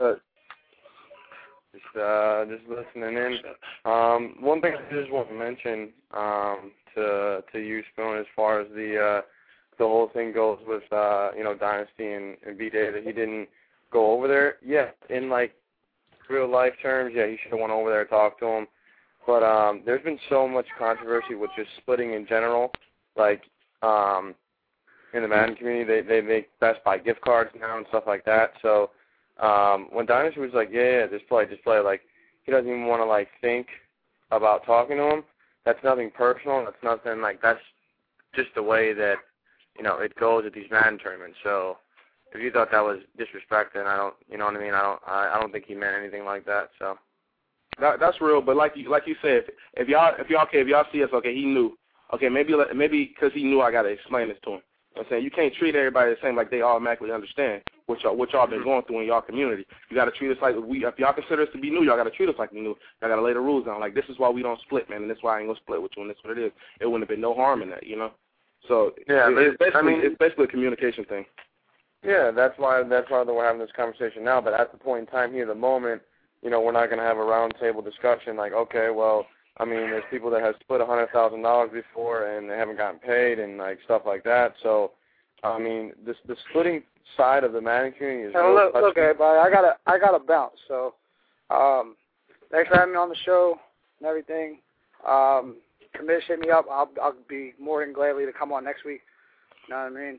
Just listening in. One thing I just want to mention to you, Spoon, as far as the whole thing goes with Dynasty and B-Day, that he didn't go over there. Yeah, in like real life terms, yeah, he should have went over there and talked to him. But there's been so much controversy with just splitting in general. Like in the Madden community. They make Best Buy gift cards now and stuff like that. So when Dynasty was like, yeah, just play, like he doesn't even want to like think about talking to him. That's nothing personal. That's nothing like that's just the way that it goes at these Madden tournaments. So if you thought that was disrespect, then I don't, you know what I mean? I don't think he meant anything like that. So that's real. But like you said, if y'all see us, okay, he knew. Okay, maybe because he knew I gotta explain this to him. You know what I'm saying? You can't treat everybody the same like they automatically understand what y'all been going through in y'all community. You got to treat us like if y'all consider us to be new, y'all got to treat us like we new. Y'all got to lay the rules down. Like, this is why we don't split, man, and this is why I ain't going to split with you, and this is what it is. It wouldn't have been no harm in that, So, yeah, it's basically a communication thing. Yeah, that's why we're having this conversation now. But at the point in time here, the moment, we're not going to have a roundtable discussion like, okay, well, I mean, there's people that have split $100,000 before and they haven't gotten paid and like stuff like that. So, I mean, the splitting side of the Madden community is. Look, everybody, I got to bounce. So, thanks for having me on the show and everything. Commish, hit me up. I'll be more than gladly to come on next week. You know what I mean?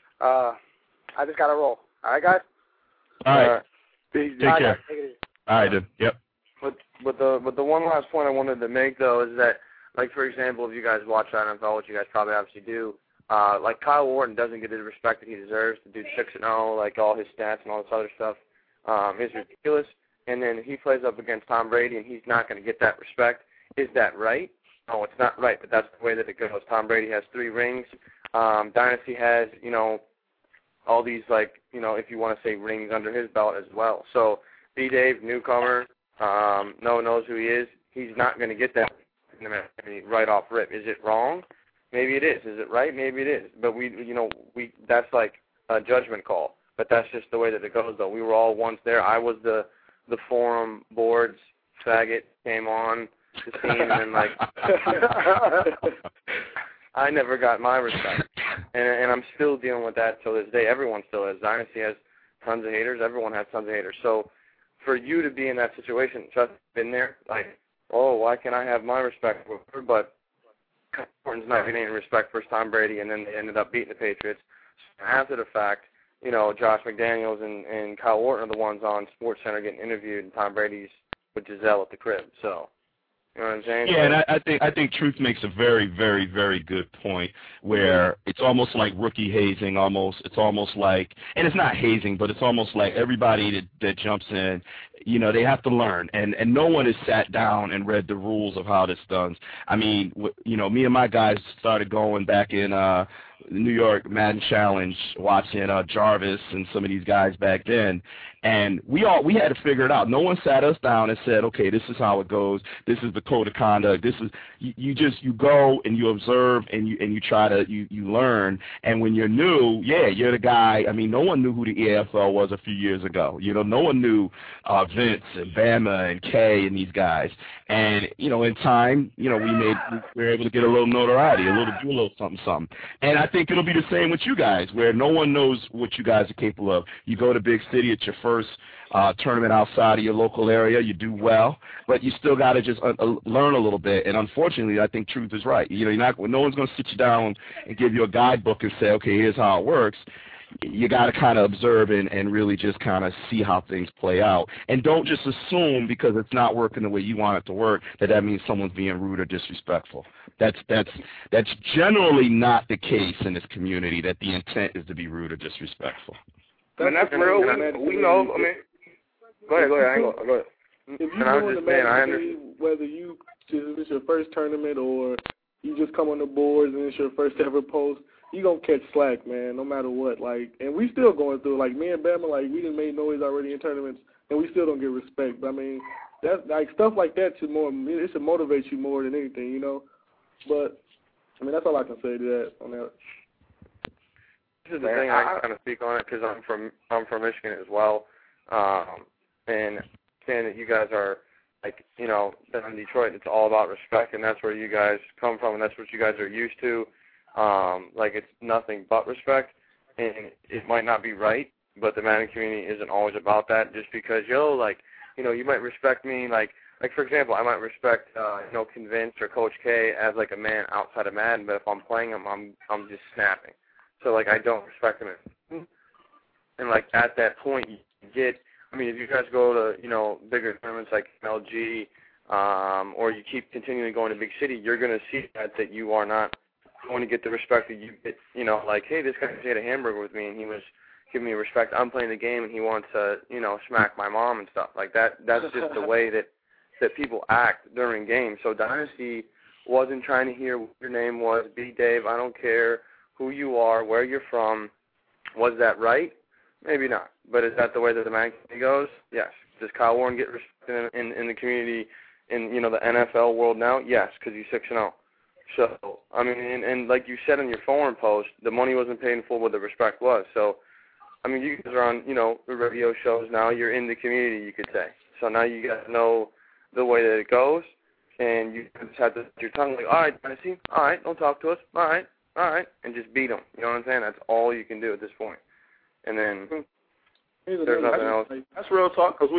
I just got to roll. All right, guys. All right. Take care. Guys, take it easy. All right, dude. Yep. But the one last point I wanted to make though is that, like, for example, if you guys watch NFL, which you guys probably obviously do, like Kyle Orton doesn't get the respect that he deserves. The dude's 6-0, like all his stats and all this other stuff is ridiculous. And then he plays up against Tom Brady, and he's not going to get that respect. Is that right? No, it's not right, but that's the way that it goes. Tom Brady has 3 rings. Dynasty has, all these, like, if you want to say rings under his belt as well. So B-Dave, newcomer, no one knows who he is. He's not going to get that right off rip. Is it wrong? Maybe it is. Is it right? Maybe it is. But we that's like a judgment call. But that's just the way that it goes, though. We were all once there. I was the forum boards faggot, came on the scene, and then like I never got my respect, and I'm still dealing with that till this day. Everyone still has. Dynasty has tons of haters. Everyone has tons of haters. So for you to be in that situation, just been there, like, oh, why can't I have my respect? But Orton's not getting any respect for Tom Brady, and then they ended up beating the Patriots. So after the fact, Josh McDaniels and Kyle Orton are the ones on SportsCenter getting interviewed, and Tom Brady's with Giselle at the crib. So, you know what I'm saying? Yeah, and I think Truth makes a very, very, very good point where it's almost like rookie hazing. It's almost like, and it's not hazing, but it's almost like everybody that jumps in, they have to learn, and no one has sat down and read the rules of how this done. I mean, me and my guys started going back in the New York Madden Challenge, watching Jarvis and some of these guys back then, and we had to figure it out. No one sat us down and said, okay, this is how it goes. This is the code of conduct. This is you go and you observe and you try to you learn. And when you're new, you're the guy. I mean, no one knew who the EFL was a few years ago. No one knew Vince and Bama and Kay and these guys. And in time, we were able to get a little notoriety, do a little something. And I think it'll be the same with you guys, where no one knows what you guys are capable of. You go to big city, it's your first tournament outside of your local area, you do well, but you still got to just learn a little bit. And unfortunately, I think Truth is right. No one's going to sit you down and give you a guidebook and say, okay, here's how it works. You got to kind of observe and really just kind of see how things play out. And don't just assume because it's not working the way you want it to work that means someone's being rude or disrespectful. That's generally not the case in this community, that the intent is to be rude or disrespectful. I mean, that's real. We know. I mean, go ahead. Go ahead. If you doing the Madden, whether it's your first tournament or you just come on the boards and it's your first ever post, you gonna catch slack, man, no matter what. Like, and we still going through. Like, me and Bama, like, we done made noise already in tournaments, and we still don't get respect. But I mean, that's like stuff like that should motivate you more than anything, But I mean, that's all I can say to that on that. This is the thing I can kind of speak on it because I'm from Michigan as well, and saying that you guys are like down in Detroit, it's all about respect, and that's where you guys come from, and that's what you guys are used to. Like, it's nothing but respect, and it might not be right, but the Madden community isn't always about that. Just because you might respect me, like for example, I might respect Convince or Coach K as like a man outside of Madden, but if I'm playing him, I'm just snapping. So, like, I don't respect him. And, like, at that point, you get, I mean, if you guys go to, you know, bigger tournaments like MLG, or you keep continually going to big city, you're going to see that you are not going to get the respect that you get, you know, like, hey, this guy ate a hamburger with me, and he was giving me respect. I'm playing the game, and he wants to, you know, smack my mom and stuff. Like, that's just the way that people act during games. So Dynasty wasn't trying to hear what your name was. B. Dave, I don't care who you are, where you're from. Was that right? Maybe not. But is that the way that the man goes? Yes. Does Kyle Warren get respect in the community, in, you know, the NFL world now? Yes, because he's 6-0. So, I mean, and like you said in your forum post, the money wasn't paid in full, but the respect was. So, I mean, you guys are on, you know, the radio shows now. You're in the community, you could say. So now you guys know the way that it goes, and you just have to your tongue like, all right, Dynasty, all right, don't talk to us, all right, and just beat them. You know what I'm saying? That's all you can do at this point. And then there's nothing else. That's real talk, because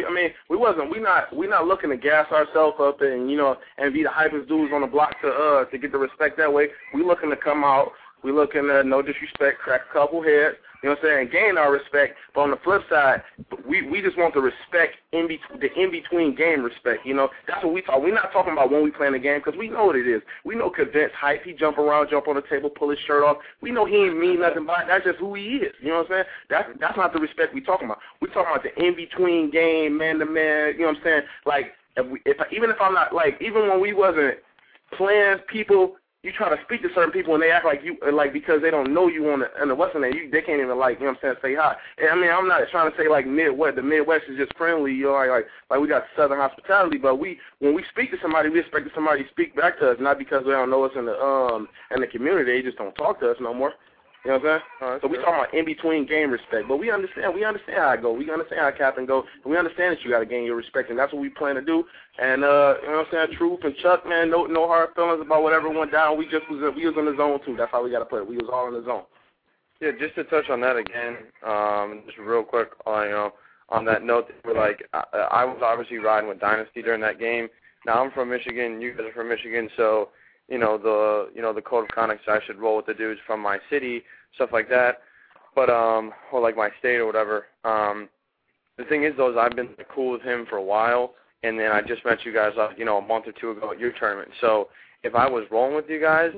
we not looking to gas ourselves up and, you know, and be the hypest dudes on the block to get the respect that way. We looking to come out. We looking to, no disrespect, crack a couple heads, you know what I'm saying, gain our respect. But on the flip side, we just want the respect, the in-between game respect, you know. That's what we talk. We're not talking about when we playing the game, because we know what it is. We know Convince hype. He jump around, jump on the table, pull his shirt off. We know he ain't mean nothing by it. That's just who he is, you know what I'm saying. That's not the respect we talking about. We talking about the in-between game, man-to-man, you know what I'm saying. Like, even if I'm not, like, even when we wasn't playing people, you try to speak to certain people and they act like you, like, because they don't know you on the Western end, they can't even, like, you know what I'm saying, say hi. And, I mean, I'm not trying to say, like, Midwest. The Midwest is just friendly, you know, like we got Southern hospitality, but when we speak to somebody, we expect somebody to speak back to us, not because they don't know us in the community, they just don't talk to us no more. You know what I'm saying? So we talking about in-between game respect. But we understand how it go. We understand how Captain go. And we understand that you got to gain your respect, and that's what we plan to do. And, you know what I'm saying, Truth and Chuck, man, no hard feelings about whatever went down. We was in the zone, too. That's how we got to put it. We was all in the zone. Yeah, just to touch on that again, just real quick, you know, on that note, like, I was obviously riding with Dynasty during that game. Now, I'm from Michigan. You guys are from Michigan, so you know, the code of conduct, I should roll with the dudes from my city, stuff like that. But, or like my state or whatever. The thing is, though, is I've been cool with him for a while, and then I just met you guys, you know, a month or two ago at your tournament. So if I was rolling with you guys,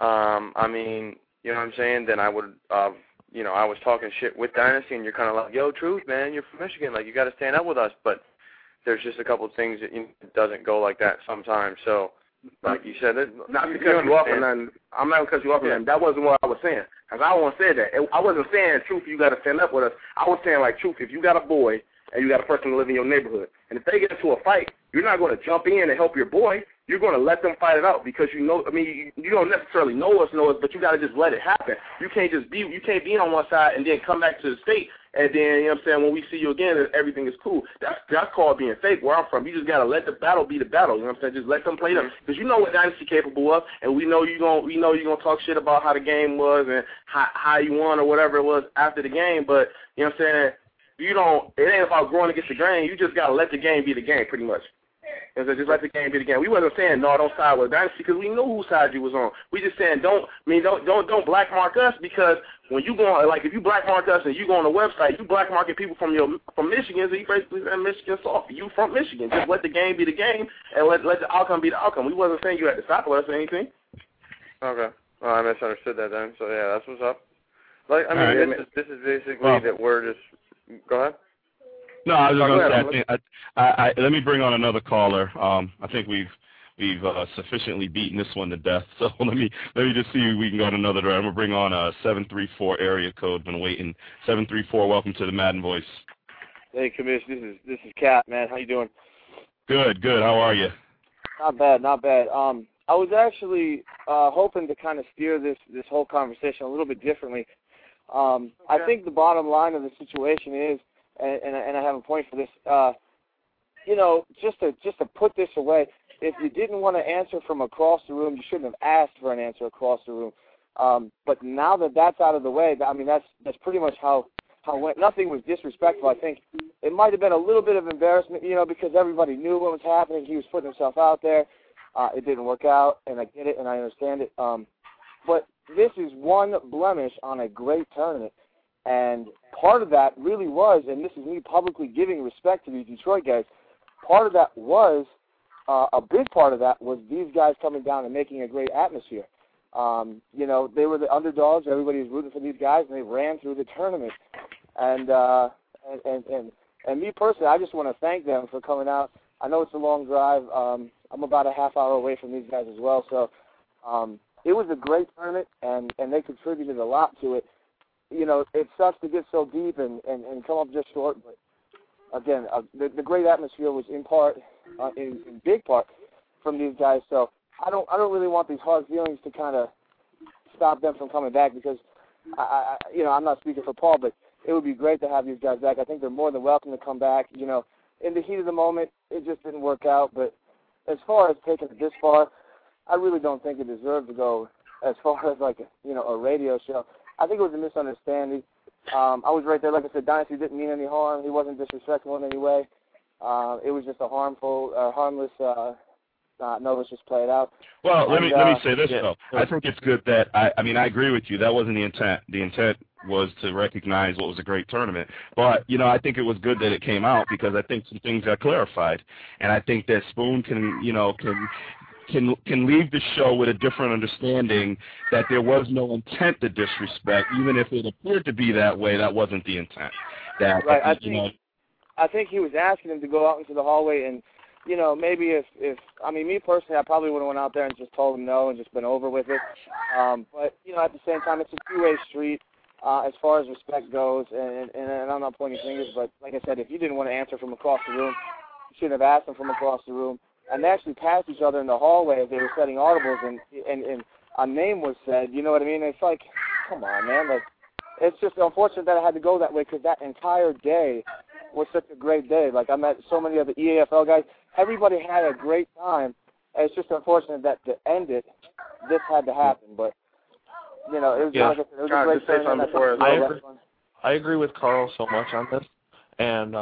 I mean, you know what I'm saying, then I would, you know, I was talking shit with Dynasty, and you're kind of like, yo, Truth, man, you're from Michigan. Like, you got to stand up with us. But there's just a couple of things that, you know, it doesn't go like that sometimes. So, like you said, not to cut you off or nothing. I'm not going to cut you off or nothing. That wasn't what I was saying. Because I don't want to say that. I wasn't saying, Truth, you got to stand up with us. I was saying, like, Truth, if you got a boy and you got a person to live in your neighborhood, and if they get into a fight, you're not going to jump in and help your boy. You're going to let them fight it out because you know, I mean, you don't necessarily know us, but you got to just let it happen. You can't be on one side and then come back to the state and then, you know what I'm saying, when we see you again, everything is cool. That's called being fake where I'm from. You just got to let the battle be the battle, you know what I'm saying? Just let them play them. Because you know what Dynasty capable of, and we know you're going to talk shit about how the game was and how you won or whatever it was after the game, but, you know what I'm saying, it ain't about growing against the grain. You just got to let the game be the game pretty much. And so just let the game be the game. We wasn't saying, no, don't side with Dynasty because we knew whose side you was on. We just saying don't black mark us because when you go, like if you black mark us and you go on the website, you black marking people from Michigan, so you basically saying Michigan soft. You from Michigan. Just let the game be the game and let the outcome be the outcome. We wasn't saying you had to stop us or anything. Okay. Well, I misunderstood that then. So yeah, that's what's up. Like I mean, this is basically that we're just go ahead. No, I was just going to say, let me bring on another caller. I think we've sufficiently beaten this one to death. So let me just see if we can go to another direction. I'm going to bring on a 734 area code. Been waiting. 734. Welcome to the Madden Voice. Hey, Commish. This is Kat, man. How you doing? Good. How are you? Not bad. I was actually hoping to kind of steer this whole conversation a little bit differently. I think the bottom line of the situation is, and I have a point for this. You know, just to put this away, if you didn't want to answer from across the room, you shouldn't have asked for an answer across the room. But now that that's out of the way, I mean, that's pretty much how it went. Nothing was disrespectful. I think it might have been a little bit of embarrassment, you know, because everybody knew what was happening. He was putting himself out there. It didn't work out, and I get it, and I understand it. But this is one blemish on a great tournament. And part of that really was, and this is me publicly giving respect to these Detroit guys, part of that was, a big part of that was these guys coming down and making a great atmosphere. You know, they were the underdogs. Everybody was rooting for these guys, and they ran through the tournament. And me personally, I just want to thank them for coming out. I know it's a long drive. I'm about a half hour away from these guys as well. So it was a great tournament, and they contributed a lot to it. You know, it sucks to get so deep and come up just short, but again, the great atmosphere was in part, in big part, from these guys. So I don't really want these hard feelings to kind of stop them from coming back, because I'm not speaking for Paul, but it would be great to have these guys back. I think they're more than welcome to come back. You know, in the heat of the moment, it just didn't work out. But as far as taking it this far, I really don't think it deserved to go as far as like a radio show. I think it was a misunderstanding. I was right there. Like I said, Dynasty didn't mean any harm. He wasn't disrespectful in any way. It was just a harmless. No, let's just play it out. Well, let me say this though. I think it's good that I agree with you. That wasn't the intent. The intent was to recognize what was a great tournament. But I think it was good that it came out, because I think some things got clarified, and I think that Spoon can leave the show with a different understanding that there was no intent to disrespect, even if it appeared to be that way. That wasn't the intent. Right. I think he was asking him to go out into the hallway and. Maybe if me personally, I probably would have went out there and just told him no and just been over with it. But, at the same time, it's a two-way street as far as respect goes. And I'm not pointing fingers, but like I said, if you didn't want to answer from across the room, you shouldn't have asked them from across the room. And they actually passed each other in the hallway as they were setting audibles, and a name was said. You know what I mean? It's like, come on, man. Like, it's just unfortunate that I had to go that way, because that entire day was such a great day. Like, I met so many other EAFL guys. Everybody had a great time. It's just unfortunate that to end it, this had to happen. But, it was, like I said, it was a great tournament. I agree with Carl so much on this. And,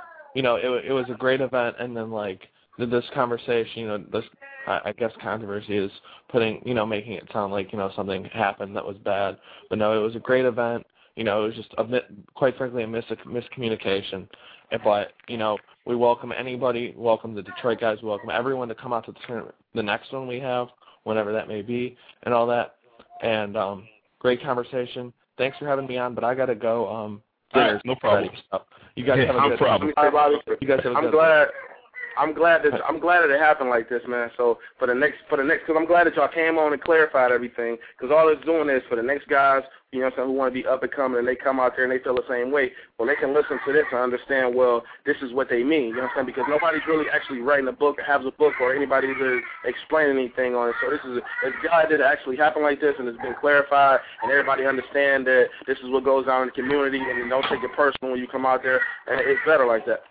it was a great event. And then, this conversation, this, I guess, controversy is making it sound like, something happened that was bad. But no, it was a great event. It was just, quite frankly, a miscommunication. But, we welcome anybody, welcome the Detroit guys, welcome everyone to come out to the tournament, the next one we have, whenever that may be, and all that. And great conversation. Thanks for having me on, but I got to go. No problem. You guys have a good problem. You guys have a good I'm glad that it happened like this, man. So for the next, because I'm glad that y'all came on and clarified everything. Because all it's doing is for the next guys, who want to be up and coming, and they come out there and they feel the same way. Well, they can listen to this and understand. Well, this is what they mean. You know what I'm saying? Because nobody's really actually writing a book, or has a book, or anybody to explain anything on it. So this is it's glad that it actually happened like this, and it's been clarified, and everybody understand that this is what goes on in the community, and don't take it personal when you come out there. And it's better like that.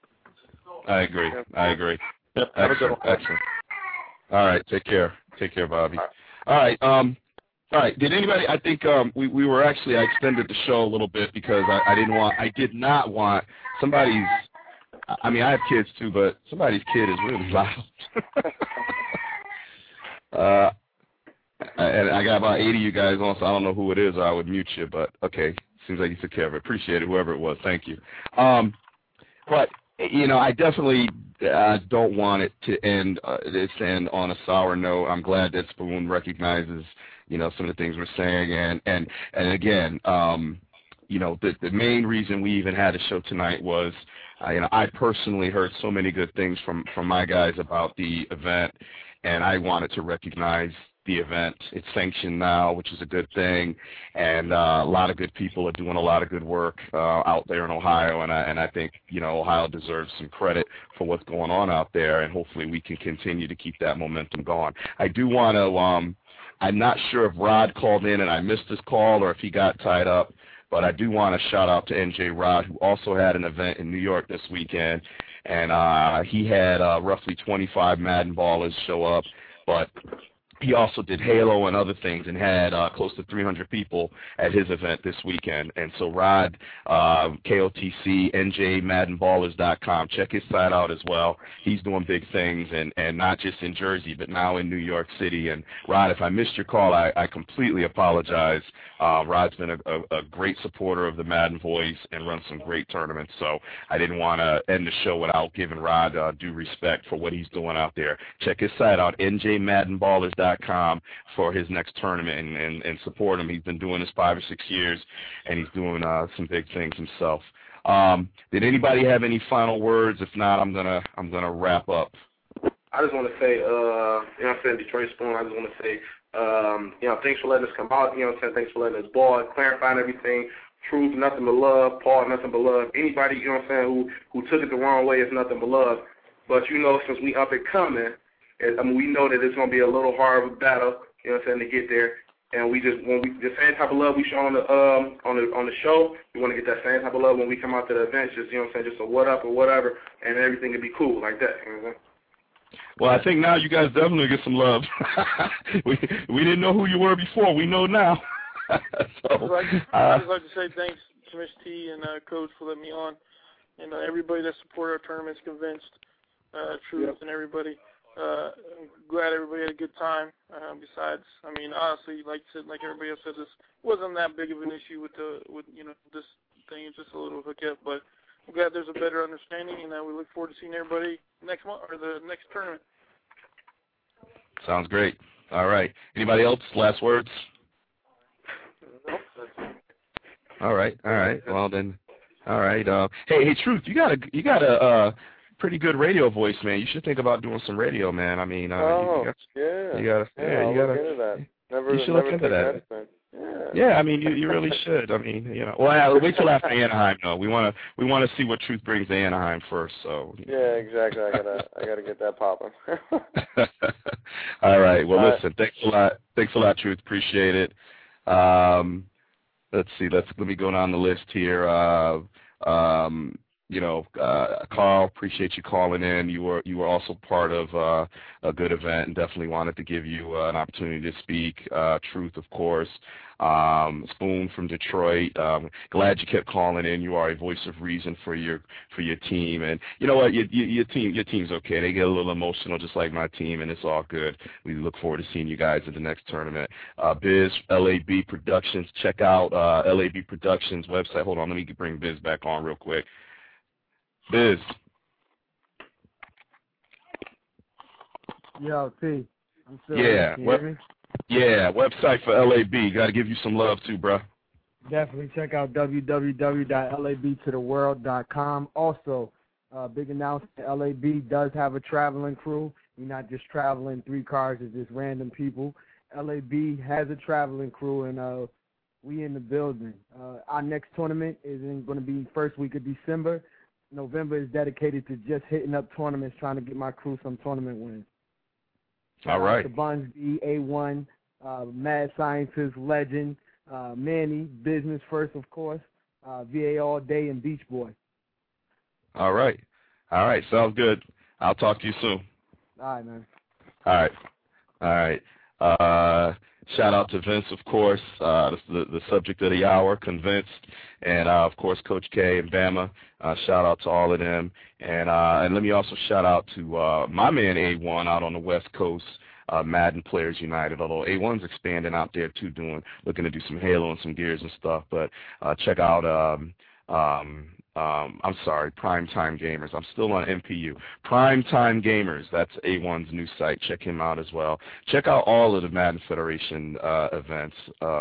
I agree. Yep, excellent. All right, take care, Bobby. All right. All right. Did anybody? I think we were actually. I extended the show a little bit because I did not want somebody's. I mean, I have kids too, but somebody's kid is really loud. And I got about 80 of you guys on, so I don't know who it is, or I would mute you. But okay, seems like you took care of it. Appreciate it, whoever it was. Thank you. But. I definitely don't want it to end on a sour note. I'm glad that Spoon recognizes, some of the things we're saying. And again, the main reason we even had a show tonight was, I personally heard so many good things from my guys about the event, and I wanted to recognize the event. It's sanctioned now, which is a good thing, and a lot of good people are doing a lot of good work out there in Ohio, and I think Ohio deserves some credit for what's going on out there, and hopefully we can continue to keep that momentum going. I do want to I'm not sure if Rod called in and I missed his call or if he got tied up, but I do want to shout out to NJ Rod, who also had an event in New York this weekend, and he had roughly 25 Madden ballers show up, but he also did Halo and other things and had close to 300 people at his event this weekend. And so Rod, KOTC, NJMaddenBallers.com, check his site out as well. He's doing big things, and not just in Jersey, but now in New York City. And Rod, if I missed your call, I completely apologize. Rod's been a great supporter of the Madden Voice and runs some great tournaments, so I didn't want to end the show without giving Rod due respect for what he's doing out there. Check his site out, NJMaddenBallers.com, for his next tournament and support him. He's been doing this 5 or 6 years, and he's doing some big things himself. Did anybody have any final words? If not, I'm gonna wrap up. I just want to say, you know what I'm saying, Detroit Spoon, I just want to say, you know, thanks for letting us come out, you know what I'm saying, thanks for letting us ball, clarifying everything. Truth, nothing but love. Paul, nothing but love. Anybody, you know what I'm saying, who took it the wrong way is nothing but love. But, you know, since we up and coming, I mean, we know that it's going to be a little hard of a battle, you know what I'm saying, to get there. And we just, the same type of love we show on the show, we want to get that same type of love when we come out to the events, just, you know what I'm saying, just a what up or whatever, and everything will be cool like that, you know what I'm saying? Well, I think now you guys definitely get some love. we didn't know who you were before. We know now. So, I'd just like to say thanks to Miss T and Coach for letting me on, and everybody that supported our tournaments, Convinced, Truth, and everybody. I'm glad everybody had a good time. Besides, I mean, honestly, like everybody else said, this wasn't that big of an issue with you know, this thing. It's just a little hookup, but I'm glad there's a better understanding, and we look forward to seeing everybody next month or the next tournament. Sounds great. All right. Anybody else? Last words? All right. Well then, all right. Hey, Truth, you got a pretty good radio voice, man. You should think about doing some radio, man. I mean, I'll look into that. You should look into that. Yeah, I mean, you really should. I mean, you know. Well, wait till after Anaheim, though. We want to see what Truth brings to Anaheim first. So. Yeah, exactly. I gotta get that popping. All right. Well, listen. Thanks a lot. Thanks a lot, Truth. Appreciate it. Let's see. Let me go down the list here. You know, Carl, appreciate you calling in. You were also part of a good event, and definitely wanted to give you an opportunity to speak. Truth, of course. Spoon from Detroit. Glad you kept calling in. You are a voice of reason for your team, and you know what, your team's okay. They get a little emotional, just like my team, and it's all good. We look forward to seeing you guys at the next tournament. Biz, LAB Productions. Check out LAB Productions website. Hold on, let me bring Biz back on real quick. Biz. Yo, T. I'm still yeah. Yeah, website for LAB. Got to give you some love too, bro. Definitely check out www.labtotheworld.com. Also, big announcement, LAB does have a traveling crew. We're not just traveling 3 cars, it's just random people. LAB has a traveling crew, and we in the building. Our next tournament is going to be first week of December. November is dedicated to just hitting up tournaments, trying to get my crew some tournament wins. All right. The Buns B, A1, Mad Scientist, Legend, Manny, Business First, of course, VA All Day, and Beach Boy. All right. Sounds good. I'll talk to you soon. All right, man. All right. Shout out to Vince, of course, the subject of the hour, Convinced, and of course Coach K and Bama. Shout out to all of them, and let me also shout out to my man A1 out on the West Coast, Madden Players United. Although A1's expanding out there too, looking to do some Halo and some Gears and stuff. But check out I'm sorry, Primetime Gamers. I'm still on MPU. Primetime Gamers, that's A1's new site. Check him out as well. Check out all of the Madden Federation events.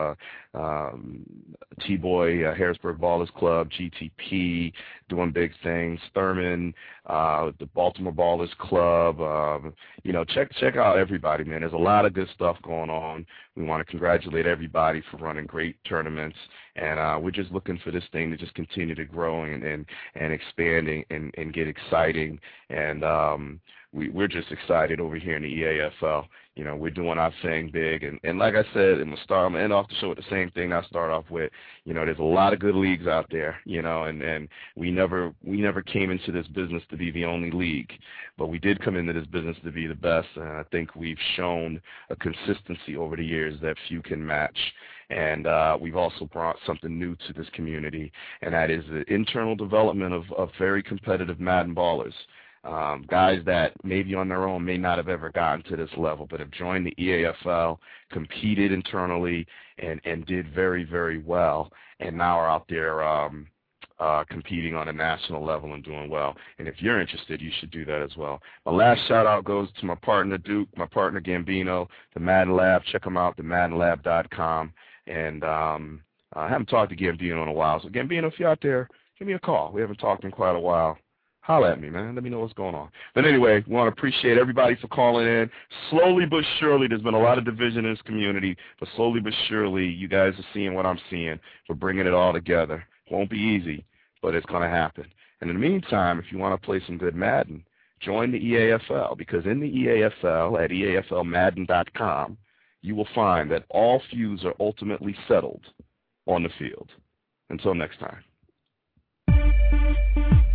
T-Boy, Harrisburg Ballers Club, GTP, doing big things. Thurman, the Baltimore Ballers Club. You know, check out everybody, man. There's a lot of good stuff going on. We want to congratulate everybody for running great tournaments, and we're just looking for this thing to just continue to grow and expanding and get exciting. And we're just excited over here in the EAFL. we're doing our thing big. And like I said, I'm going to end off the show with the same thing I start off with. There's a lot of good leagues out there, and we never came into this business to be the only league, but we did come into this business to be the best, and I think we've shown a consistency over the years that few can match. And we've also brought something new to this community, and that is the internal development of very competitive Madden ballers. Guys that maybe on their own may not have ever gotten to this level, but have joined the EAFL, competed internally, and did very, very well, and now are out there competing on a national level and doing well. And if you're interested, you should do that as well. My last shout-out goes to my partner, Duke, my partner, Gambino, the Madden Lab. Check them out, themaddenlab.com. And I haven't talked to Gambino in a while, so Gambino, if you're out there, give me a call. We haven't talked in quite a while. Holla at me, man. Let me know what's going on. But anyway, we want to appreciate everybody for calling in. Slowly but surely, there's been a lot of division in this community, but slowly but surely, you guys are seeing what I'm seeing. We're bringing it all together. Won't be easy, but it's going to happen. And in the meantime, if you want to play some good Madden, join the EAFL, because in the EAFL at EAFLmadden.com, you will find that all feuds are ultimately settled on the field. Until next time.